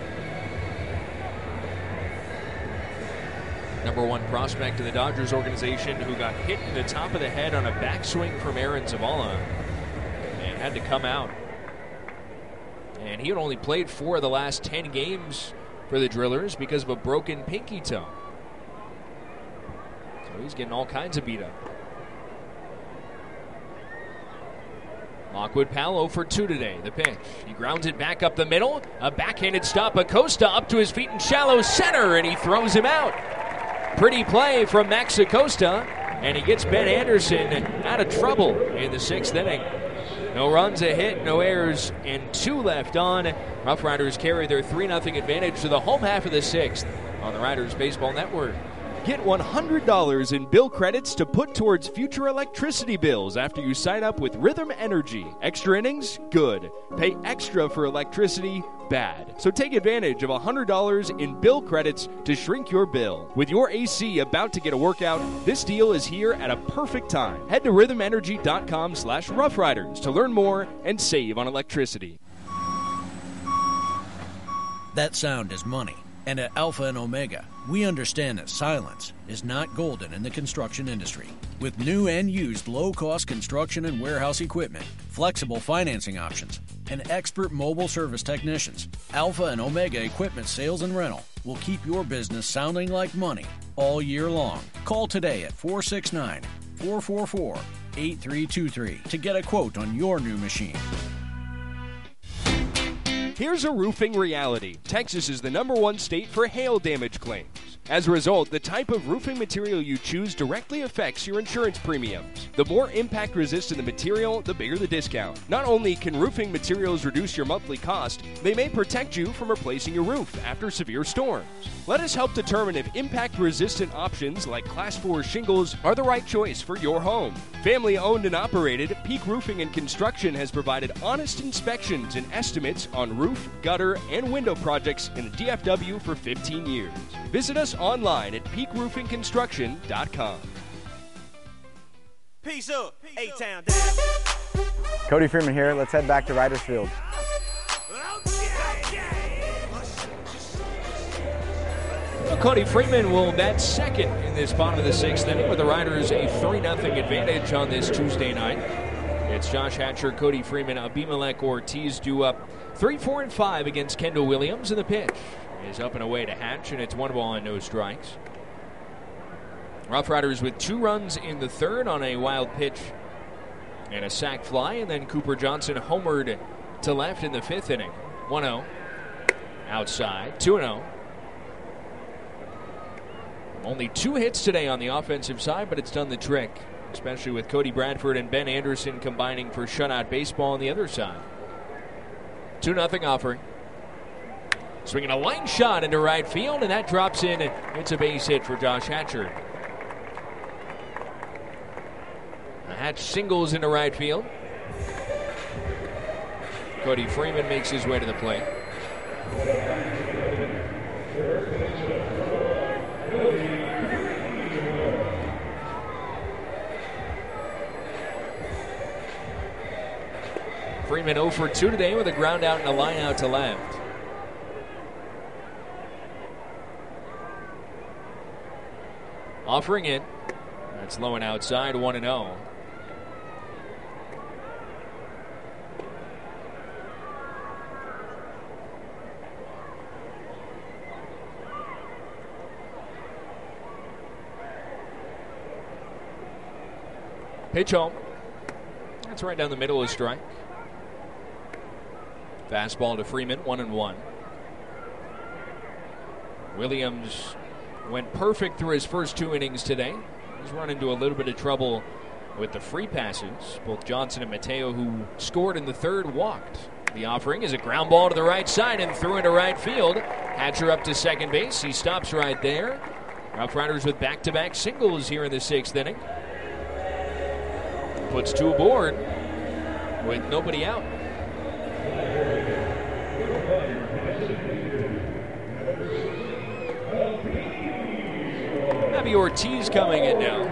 Number 1 prospect in the Dodgers organization who got hit in the top of the head on a backswing from Aaron Zavala and had to come out. And he had only played 4 of the last 10 games for the Drillers because of a broken pinky toe. So he's getting all kinds of beat up. Lockwood Powell 0 for 2 today. The pitch. He grounds it back up the middle. A backhanded stop. Acosta up to his feet in shallow center, and he throws him out. Pretty play from Max Acosta, and he gets Ben Anderson out of trouble in the 6th inning. No runs, a hit, no errors, and 2 left on. Rough Riders carry their 3-0 advantage to the home half of the 6th on the Riders Baseball Network. Get $100 in bill credits to put towards future electricity bills after you sign up with Rhythm Energy. Extra innings? Good. Pay extra for electricity? Bad. So take advantage of $100 in bill credits to shrink your bill. With your AC about to get a workout, this deal is here at a perfect time. Head to rhythmenergy.com/roughriders to learn more and save on electricity. That sound is money. And at Alpha and Omega, we understand that silence is not golden in the construction industry. With new and used low-cost construction and warehouse equipment, flexible financing options, and expert mobile service technicians, Alpha and Omega Equipment Sales and Rental will keep your business sounding like money all year long. Call today at 469-444-8323 to get a quote on your new machine. Here's a roofing reality. Texas is the #1 state for hail damage claims. As a result, the type of roofing material you choose directly affects your insurance premiums. The more impact-resistant the material, the bigger the discount. Not only can roofing materials reduce your monthly cost, they may protect you from replacing your roof after severe storms. Let us help determine if impact-resistant options like Class 4 shingles are the right choice for your home. Family-owned and operated, Peak Roofing and Construction has provided honest inspections and estimates on roof, gutter, and window projects in the DFW for 15 years. Visit us online at peakroofingconstruction.com. Peace up, A-Town down. Cody Freeman here. Let's head back to Riders Field. Well, Cody Freeman will bat second in this bottom of the 6th inning with the Riders a 3-0 advantage on this Tuesday night. It's Josh Hatcher, Cody Freeman, Abimelech Ortiz due up 3, 4, and 5 against Kendall Williams, and the pitch is up and away to Hatch, and it's 1 ball and no strikes. Rough Riders with 2 runs in the 3rd on a wild pitch and a sac fly, and then Cooper Johnson homered to left in the 5th inning. 1-0 outside, 2-0. Only 2 hits today on the offensive side, but it's done the trick, especially with Cody Bradford and Ben Anderson combining for shutout baseball on the other side. 2-0 offering. Swinging a line shot into right field, and that drops in. It's a base hit for Josh Hatcher. Hatch singles into right field. Cody Freeman makes his way to the plate. Freeman 0 for 2 today with a ground out and a line out to left. Offering it. That's low and outside, 1-0. Pitch home. That's right down the middle of the strike. Fastball to Freeman, 1-1. Williams went perfect through his first 2 innings today. He's run into a little bit of trouble with the free passes. Both Johnson and Mateo, who scored in the 3rd, walked. The offering is a ground ball to the right side and through into right field. Hatcher up to second base. He stops right there. Rough Riders with back-to-back singles here in the 6th inning. Puts 2 aboard with nobody out. Abby Ortiz coming in now.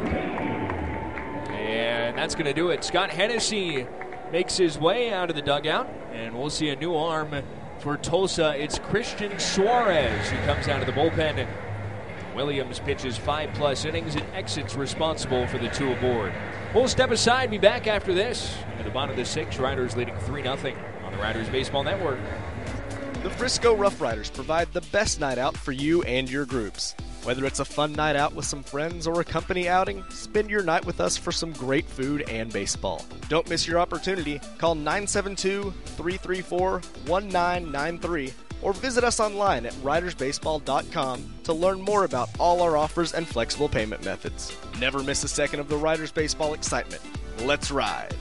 And that's going to do it. Scott Hennessy makes his way out of the dugout, and we'll see a new arm for Tulsa. It's Christian Suarez who comes out of the bullpen. Williams pitches 5+ innings and exits responsible for the 2 aboard. We'll step aside, be back after this. At the bottom of the 6th, Riders leading 3-0 on the Riders Baseball Network. The Frisco Rough Riders provide the best night out for you and your groups. Whether it's a fun night out with some friends or a company outing, spend your night with us for some great food and baseball. Don't miss your opportunity. Call 972-334-1993 or visit us online at ridersbaseball.com to learn more about all our offers and flexible payment methods. Never miss a second of the Riders Baseball excitement. Let's ride!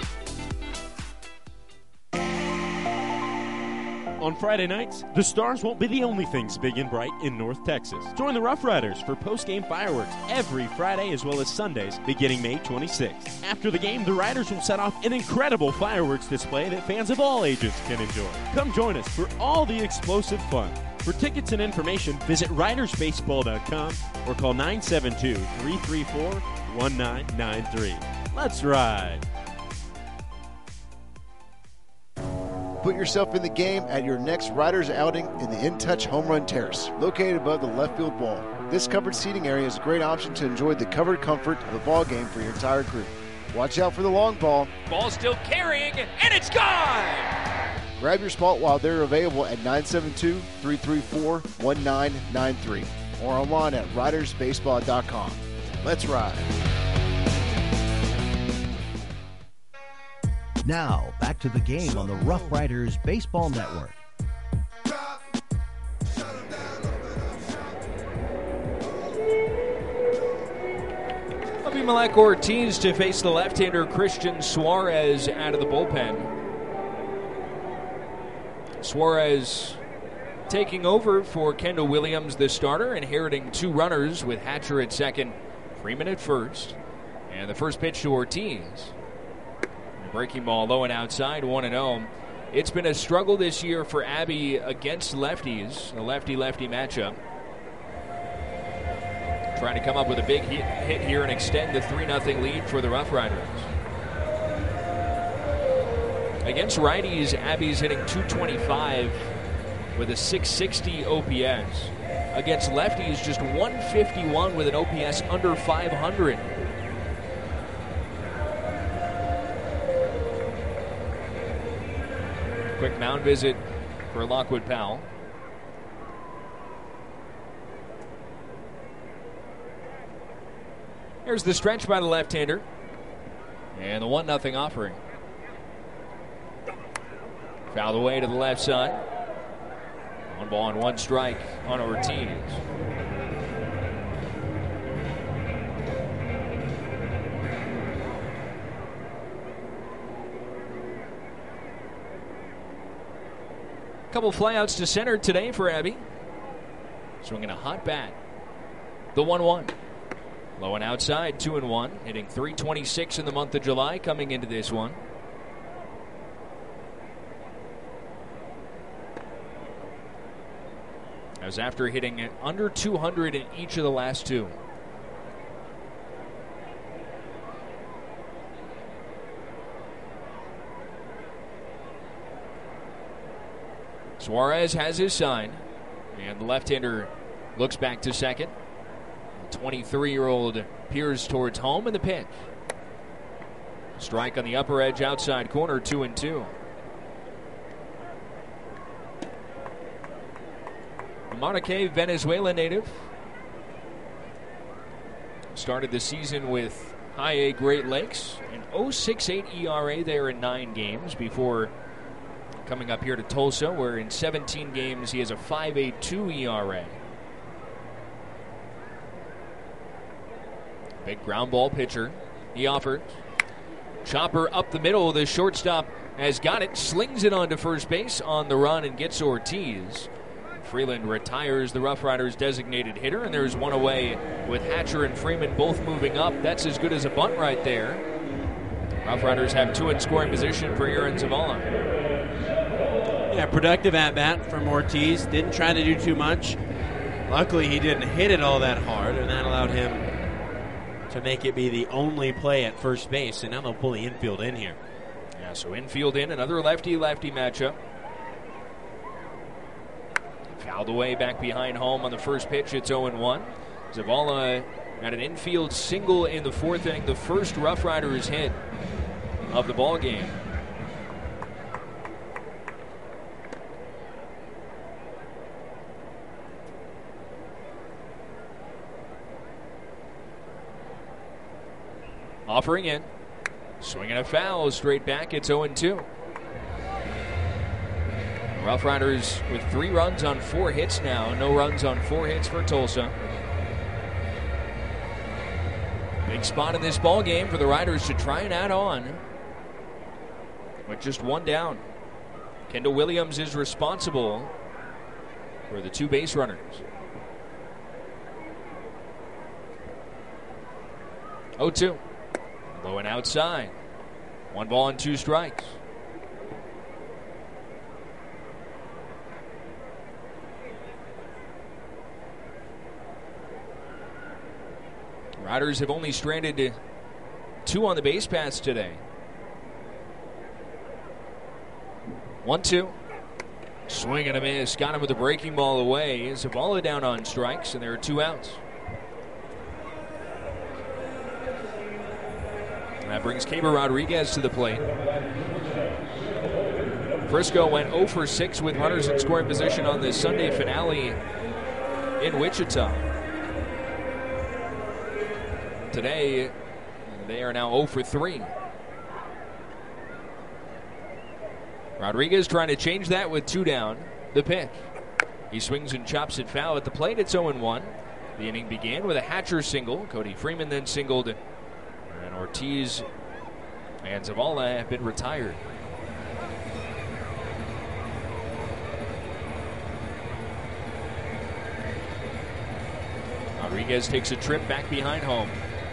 On Friday nights, the Stars won't be the only things big and bright in North Texas. Join the Rough Riders for post-game fireworks every Friday as well as Sundays beginning May 26th. After the game, the Riders will set off an incredible fireworks display that fans of all ages can enjoy. Come join us for all the explosive fun. For tickets and information, visit ridersbaseball.com or call 972-334-1993. Let's ride! Put yourself in the game at your next Riders outing in the In Touch Home Run Terrace, located above the left field wall. This covered seating area is a great option to enjoy the covered comfort of a ball game for your entire group. Watch out for the long ball. Ball still carrying, and it's gone! Grab your spot while they're available at 972-334-1993 or online at ridersbaseball.com. Let's ride. Now, back to the game on the Rough Riders Baseball Network. Abimelec Ortiz to face the left-hander Christian Suarez out of the bullpen. Suarez taking over for Kendall Williams, the starter, inheriting two runners with Hatcher at second, Freeman at first. And the first pitch to Ortiz. Breaking ball low and outside, 1-0. It's been a struggle this year for Abby against lefties, a lefty-lefty matchup. Trying to come up with a big hit here and extend the 3-0 lead for the Rough Riders. Against righties, Abby's hitting .225 with a .660 OPS. Against lefties, just .151 with an OPS under 500. Quick mound visit for Lockwood Powell. Here's the stretch by the left-hander. And the 1-0 offering. Fouled away to the left side. 1 ball and 1 strike on Ortiz. Couple flyouts to center today for Abby. Swinging a hot bat. The 1-1. Low and outside, 2-1. Hitting .326 in the month of July coming into this one. As after hitting under 200 in each of the last two. Suarez has his sign, and the left-hander looks back to second. The 23-year-old peers towards home in the pitch. Strike on the upper edge, outside corner, 2-2. Maracay, Venezuela native. Started the season with high A Great Lakes, an 0.68 ERA there in 9 games before coming up here to Tulsa, where in 17 games he has a 5.82 ERA. Big ground ball pitcher. He offers. Chopper up the middle. The shortstop has got it. Slings it onto first base on the run and gets Ortiz. Freeland retires the Rough Riders' designated hitter, and there's one away with Hatcher and Freeman both moving up. That's as good as a bunt right there. Rough Riders have 2 in scoring position for Aaron Zavala. Yeah, productive at-bat from Ortiz. Didn't try to do too much. Luckily, he didn't hit it all that hard, and that allowed him to make it be the only play at first base. And now they'll pull the infield in here. Yeah, so infield in, another lefty-lefty matchup. Fouled away back behind home on the first pitch. It's 0-1. Zavala had an infield single in the 4th inning, the first Rough Riders hit of the ball game. Offering in. Swinging a foul. Straight back. It's 0-2. Rough Riders with 3 runs on 4 hits now. No runs on 4 hits for Tulsa. Big spot in this ball game for the Riders to try and add on with just 1 down. Kendall Williams is responsible for the 2 base runners. 0-2. Low and outside. 1 ball and 2 strikes. Riders have only stranded 2 on the base paths today. 1-2. Swing and a miss. Got him with a breaking ball away. Zavala down on strikes, and there are 2 outs. And that brings Keber Rodriguez to the plate. Frisco went 0 for 6 with runners in scoring position on the Sunday finale in Wichita. Today, they are now 0 for 3. Rodriguez trying to change that with 2 down. The pitch. He swings and chops it foul at the plate. It's 0-1. The inning began with a Hatcher single. Cody Freeman then singled. And Ortiz and Zavala have been retired. Rodriguez takes a trip back behind home.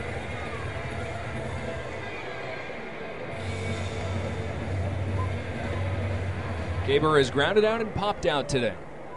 Keber is grounded out and popped out today.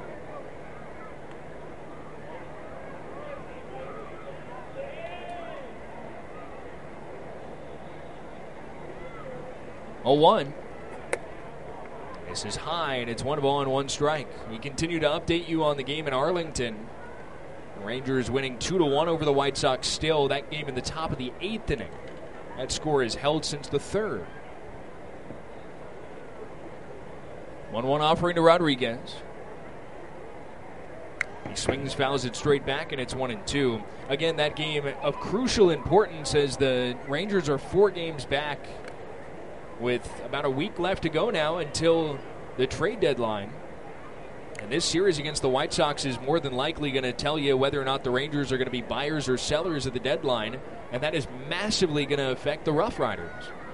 Oh, 1. This is high, and it's 1 ball and 1 strike. We continue to update you on the game in Arlington. The Rangers winning 2-1 over the White Sox still. That game in the top of the 8th inning. That score is held since the 3rd. 1-1 offering to Rodriguez. He swings, fouls it straight back, and it's 1-2. Again, that game of crucial importance as the Rangers are 4 games back with about a week left to go now until the trade deadline. And this series against the White Sox is more than likely going to tell you whether or not the Rangers are going to be buyers or sellers at the deadline, and that is massively going to affect the Rough Riders.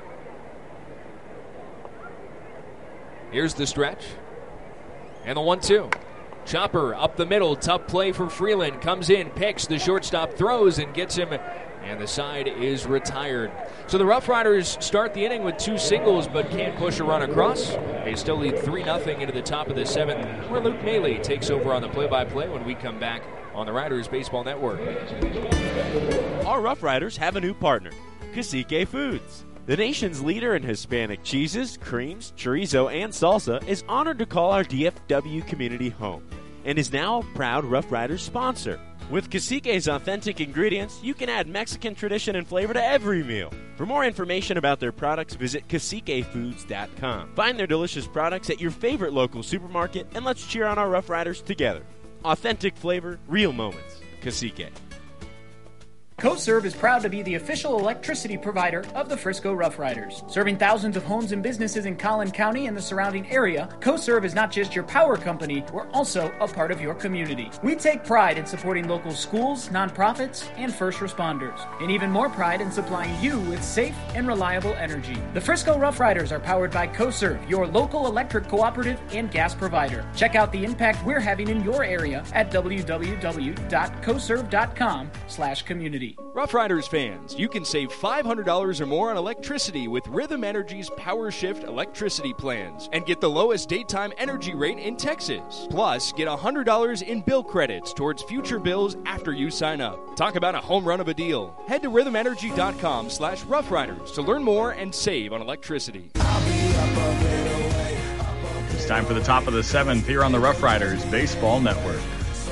Here's the stretch. And the 1-2. Chopper up the middle. Tough play for Freeland. Comes in, picks. The shortstop throws and gets him. And the side is retired. So the Rough Riders start the inning with 2 singles but can't push a run across. They still lead 3-0 into the top of the 7th, where Luke Maley takes over on the play-by-play when we come back on the Riders Baseball Network. Our Rough Riders have a new partner, Cacique Foods. The nation's leader in Hispanic cheeses, creams, chorizo, and salsa is honored to call our DFW community home and is now a proud Rough Riders sponsor. With Cacique's authentic ingredients, you can add Mexican tradition and flavor to every meal. For more information about their products, visit CaciqueFoods.com. Find their delicious products at your favorite local supermarket, and let's cheer on our Rough Riders together. Authentic flavor, real moments. Cacique. CoServe is proud to be the official electricity provider of the Frisco Rough Riders. Serving thousands of homes and businesses in Collin County and the surrounding area, CoServe is not just your power company, we're also a part of your community. We take pride in supporting local schools, nonprofits, and first responders, and even more pride in supplying you with safe and reliable energy. The Frisco Rough Riders are powered by CoServe, your local electric cooperative and gas provider. Check out the impact we're having in your area at www.coserve.com/community. Rough Riders fans, you can save $500 or more on electricity with Rhythm Energy's Power Shift electricity plans and get the lowest daytime energy rate in Texas. Plus, get $100 in bill credits towards future bills after you sign up. Talk about a home run of a deal. Head to rhythmenergy.com/roughriders to learn more and save on electricity. It's time for the top of the 7th here on the Rough Riders Baseball Network.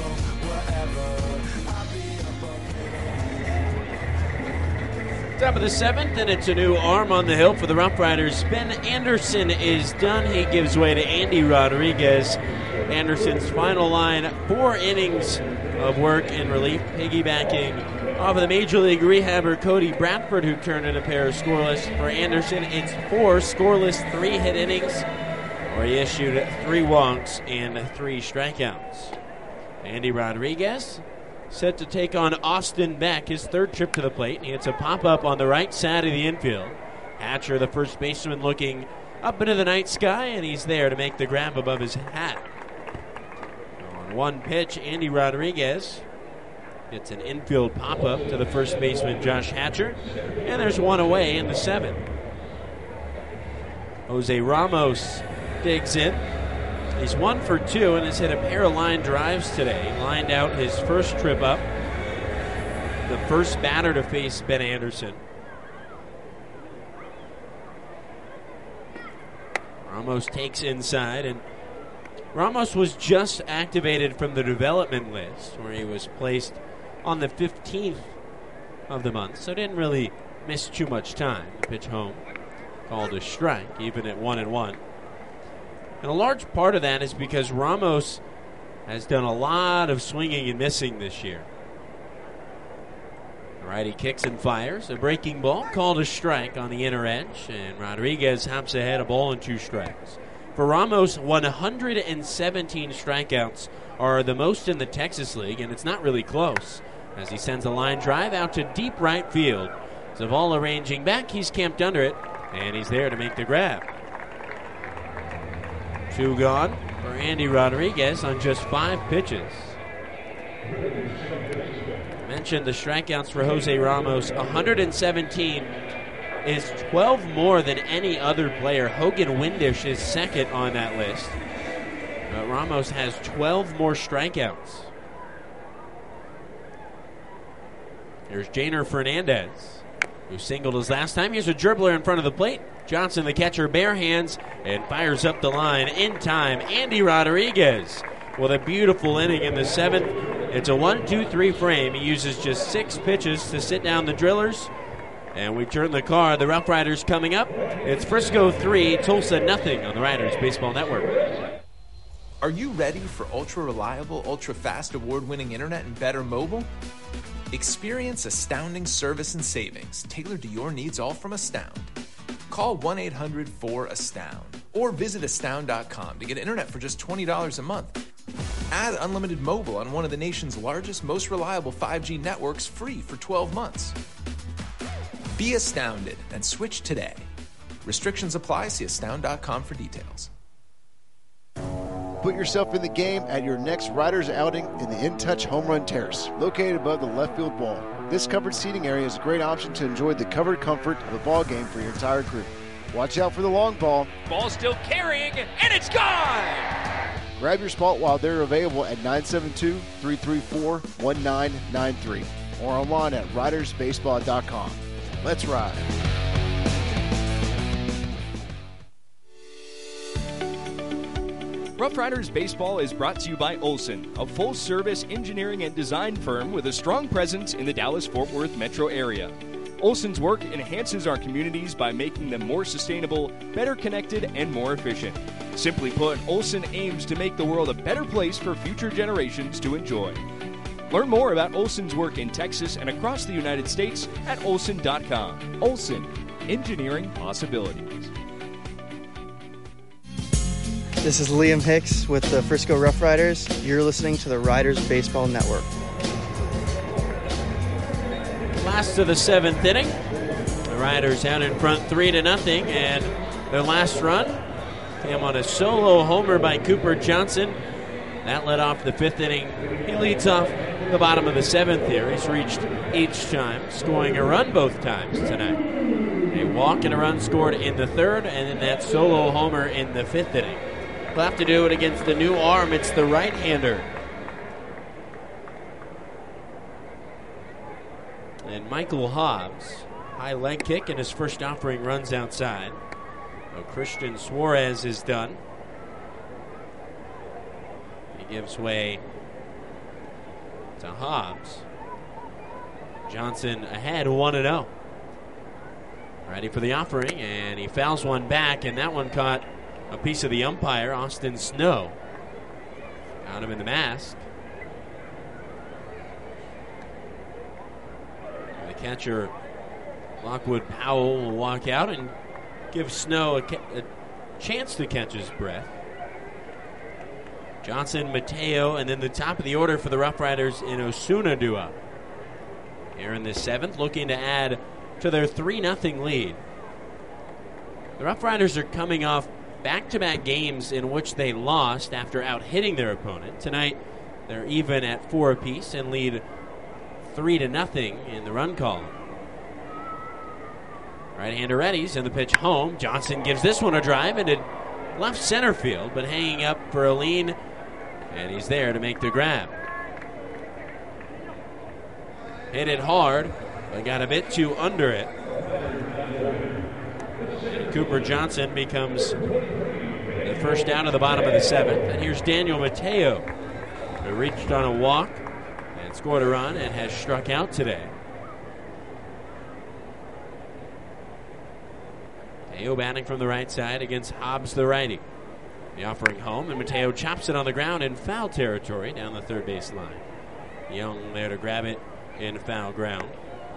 Top of the 7th, and it's a new arm on the hill for the Rough Riders. Ben Anderson is done. He gives way to Andy Rodriguez. Anderson's final line, 4 innings of work in relief, piggybacking off of the Major League rehabber Cody Bradford, who turned in a pair of scoreless. For Anderson, it's 4 scoreless, 3-hit innings, where he issued 3 walks and 3 strikeouts. Andy Rodriguez set to take on Austin Beck, his 3rd trip to the plate. He hits a pop-up on the right side of the infield. Hatcher, the first baseman, looking up into the night sky, and he's there to make the grab above his hat. On 1 pitch, Andy Rodriguez hits an infield pop-up to the first baseman, Josh Hatcher, and there's 1 away in the 7th. Jose Ramos digs in. He's 1 for 2 and has hit a pair of line drives today. Lined out his first trip up. The first batter to face Ben Anderson. Ramos takes inside, and Ramos was just activated from the development list, where he was placed on the 15th of the month, so didn't really miss too much time. The pitch home, called a strike, even at 1-1. And a large part of that is because Ramos has done a lot of swinging and missing this year. The righty kicks and fires. A breaking ball called a strike on the inner edge, and Rodriguez hops ahead, a ball and 2 strikes. For Ramos, 117 strikeouts are the most in the Texas League, and it's not really close, as he sends a line drive out to deep right field. Zavala ranging back, he's camped under it, and he's there to make the grab. 2 gone for Andy Rodriguez on just 5 pitches. I mentioned the strikeouts for Jose Ramos. 117 is 12 more than any other player. Hogan Windish is second on that list. But Ramos has 12 more strikeouts. There's Janer Fernandez, who singled his last time. Here's a dribbler in front of the plate. Johnson, the catcher, bare hands and fires up the line in time. Andy Rodriguez with a beautiful inning in the 7th. It's a 1-2-3 frame. He uses just 6 pitches to sit down the drillers. And we turn the car. The Rough Riders coming up. It's Frisco 3, Tulsa nothing on the Riders Baseball Network. Are you ready for ultra-reliable, ultra-fast, award-winning internet and better mobile? Experience astounding service and savings tailored to your needs, all from Astound. Call 1-800-4ASTOUND or visit astound.com to get internet for just $20 a month. Add unlimited mobile on one of the nation's largest, most reliable 5G networks free for 12 months. Be astounded and switch today. Restrictions apply. See astound.com for details. Put yourself in the game at your next Riders outing in the In Touch Home Run Terrace, located above the left field wall. This covered seating area is a great option to enjoy the covered comfort of a ball game for your entire group. Watch out for the long ball. Ball still carrying, and it's gone! Grab your spot while they're available at 972-334-1993 or online at ridersbaseball.com. Let's ride. Rough Riders Baseball is brought to you by Olson, a full-service engineering and design firm with a strong presence in the Dallas-Fort Worth metro area. Olson's work enhances our communities by making them more sustainable, better connected, and more efficient. Simply put, Olson aims to make the world a better place for future generations to enjoy. Learn more about Olson's work in Texas and across the United States at olson.com. Olson, engineering possibilities. This is Liam Hicks with the Frisco Rough Riders. You're listening to the Riders Baseball Network. Last of the 7th inning. The Riders out in front 3-0, and their last run came on a solo homer by Cooper Johnson. That led off the 5th inning. He leads off the bottom of the 7th here. He's reached each time, scoring a run both times tonight. A walk and a run scored in the 3rd, and then that solo homer in the 5th inning. He'll have to do it against the new arm. It's the right-hander. And Michael Hobbs, high leg kick, and his first offering runs outside. So Christian Suarez is done. He gives way to Hobbs. Johnson ahead 1-0. Ready for the offering, and he fouls one back, and that one caught a piece of the umpire, Austin Snow. Got him in the mask. The catcher, Lockwood Powell, will walk out and give Snow a chance to catch his breath. Johnson, Mateo, and then the top of the order for the Rough Riders in Osuna due up. Here in the 7th, looking to add to their 3-0 lead. The Rough Riders are coming off back-to-back games in which they lost after out-hitting their opponent. Tonight, they're even at 4 apiece and lead 3-0 in the run column. Right-hander readies, and the pitch home. Johnson gives this one a drive into left center field, but hanging up for a lean, and he's there to make the grab. Hit it hard, but got a bit too under it. And Cooper Johnson becomes the first down of the bottom of the 7th. And here's Daniel Mateo, who reached on a walk and scored a run and has struck out today. Mateo batting from the right side against Hobbs, the righty. The offering home, and Mateo chops it on the ground in foul territory down the third base line. Young there to grab it in foul ground.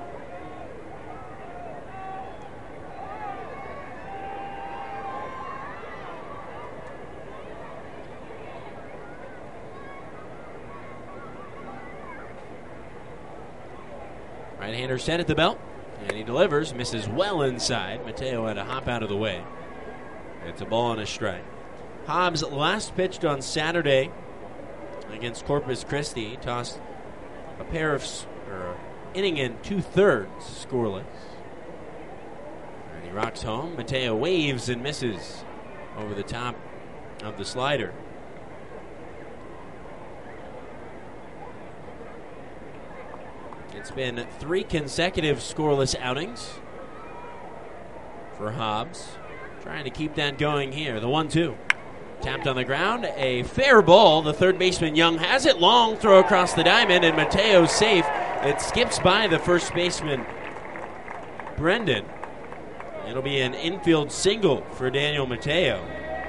Right-hander set at the belt, and he delivers, misses well inside. Mateo had to hop out of the way. It's a ball and a strike. Hobbs last pitched on Saturday against Corpus Christi. He tossed a pair of inning and 2/3 scoreless. And he rocks home. Mateo waves and misses over the top of the slider. It's been 3 consecutive scoreless outings for Hobbs. Trying to keep that going here. The 1-2. Tapped on the ground. A fair ball. The third baseman, Young, has it. Long throw across the diamond, and Mateo's safe. It skips by the first baseman, Brendan. It'll be an infield single for Daniel Mateo.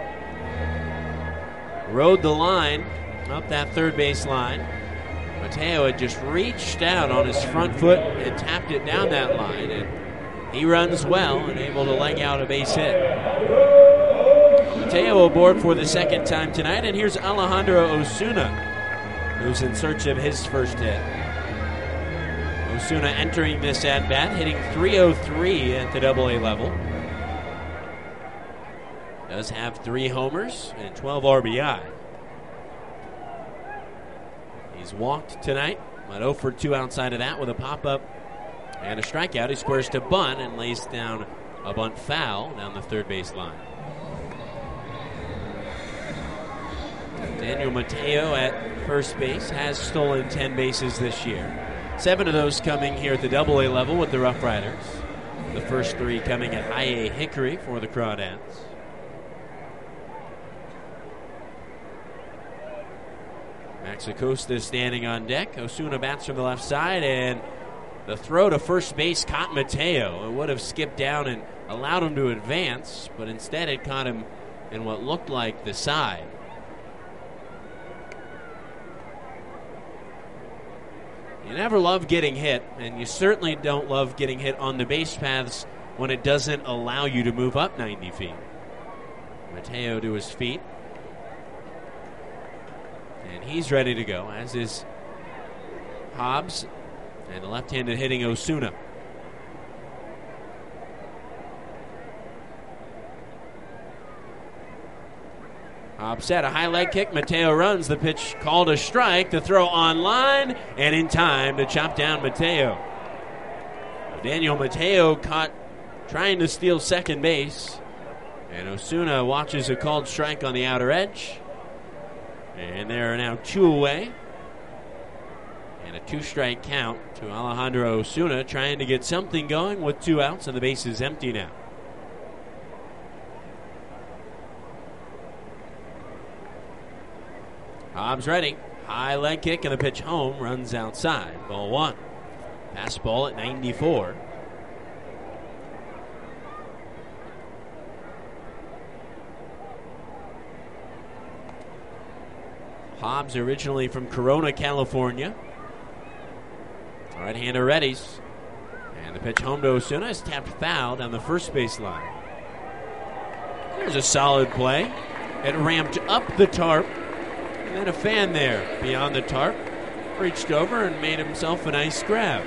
Rode the line up that third base line. Mateo had just reached out on his front foot and tapped it down that line, and he runs well and able to leg out a base hit. Mateo aboard for the second time tonight, and here's Alejandro Osuna, who's in search of his first hit. Osuna entering this at-bat, hitting .303 at the Double-A level. Does have 3 homers and 12 RBI. He's walked tonight, but 0 for 2 outside of that with a pop-up and a strikeout. He squares to bunt and lays down a bunt foul down the third base line. Daniel Mateo at first base has stolen 10 bases this year. 7 of those coming here at the Double-A level with the Rough Riders. The first 3 coming at High A Hickory for the Crawdads. Max Acosta standing on deck. Osuna bats from the left side, and the throw to first base caught Mateo. It would have skipped down and allowed him to advance, but instead it caught him in what looked like the side. You never love getting hit, and you certainly don't love getting hit on the base paths when it doesn't allow you to move up 90 feet. Mateo to his feet. And he's ready to go, as is Hobbs and the left-handed hitting Osuna. Hobbs set a high leg kick. Mateo runs. The pitch called a strike. The throw on line and in time to chop down Mateo. Daniel Mateo caught trying to steal second base. And Osuna watches a called strike on the outer edge. And there are now 2 away. And a 2-strike count to Alejandro Osuna, trying to get something going with 2 outs, and the base is empty now. Hobbs ready. High leg kick and the pitch home. Runs outside. Ball 1. Pass ball at 94. Hobbs originally from Corona, California. Right-hander readies. And the pitch home to Osuna is tapped foul down the first base line. There's a solid play. It ramped up the tarp. And then a fan there beyond the tarp reached over and made himself a nice grab.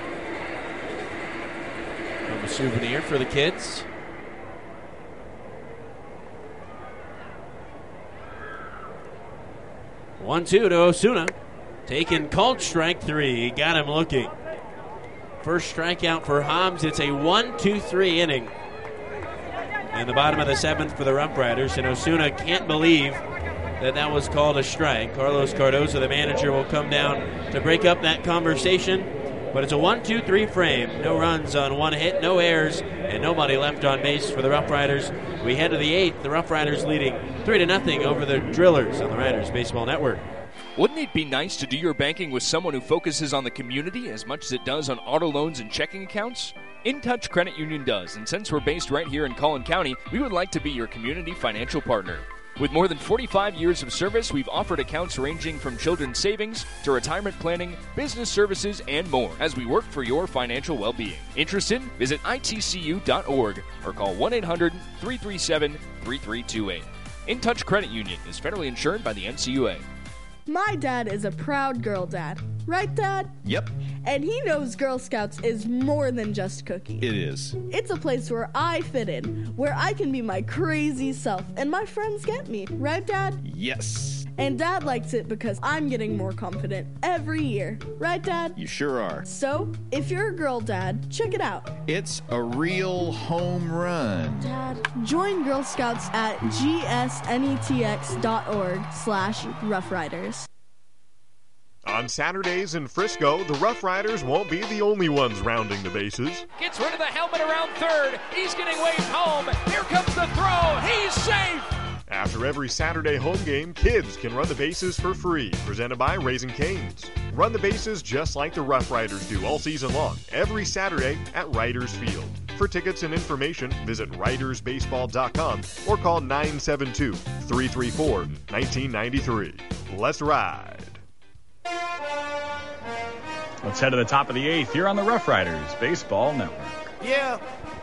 A souvenir for the kids. One-two to Osuna. Taken, called strike three. He got him looking. First strikeout for Hobbs. It's a 1-2-3 inning. In the bottom of the seventh for the Rough Riders, and Osuna can't believe that was called a strike. Carlos Cardozo, the manager, will come down to break up that conversation. But it's a 1-2-3 frame. No runs on one hit, no errors, and nobody left on base for the Rough Riders. We head to the eighth. The Rough Riders leading 3-0 over the Drillers on the Riders Baseball Network. Wouldn't it be nice to do your banking with someone who focuses on the community as much as it does on auto loans and checking accounts? InTouch Credit Union does, and since we're based right here in Collin County, we would like to be your community financial partner. With more than 45 years of service, we've offered accounts ranging from children's savings to retirement planning, business services, and more as we work for your financial well-being. Interested? Visit itcu.org or call 1-800-337-3328. InTouch Credit Union is federally insured by the NCUA. My dad is a proud girl dad. Right, Dad? Yep. And he knows Girl Scouts is more than just cookies. It is. It's a place where I fit in, where I can be my crazy self, and my friends get me. Right, Dad? Yes. And Dad likes it because I'm getting more confident every year. Right, Dad? You sure are. So, if you're a girl dad, check it out. It's a real home run. Dad, join Girl Scouts at gsnetx.org/Rough Riders. On Saturdays in Frisco, the Rough Riders won't be the only ones rounding the bases. Gets rid of the helmet around third. He's getting waved home. Here comes the throw. He's safe. After every Saturday home game, kids can run the bases for free. Presented by Raising Cane's. Run the bases just like the Rough Riders do all season long, every Saturday at Riders Field. For tickets and information, visit ridersbaseball.com or call 972-334-1993. Let's ride. Let's head to the top of the eighth here on the Rough Riders Baseball Network. Yeah.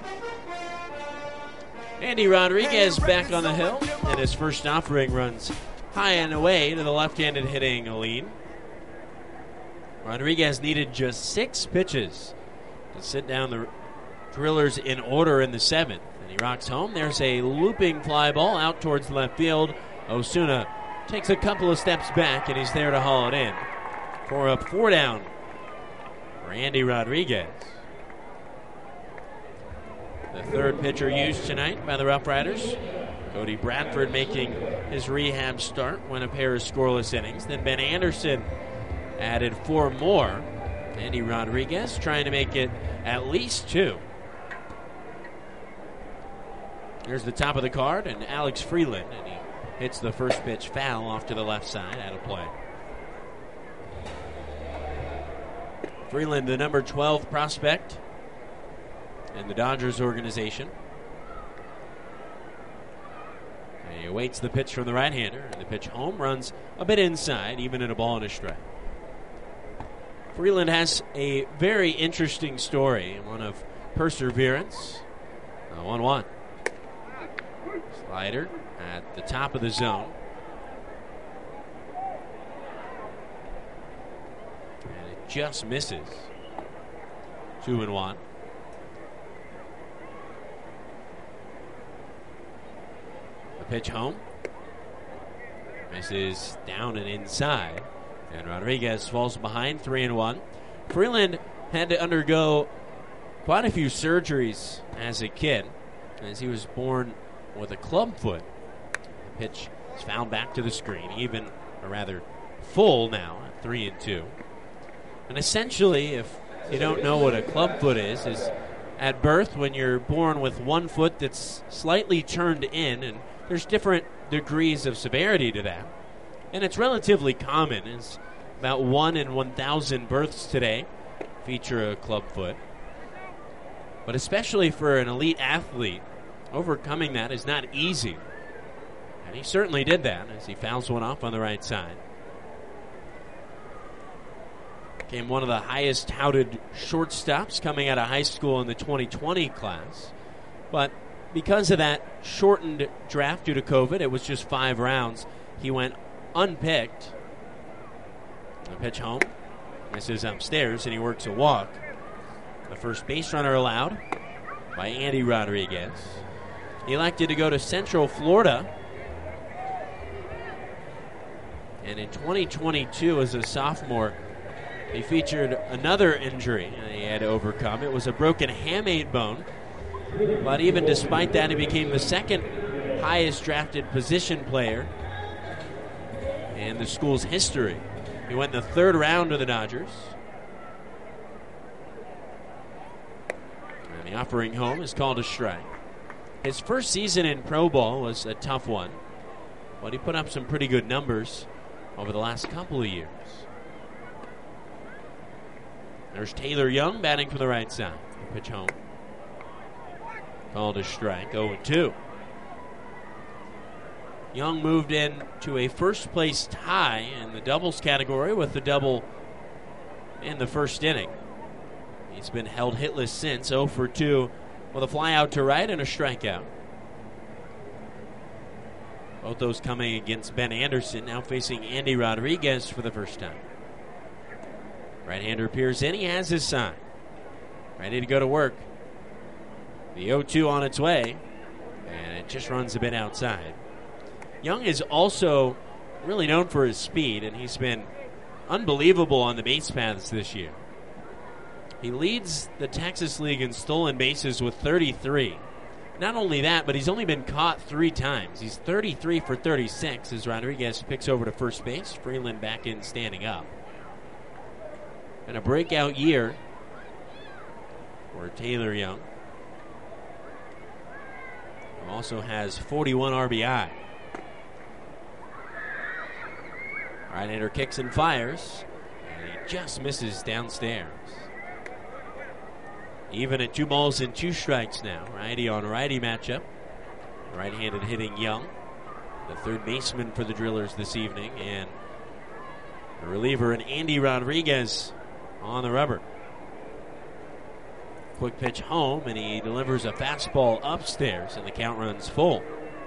Andy Rodriguez back on the hill, and his first offering runs high and away to the left-handed hitting Aline. Rodriguez needed just 6 pitches to sit down the Drillers in order in the seventh, and he rocks home. There's a looping fly ball out towards left field. Osuna takes a couple of steps back, and he's there to haul it in. 4 up, 4 down for Andy Rodriguez. The third pitcher used tonight by the Rough Riders. Cody Bradford making his rehab start, went a pair of scoreless innings. Then Ben Anderson added 4 more. Andy Rodriguez trying to make it at least 2. Here's the top of the card, and Alex Freeland, and he hits the first pitch foul off to the left side, out of play. Freeland, the number 12 prospect in the Dodgers organization. And he awaits the pitch from the right-hander, and the pitch home runs a bit inside, even in a ball and a strike. Freeland has a very interesting story, one of perseverance. 1-1. Slider at the top of the zone. And it just misses. 2-1. The pitch home. Misses down and inside. And Rodriguez falls behind, 3-1. Freeland had to undergo quite a few surgeries as a kid, as he was born with a club foot. The pitch is fouled back to the screen, even, or rather full now at 3-2. And essentially, if you don't know what a club foot is at birth when you're born with one foot that's slightly turned in, and there's different degrees of severity to that. And it's relatively common. It's about 1 in 1,000 births today feature a club foot. But especially for an elite athlete, overcoming that is not easy. And he certainly did that as he fouls one off on the right side. Became one of the highest touted shortstops coming out of high school in the 2020 class. But because of that shortened draft due to COVID, it was just 5 rounds. He went unpicked. The pitch home. Misses upstairs, and he works a walk. The first base runner allowed by Andy Rodriguez. He elected to go to Central Florida. And in 2022, as a sophomore, he featured another injury he had to overcome. It was a broken hamate bone. But even despite that, he became the second highest drafted position player in the school's history. He went in the 3rd round to the Dodgers. And the offering home is called a strike. His first season in pro ball was a tough one, but he put up some pretty good numbers over the last couple of years. There's Taylor Young batting from the right side. Pitch home. Called a strike, 0-2. Young moved in to a first-place tie in the doubles category with the double in the first inning. He's been held hitless since, 0 for 2 with a fly out to right and a strikeout. Both those coming against Ben Anderson, now facing Andy Rodriguez for the first time. Right-hander peers in, he has his sign. Ready to go to work. The 0-2 on its way, and it just runs a bit outside. Young is also really known for his speed, and he's been unbelievable on the base paths this year. He leads the Texas League in stolen bases with 33. Not only that, but he's only been caught 3 times. He's 33 for 36 as Rodriguez picks over to first base. Freeland back in standing up. And a breakout year for Taylor Young, who also has 41 RBI. Right-hander kicks and fires, and he just misses downstairs. Even at 2 balls and 2 strikes now. Righty on righty matchup. Right-handed hitting Young, the third baseman for the Drillers this evening, and the reliever in Andy Rodriguez on the rubber. Quick pitch home, and he delivers a fastball upstairs, and the count runs full.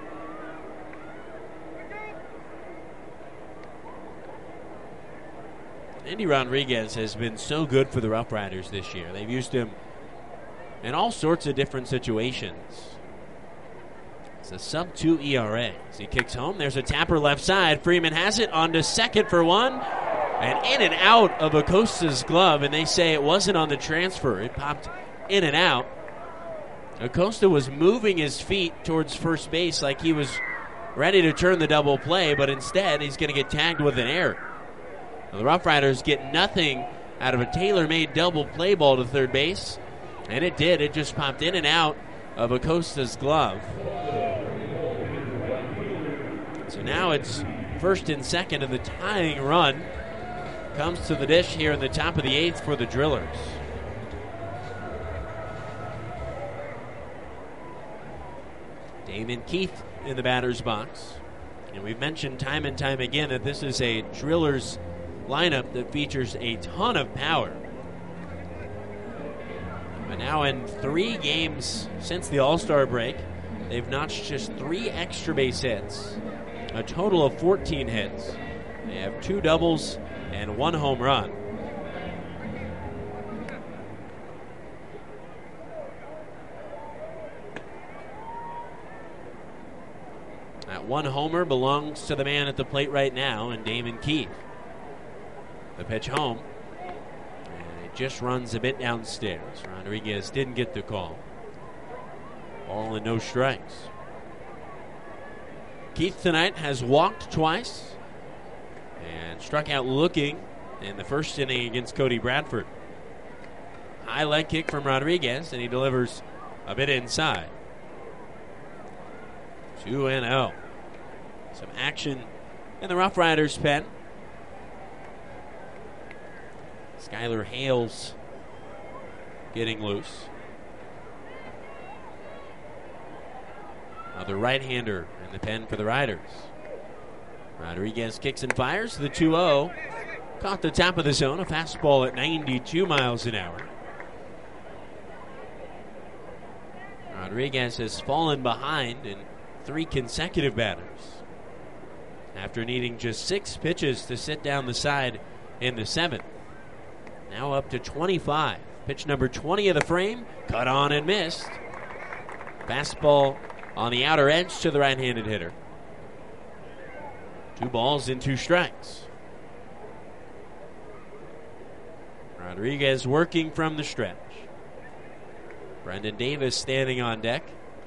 Andy Rodriguez has been so good for the Rough Riders this year. They've used him in all sorts of different situations. It's a sub-2 ERA. As he kicks home, there's a tapper left side. Freeman has it on to second for 1. And in and out of Acosta's glove, and they say it wasn't on the transfer. It popped in and out. Acosta was moving his feet towards first base like he was ready to turn the double play, but instead he's going to get tagged with an error. The Rough Riders get nothing out of a tailor-made double play ball to third base, and it did. It just popped in and out of Acosta's glove. So now it's first and second, and the tying run comes to the dish here in the top of the 8th for the Drillers. Damon Keith in the batter's box. And we've mentioned time and time again that this is a Drillers lineup that features a ton of power. But now in 3 games since the All-Star break, they've notched just 3 extra base hits, a total of 14 hits. They have 2 doubles and 1 home run. That 1 homer belongs to the man at the plate right now, and Damon Keith. The pitch home, and it just runs a bit downstairs. Rodriguez didn't get the call. Ball and no strikes. Keith tonight has walked twice and struck out looking in the first inning against Cody Bradford. High leg kick from Rodriguez, and he delivers a bit inside. 2-0. Some action in the Rough Riders' pen. Skylar Hales getting loose. Another right-hander in the pen for the Riders. Rodriguez kicks and fires to the 2-0. Caught the top of the zone, a fastball at 92 miles an hour. Rodriguez has fallen behind in 3 consecutive batters after needing just 6 pitches to sit down the side in the 7th. Now up to 25. Pitch number 20 of the frame, cut on and missed. Fastball on the outer edge to the right-handed hitter. 2 balls and 2 strikes. Rodriguez working from the stretch. Brendan Davis standing on deck.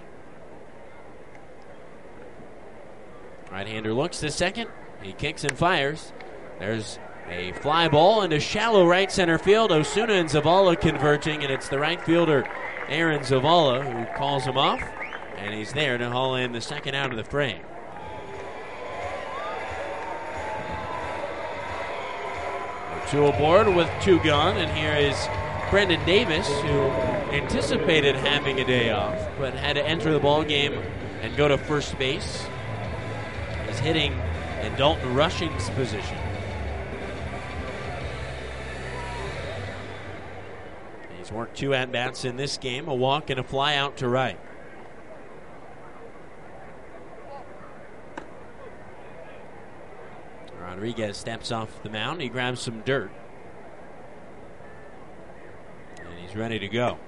Right-hander looks to second. He kicks and fires. There's a fly ball into shallow right center field. Osuna and Zavala converging, and it's the right fielder, Aaron Zavala, who calls him off, and he's there to haul in the second out of the frame. Two aboard with 2 gone, and here is Brendan Davis, who anticipated having a day off, but had to enter the ball game and go to first base. He's hitting in Dalton Rushing's position. He's worked 2 at-bats in this game, a walk and a fly out to right. Rodriguez steps off the mound. He grabs some dirt. And he's ready to go.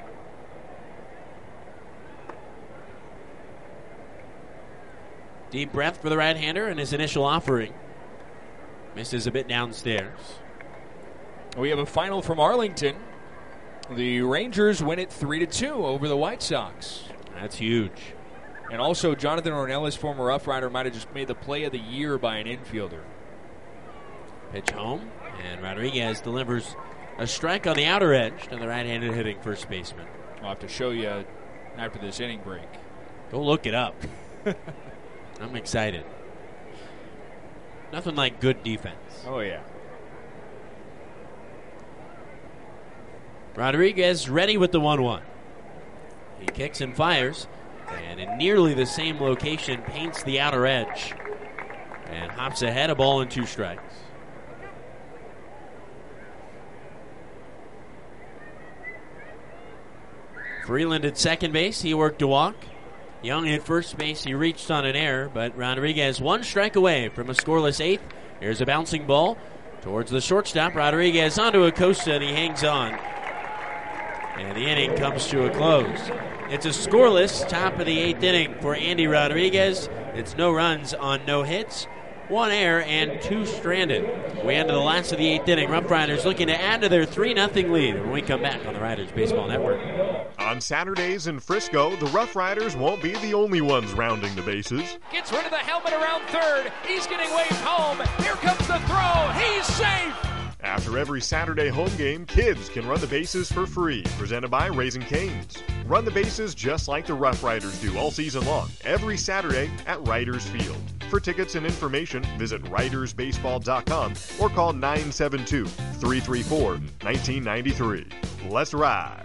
Deep breath for the right-hander in his initial offering. Misses a bit downstairs. We have a final from Arlington. The Rangers win it 3-2 over the White Sox. That's huge. And also, Jonathan Ornelas, former Rough Rider, might have just made the play of the year by an infielder. Pitch home, and Rodriguez delivers a strike on the outer edge to the right-handed hitting first baseman. I'll have to show you after this inning break. Go look it up. I'm excited. Nothing like good defense. Oh, yeah. Rodriguez ready with the 1-1. He kicks and fires, and in nearly the same location paints the outer edge and hops ahead, a ball and 2 strikes. Freeland at second base. He worked a walk. Young at first base. He reached on an error, but Rodriguez 1 strike away from a scoreless 8th. Here's a bouncing ball towards the shortstop. Rodriguez onto Acosta, and he hangs on. And the inning comes to a close. It's a scoreless top of the 8th inning for Andy Rodriguez. It's no runs on no hits, 1 error, and 2 stranded. We end to the last of the 8th inning. Rough Riders looking to add to their 3-0 lead when we come back on the Riders Baseball Network. On Saturdays in Frisco, the Rough Riders won't be the only ones rounding the bases. Gets rid of the helmet around third. He's getting waved home. Here comes the throw. He's safe. After every Saturday home game, kids can run the bases for free. Presented by Raising Cane's. Run the bases just like the Rough Riders do all season long, every Saturday at Riders Field. For tickets and information, visit ridersbaseball.com or call 972-334-1993. Let's ride.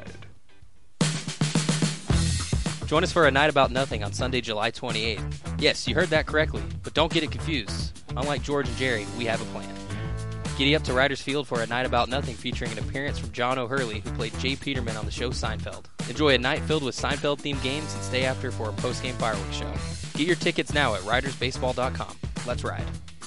Join us for A Night About Nothing on Sunday, July 28th. Yes, you heard that correctly, but don't get it confused. Unlike George and Jerry, we have a plan. Giddy up to Riders Field for A Night About Nothing featuring an appearance from John O'Hurley, who played Jay Peterman on the show Seinfeld. Enjoy a night filled with Seinfeld-themed games and stay after for a post-game fireworks show. Get your tickets now at ridersbaseball.com. Let's ride.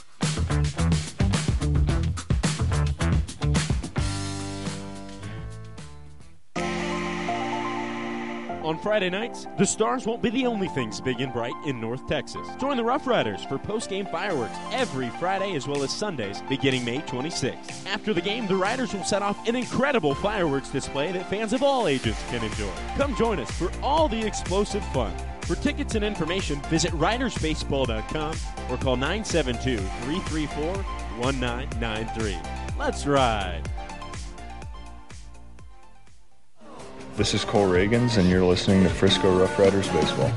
On Friday nights, the Stars won't be the only things big and bright in North Texas. Join the Rough Riders for post-game fireworks every Friday as well as Sundays beginning May 26th. After the game, the Riders will set off an incredible fireworks display that fans of all ages can enjoy. Come join us for all the explosive fun. For tickets and information, visit ridersbaseball.com or call 972-334-1993. Let's ride. This is Cole Reagans, and you're listening to Frisco Rough Riders Baseball.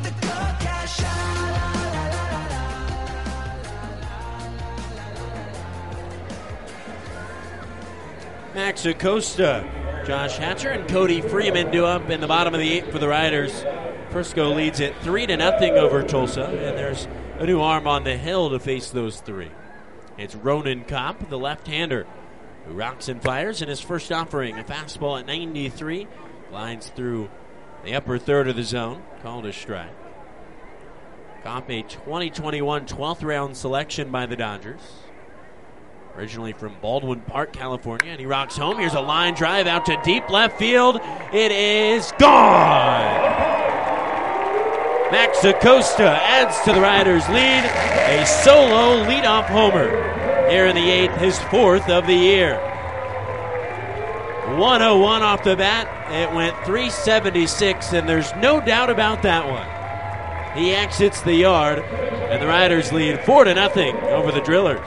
Max Acosta, Josh Hatcher, and Cody Freeman do up in the bottom of the 8th for the Riders. Frisco leads it 3-0 over Tulsa, and there's a new arm on the hill to face those 3. It's Ronan Kopp, the left-hander, who rocks and fires in his first offering. A fastball at 93, glides through the upper third of the zone, called a strike. Kopp, a 2021 12th round selection by the Dodgers. Originally from Baldwin Park, California, and he rocks home. Here's a line drive out to deep left field. It is gone! Max Acosta adds to the Riders' lead. A solo leadoff homer here in the 8th, his 4th of the year. 101 off the bat. It went 376, and there's no doubt about that one. He exits the yard, and the Riders lead 4-0 over the Drillers.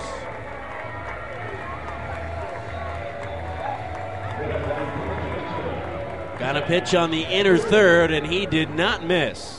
Got a pitch on the inner third, and he did not miss.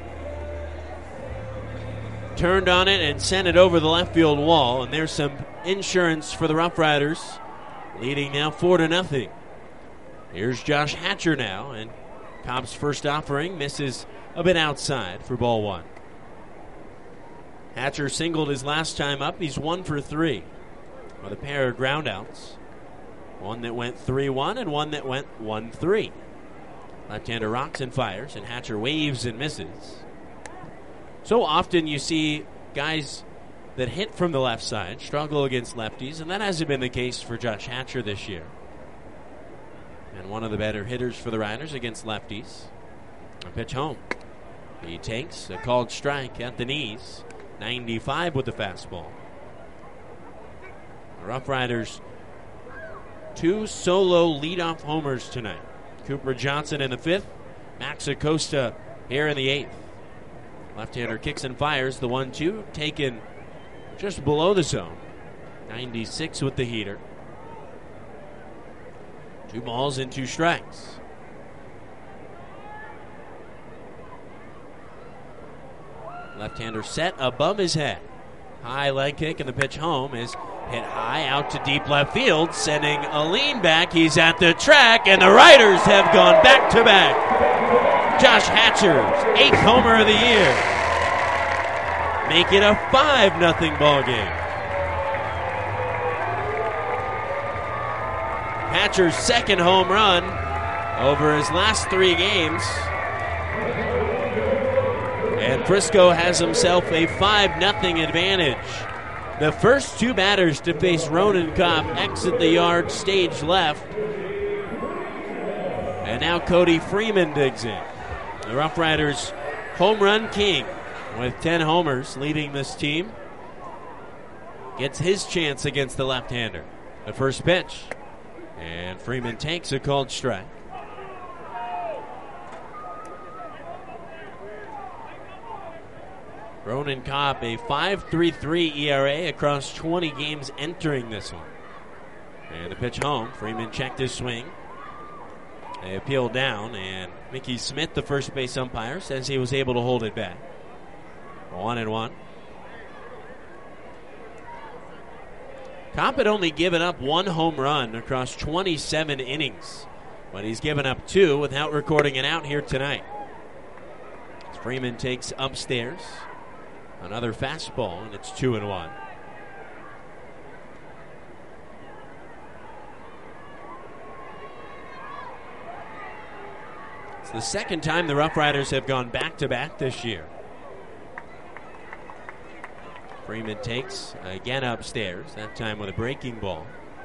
Turned on it and sent it over the left field wall, and there's some insurance for the Rough Riders, leading now 4-0. Here's Josh Hatcher now, and Cobb's first offering misses a bit outside for ball one. Hatcher singled his last time up. He's 1 for 3 with a pair of groundouts. One that went 3-1 and one that went 1-3. Left-hander rocks and fires, and Hatcher waves and misses. So often you see guys that hit from the left side struggle against lefties, and that hasn't been the case for Josh Hatcher this year. And one of the better hitters for the Riders against lefties. A pitch home. He takes a called strike at the knees. 95 with the fastball. The Rough Riders, 2 solo leadoff homers tonight. Cooper Johnson in the 5th. Max Acosta here in the 8th. Left-hander kicks and fires. The 1-2 taken just below the zone. 96 with the heater. 2 balls and 2 strikes. Left-hander set above his head. High leg kick, and the pitch home is hit high out to deep left field, sending a lean back. He's at the track, and the Riders have gone back-to-back. Josh Hatcher's 8th homer of the year. Make it a 5-0 ball game. Hatcher's 2nd home run over his last 3 games. And Frisco has himself a 5-0 advantage. The first 2 batters to face Ronan Kopp exit the yard stage left. And now Cody Freeman digs in. The Rough Riders home run king with 10 homers leading this team. Gets his chance against the left-hander. The first pitch. And Freeman takes a called strike. Ronan Kopp, a 5.33 ERA across 20 games entering this one. And the pitch home. Freeman checked his swing. They appeal down, and Mickey Smith, the first base umpire, says he was able to hold it back. 1-1. Kopp had only given up 1 home run across 27 innings, but he's given up 2 without recording an out here tonight. As Freeman takes upstairs. Another fastball, and it's 2-1. It's the second time the Rough Riders have gone back-to-back this year. Freeman takes again upstairs, that time with a breaking ball.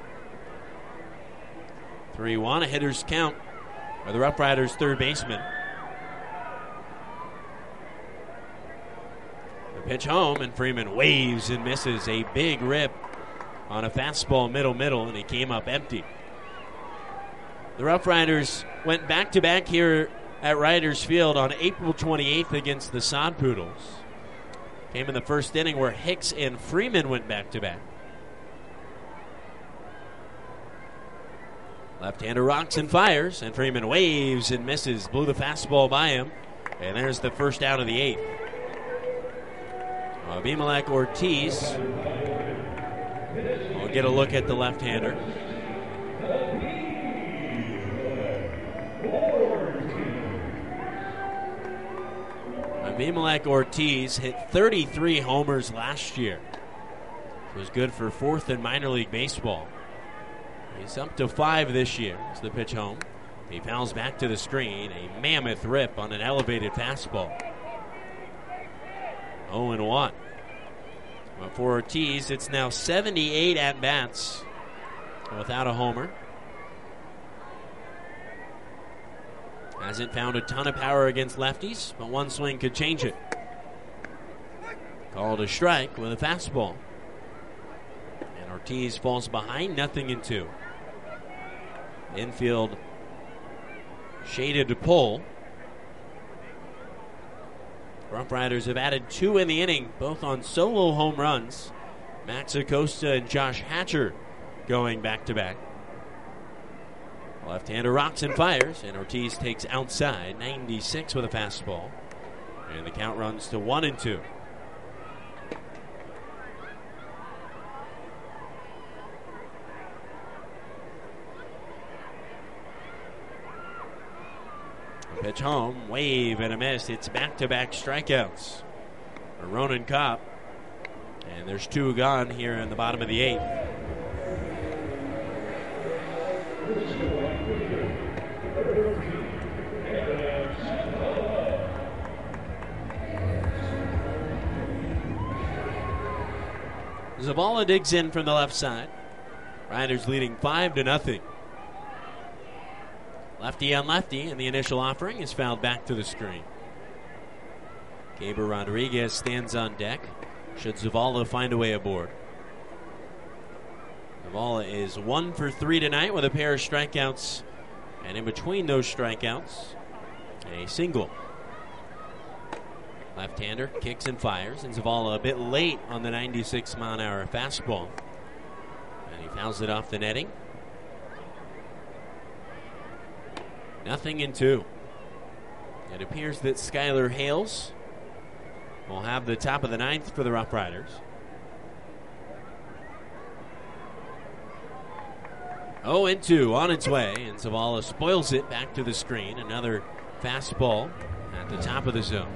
3-1, a hitter's count for the Rough Riders' third baseman. Pitch home, and Freeman waves and misses a big rip on a fastball middle, and he came up empty. The Rough Riders went back-to-back here at Riders Field on April 28th against the Sod Poodles. Came in the first inning where Hicks and Freeman went back-to-back. Left-hander rocks and fires, and Freeman waves and misses, blew the fastball by him, and there's the first out of the 8th. Abimelec Ortiz will get a look at the left-hander. Abimelec Ortiz hit 33 homers last year was good for 4th in minor league baseball. He's up to 5 this year. It's the pitch home. He fouls back to the screen. A mammoth rip on an elevated fastball. 0-1. But for Ortiz, it's now 78 at-bats without a homer. Hasn't found a ton of power against lefties, but one swing could change it. Called a strike with a fastball. And Ortiz falls behind, 0-2. Infield shaded to pull. Rough Riders have added 2 in the inning, both on solo home runs. Max Acosta and Josh Hatcher going back-to-back. Left-hander rocks and fires, and Ortiz takes outside, 96 with a fastball. And the count runs to 1-2. Pitch home, wave and a miss. It's back-to-back strikeouts for Ronan Kopp. And there's 2 gone here in the bottom of the 8th. Zavala digs in from the left side. Riders leading 5-0. Lefty on lefty, and the initial offering is fouled back to the screen. Gaber Rodriguez stands on deck. Should Zavala find a way aboard? Zavala is 1 for 3 tonight with a pair of strikeouts, and in between those strikeouts, a single. Left-hander kicks and fires, and Zavala a bit late on the 96-mile-an-hour fastball. And he fouls it off the netting. 0-2. It appears that Skylar Hales will have the top of the 9th for the Rough Riders. 0-2 on its way, and Zavala spoils it back to the screen. Another fastball at the top of the zone.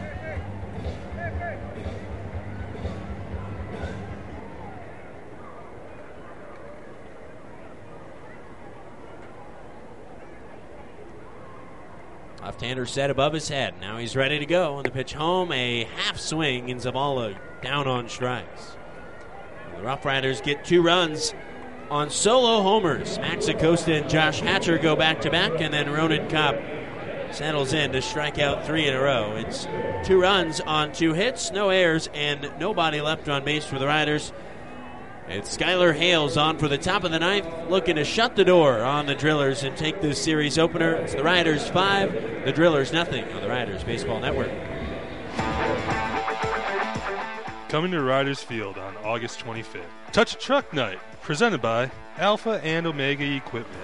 Left-hander set above his head. Now he's ready to go. And the pitch home, a half swing, and Zavala down on strikes. The Rough Riders get 2 runs on solo homers. Max Acosta and Josh Hatcher go back-to-back, and then Ronan Kopp settles in to strike out 3 in a row. It's 2 runs on 2 hits, no errors, and nobody left on base for the Riders. It's Skylar Hales on for the top of the 9th, looking to shut the door on the Drillers and take this series opener. It's the Riders 5, the Drillers 0 on the Riders Baseball Network. Coming to Riders Field on August 25th. Touch a Truck Night, presented by Alpha and Omega Equipment.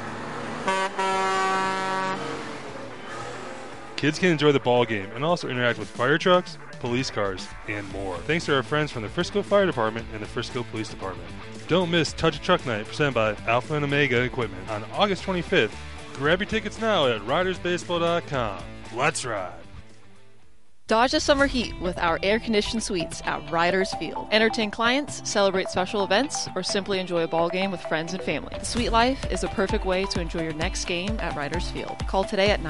Kids can enjoy the ball game and also interact with fire trucks, police cars, and more. Thanks to our friends from the Frisco Fire Department and the Frisco Police Department. Don't miss Touch a Truck Night presented by Alpha and Omega Equipment on August 25th. Grab your tickets now at ridersbaseball.com. Let's ride. Dodge the summer heat with our air-conditioned suites at Riders Field. Entertain clients, celebrate special events, or simply enjoy a ball game with friends and family. The suite life is a perfect way to enjoy your next game at Riders Field. Call today at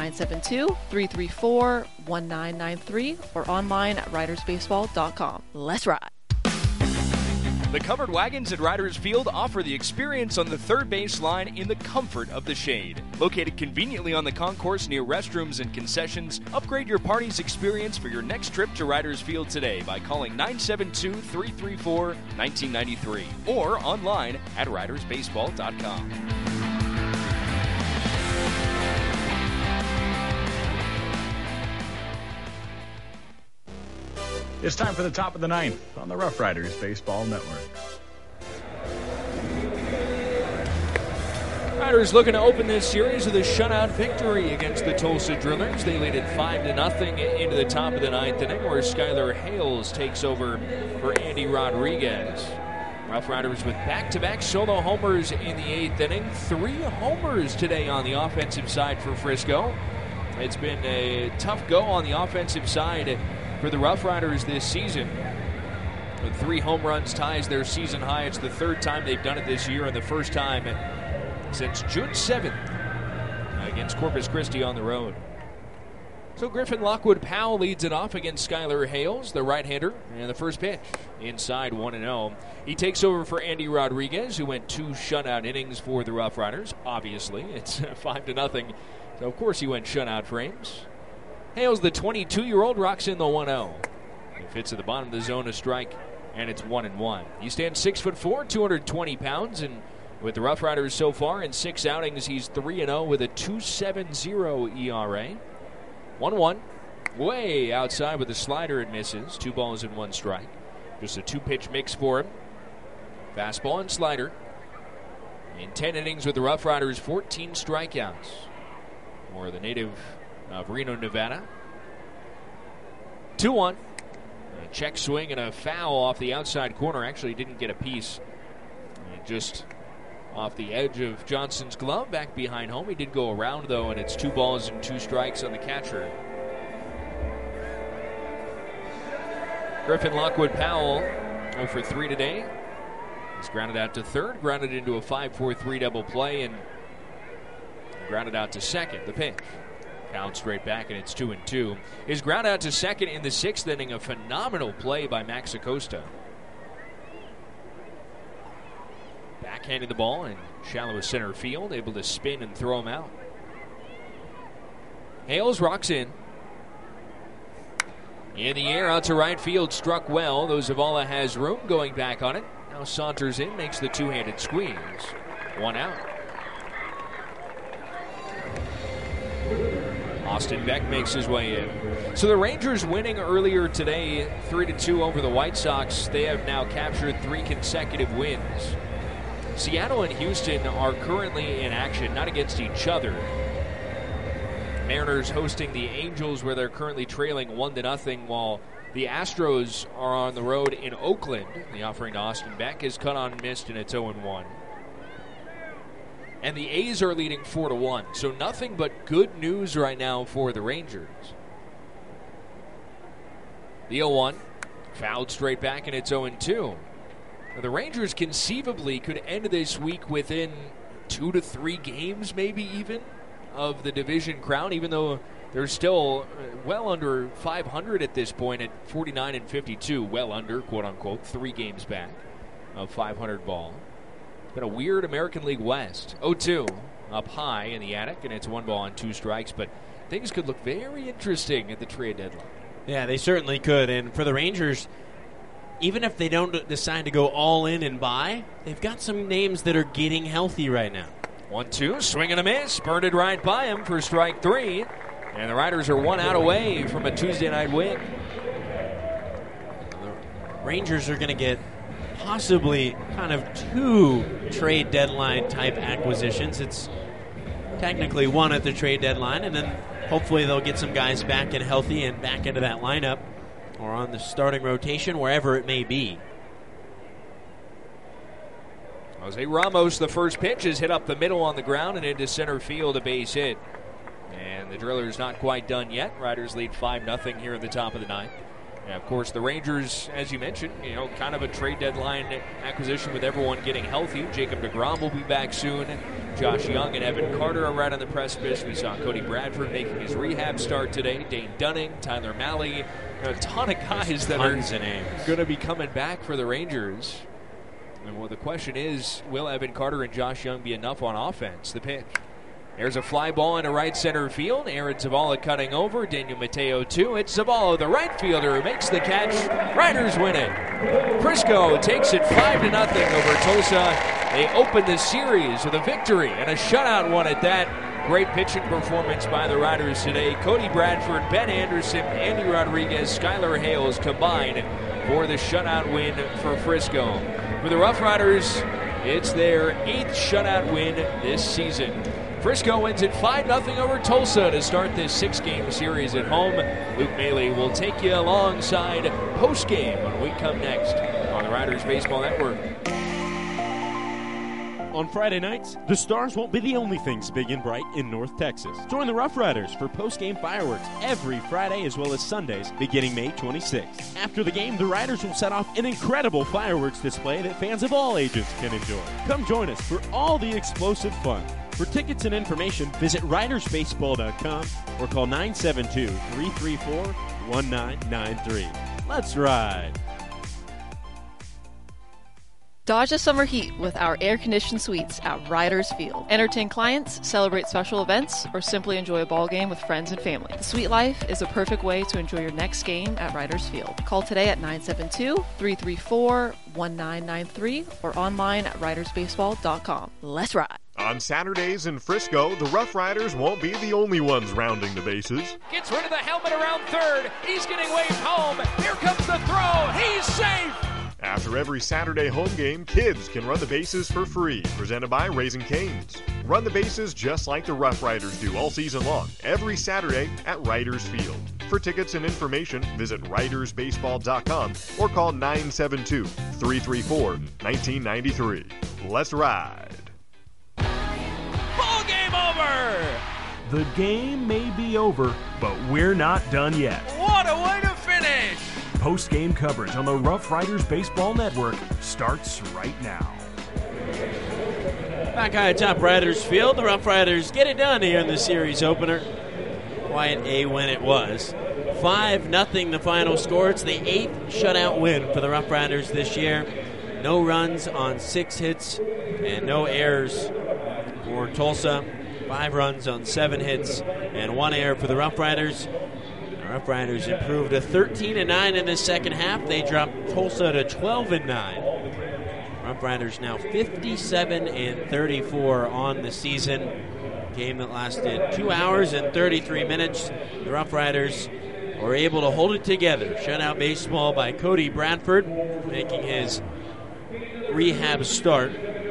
972-334-1993 or online at ridersbaseball.com. Let's ride. The covered wagons at Riders Field offer the experience on the third base line in the comfort of the shade. Located conveniently on the concourse near restrooms and concessions, upgrade your party's experience for your next trip to Riders Field today by calling 972-334-1993 or online at ridersbaseball.com. It's time for the top of the 9th on the Rough Riders Baseball Network. Riders looking to open this series with a shutout victory against the Tulsa Drillers. They lead it 5-0 into the top of the 9th inning, where Skylar Hales takes over for Andy Rodriguez. Rough Riders with back-to-back solo homers in the 8th inning. 3 homers today on the offensive side for Frisco. It's been a tough go on the offensive side for the Rough Riders this season. with 3 home runs, ties their season high. It's the 3rd time they've done it this year and the first time since June 7th against Corpus Christi on the road. So Griffin Lockwood Powell leads it off against Skylar Hales, the right-hander, and the first pitch inside 1-0. He takes over for Andy Rodriguez, who went 2 shutout innings for the Rough Riders. Obviously, it's 5-0, so of course he went shutout frames. Hales, the 22-year-old, rocks in the 1-0. He fits at the bottom of the zone, a strike, and it's 1-1. He stands 6'4", 220 pounds, and with the Rough Riders so far in 6 outings, he's 3-0 with a 2.70 ERA. 1-1, way outside with a slider, it misses. 2 balls and 1 strike. Just a 2-pitch mix for him. Fastball and slider. In 10 innings with the Rough Riders, 14 strikeouts. For the native of Reno, Nevada. 2-1. A check swing and a foul off the outside corner. Actually didn't get a piece. Just off the edge of Johnson's glove, back behind home. He did go around, though, and it's 2 balls and 2 strikes on the catcher. Griffin Lockwood Powell 0 for 3 today. He's grounded out to third, grounded into a 5-4-3 double play, and grounded out to second. The pitch. Fouled straight back, and it's 2-2. His ground out to second in the 6th inning, a phenomenal play by Max Acosta. Backhanded the ball in shallow center field, able to spin and throw him out. Hales rocks in. In the air, out to right field, struck well. Though Zavala has room, going back on it. Now saunters in, makes the 2-handed squeeze. 1 out. Austin Beck makes his way in. So the Rangers winning earlier today, 3-2 over the White Sox. They have now captured 3 consecutive wins. Seattle and Houston are currently in action, not against each other. Mariners hosting the Angels, where they're currently trailing 1-0, while the Astros are on the road in Oakland. The offering to Austin Beck is cut on and missed, and it's 0-1. And the A's are leading 4-1, so nothing but good news right now for the Rangers. The 0-1, fouled straight back, and it's 0-2. The Rangers conceivably could end this week within 2 to 3 games, maybe even, of the division crown, even though they're still well under 500 at this point at 49-52, well under, quote-unquote, 3 games back of 500 ball. It's been a weird American League West. 0-2 up high in the attic, and it's 1 ball and 2 strikes, but things could look very interesting at the trade deadline. Yeah, they certainly could, and for the Rangers, even if they don't decide to go all in and buy, they've got some names that are getting healthy right now. 1-2, swing and a miss, burned it right by him for strike 3. And the Riders are 1 out away from a Tuesday night win. The Rangers are going to get possibly kind of 2 trade deadline type acquisitions. It's technically 1 at the trade deadline, and then hopefully they'll get some guys back and healthy and back into that lineup or on the starting rotation, wherever it may be. Jose Ramos, the first pitch, is hit up the middle on the ground and into center field, a base hit. And the Driller's not quite done yet. Riders lead 5-0 here at the top of the 9th. And of course, the Rangers, as you mentioned, kind of a trade deadline acquisition with everyone getting healthy. Jacob deGrom will be back soon. Josh Young and Evan Carter are right on the precipice. We saw Cody Bradford making his rehab start today. Dane Dunning, Tyler Malley, a ton of guys that are going to be coming back for the Rangers. And well, the question is, will Evan Carter and Josh Young be enough on offense? The pitch. There's a fly ball into right center field. Aaron Zavala cutting over. Daniel Mateo, 2. It's Zavala, the right fielder, who makes the catch. Riders win it. Frisco takes it 5-0 over Tulsa. They open the series with a victory and a shutout one at that. Great pitching performance by the Riders today. Cody Bradford, Ben Anderson, Andy Rodriguez, Skylar Hales combined for the shutout win for Frisco. For the Rough Riders, it's their 8th shutout win this season. Frisco wins it 5-0 over Tulsa to start this 6-game series at home. Luke Maley will take you alongside postgame when we come next on the Riders Baseball Network. On Friday nights, the Stars won't be the only things big and bright in North Texas. Join the Rough Riders for post-game fireworks every Friday as well as Sundays beginning May 26th. After the game, the Riders will set off an incredible fireworks display that fans of all ages can enjoy. Come join us for all the explosive fun. For tickets and information, visit ridersbaseball.com or call 972-334-1993. Let's ride! Dodge the summer heat with our air-conditioned suites at Riders Field. Entertain clients, celebrate special events, or simply enjoy a ball game with friends and family. The suite life is a perfect way to enjoy your next game at Riders Field. Call today at 972-334-1993 or online at ridersbaseball.com. Let's ride. On Saturdays in Frisco, the Rough Riders won't be the only ones rounding the bases. Gets rid of the helmet around third. He's getting waved home. Here comes the throw. He's safe. After every Saturday home game, kids can run the bases for free. Presented by Raising Cane's. Run the bases just like the Rough Riders do all season long, every Saturday at Riders Field. For tickets and information, visit ridersbaseball.com or call 972-334-1993. Let's ride. Ball game over. The game may be over, but we're not done yet. What a way to finish. Post-game coverage on the Rough Riders Baseball Network starts right now. Back high atop Riders Field, the Rough Riders get it done here in the series opener. Quiet a win it was. 5-0 the final score. It's the 8th shutout win for the Rough Riders this year. No runs on 6 hits and no errors for Tulsa. 5 runs on 7 hits and 1 error for the Rough Riders. The Rough Riders improved to 13-9 in the second half. They dropped Tulsa to 12-9. Rough Riders now 57-34 on the season. Game that lasted 2 hours and 33 minutes. The Rough Riders were able to hold it together. Shutout baseball by Cody Bradford, making his rehab start.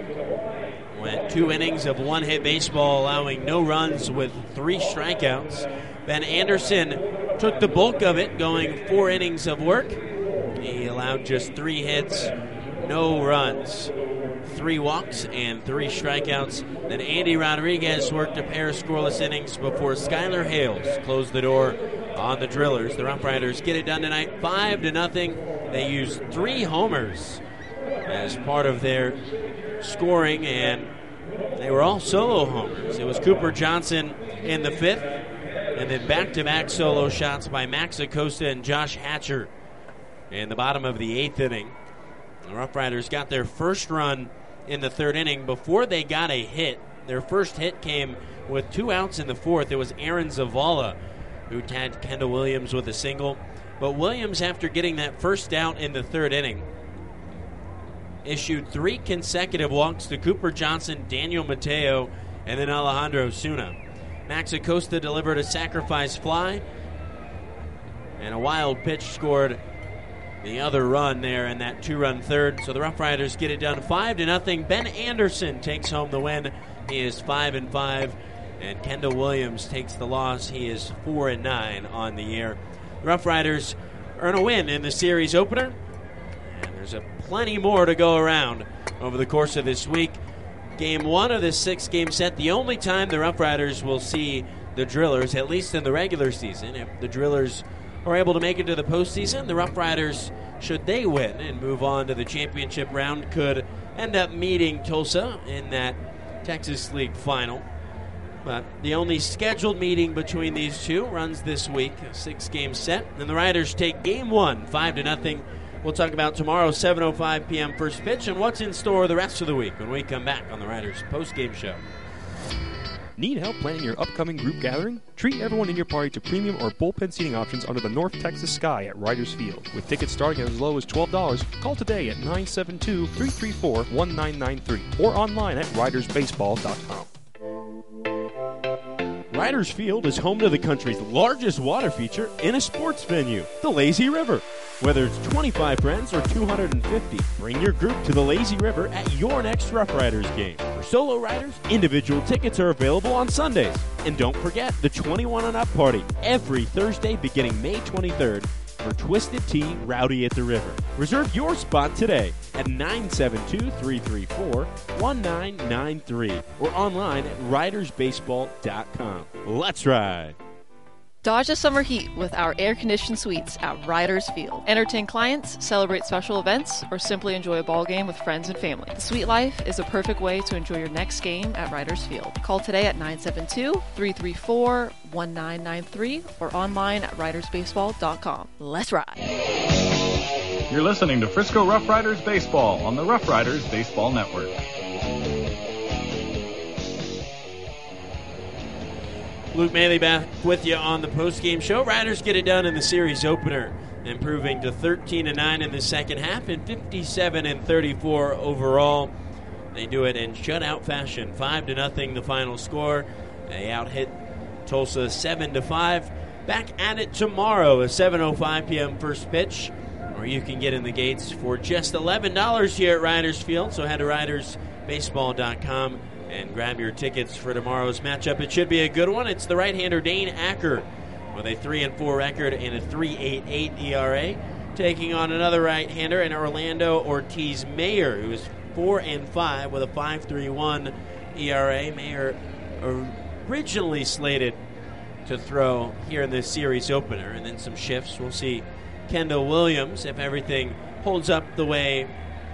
Went 2 innings of 1-hit baseball, allowing no runs with 3 strikeouts. Ben Anderson took the bulk of it, going 4 innings of work. He allowed just 3 hits, no runs, 3 walks, and 3 strikeouts. Then Andy Rodriguez worked a pair of scoreless innings before Skylar Hales closed the door on the Drillers. The Rough Riders get it done tonight, 5-0. They used 3 homers as part of their scoring, and they were all solo homers. It was Cooper Johnson in the 5th, and then back-to-back solo shots by Max Acosta and Josh Hatcher in the bottom of the 8th inning. The Rough Riders got their first run in the 3rd inning before they got a hit. Their first hit came with 2 outs in the 4th. It was Aaron Zavala who tagged Kendall Williams with a single. But Williams, after getting that first out in the 3rd inning, issued 3 consecutive walks to Cooper Johnson, Daniel Mateo, and then Alejandro Suna. Max Acosta delivered a sacrifice fly, and a wild pitch scored the other run there in that 2-run 3rd. So the Rough Riders get it done 5-0. Ben Anderson takes home the win. He is 5-5, and Kendall Williams takes the loss. He is 4-9 on the year. The Rough Riders earn a win in the series opener, and there's plenty more to go around over the course of this week. Game 1 of this 6-game set, the only time the Rough Riders will see the Drillers, at least in the regular season. If the Drillers are able to make it to the postseason, the Rough Riders, should they win and move on to the championship round, could end up meeting Tulsa in that Texas League final. But the only scheduled meeting between these two runs this week, a 6-game set, and the Riders take Game 1, 5-0. We'll talk about tomorrow's 7:05 p.m. first pitch and what's in store the rest of the week when we come back on the Riders post-game show. Need help planning your upcoming group gathering? Treat everyone in your party to premium or bullpen seating options under the North Texas sky at Riders Field. With tickets starting at as low as $12, call today at 972-334-1993 or online at ridersbaseball.com. Riders Field is home to the country's largest water feature in a sports venue, the Lazy River. Whether it's 25 friends or 250, bring your group to the Lazy River at your next Rough Riders game. For solo riders, individual tickets are available on Sundays. And don't forget the 21 and up party every Thursday beginning May 23rd for Twisted Tea Rowdy at the River. Reserve your spot today at 972-334-1993 or online at ridersbaseball.com. Let's ride! Dodge the summer heat with our air-conditioned suites at Riders Field. Entertain clients, celebrate special events, or simply enjoy a ball game with friends and family. The suite life is a perfect way to enjoy your next game at Riders Field. Call today at 972-334-1993 or online at ridersbaseball.com. Let's ride! You're listening to Frisco Rough Riders Baseball on the Rough Riders Baseball Network. Luke Maley back with you on the postgame show. Riders get it done in the series opener, improving to 13-9 in the second half and 57-34 overall. They do it in shutout fashion, 5-0 the final score. They out-hit Tulsa 7-5. Back at it tomorrow, a 7:05 p.m. first pitch, or you can get in the gates for just $11 here at Riders Field. So head to ridersbaseball.com and grab your tickets for tomorrow's matchup. It should be a good one. It's the right-hander Dane Acker with a 3-4 record and a 3.88 ERA, taking on another right-hander, and Orlando Ortiz Mayer, who is 4-5 with a 5.31 ERA. Mayer originally slated to throw here in this series opener, and then some shifts. We'll see Kendall Williams if everything holds up the way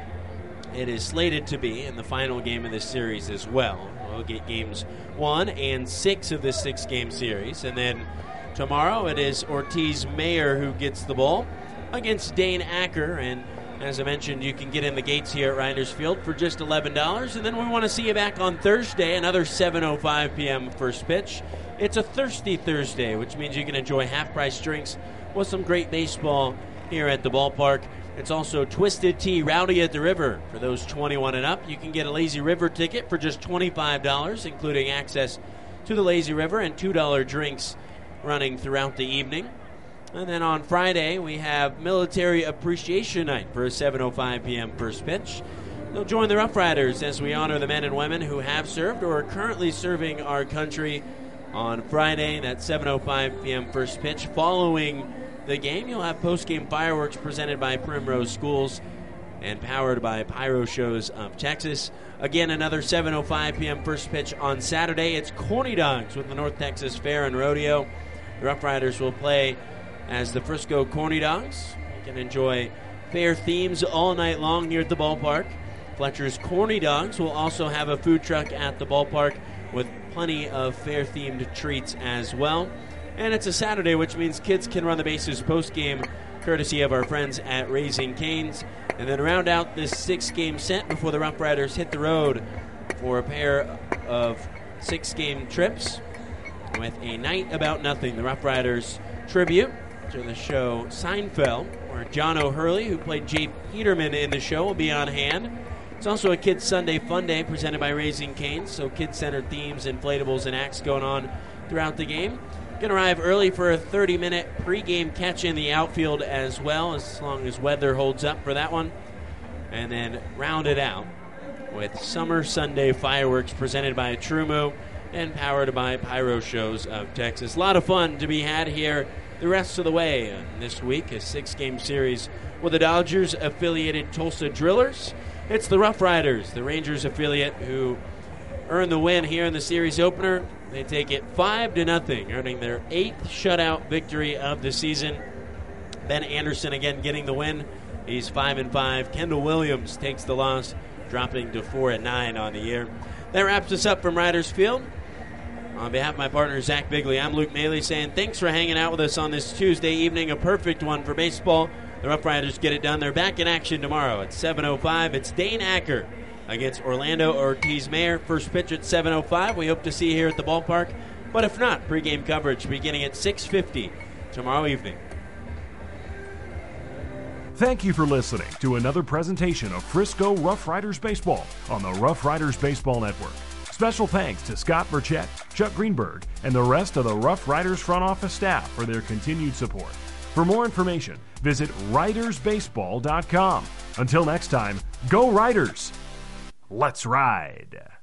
it is slated to be in the final game of this series as well. We'll get games 1 and 6 of this 6-game series. And then tomorrow it is Ortiz Mayer who gets the ball against Dane Acker. And as I mentioned, you can get in the gates here at Riders Field for just $11. And then we want to see you back on Thursday, another 7:05 p.m. first pitch. It's a Thirsty Thursday, which means you can enjoy half-price drinks with some great baseball here at the ballpark. It's also Twisted Tea Rowdy at the River. For those 21 and up, you can get a Lazy River ticket for just $25, including access to the Lazy River and $2 drinks running throughout the evening. And then on Friday, we have Military Appreciation Night for a 7:05 p.m. first pitch. They'll join the Rough Riders as we honor the men and women who have served or are currently serving our country on Friday. That 7:05 p.m. first pitch. Following the game, you'll have post-game fireworks presented by Primrose Schools and powered by Pyro Shows of Texas. Again, another 7:05 p.m. first pitch on Saturday. It's Corny Dogs with the North Texas Fair and Rodeo. The Rough Riders will play as the Frisco Corny Dogs. You can enjoy fair themes all night long here at the ballpark. Fletcher's Corny Dogs will also have a food truck at the ballpark with plenty of fair-themed treats as well. And it's a Saturday, which means kids can run the bases post-game, courtesy of our friends at Raising Cane's. And then round out this 6-game set before the Rough Riders hit the road for a pair of 6-game trips with a night about nothing. The Rough Riders tribute to the show Seinfeld, where John O'Hurley, who played Jay Peterman in the show, will be on hand. It's also a Kids Sunday Fun Day presented by Raising Cane's, so kid-centered themes, inflatables, and acts going on throughout the game. Going to arrive early for a 30-minute pregame catch in the outfield as well, as long as weather holds up for that one. And then round it out with Summer Sunday fireworks presented by Trumo and powered by Pyro Shows of Texas. A lot of fun to be had here the rest of the way this week, a 6-game series with the Dodgers-affiliated Tulsa Drillers. It's the Rough Riders, the Rangers affiliate, who earned the win here in the series opener. They take it 5-0, earning their 8th shutout victory of the season. Ben Anderson again getting the win. He's 5-5. Kendall Williams takes the loss, dropping to 4-9 on the year. That wraps us up from Riders Field. On behalf of my partner, Zach Bigley, I'm Luke Maley saying thanks for hanging out with us on this Tuesday evening, a perfect one for baseball. The Rough Riders get it done. They're back in action tomorrow at 7:05. It's Dane Acker against Orlando Ortiz Mayer. First pitch at 7:05. We hope to see you here at the ballpark. But if not, pregame coverage beginning at 6:50 tomorrow evening. Thank you for listening to another presentation of Frisco Rough Riders Baseball on the Rough Riders Baseball Network. Special thanks to Scott Burchett, Chuck Greenberg, and the rest of the Rough Riders front office staff for their continued support. For more information, visit ridersbaseball.com. Until next time, go Riders! Let's ride!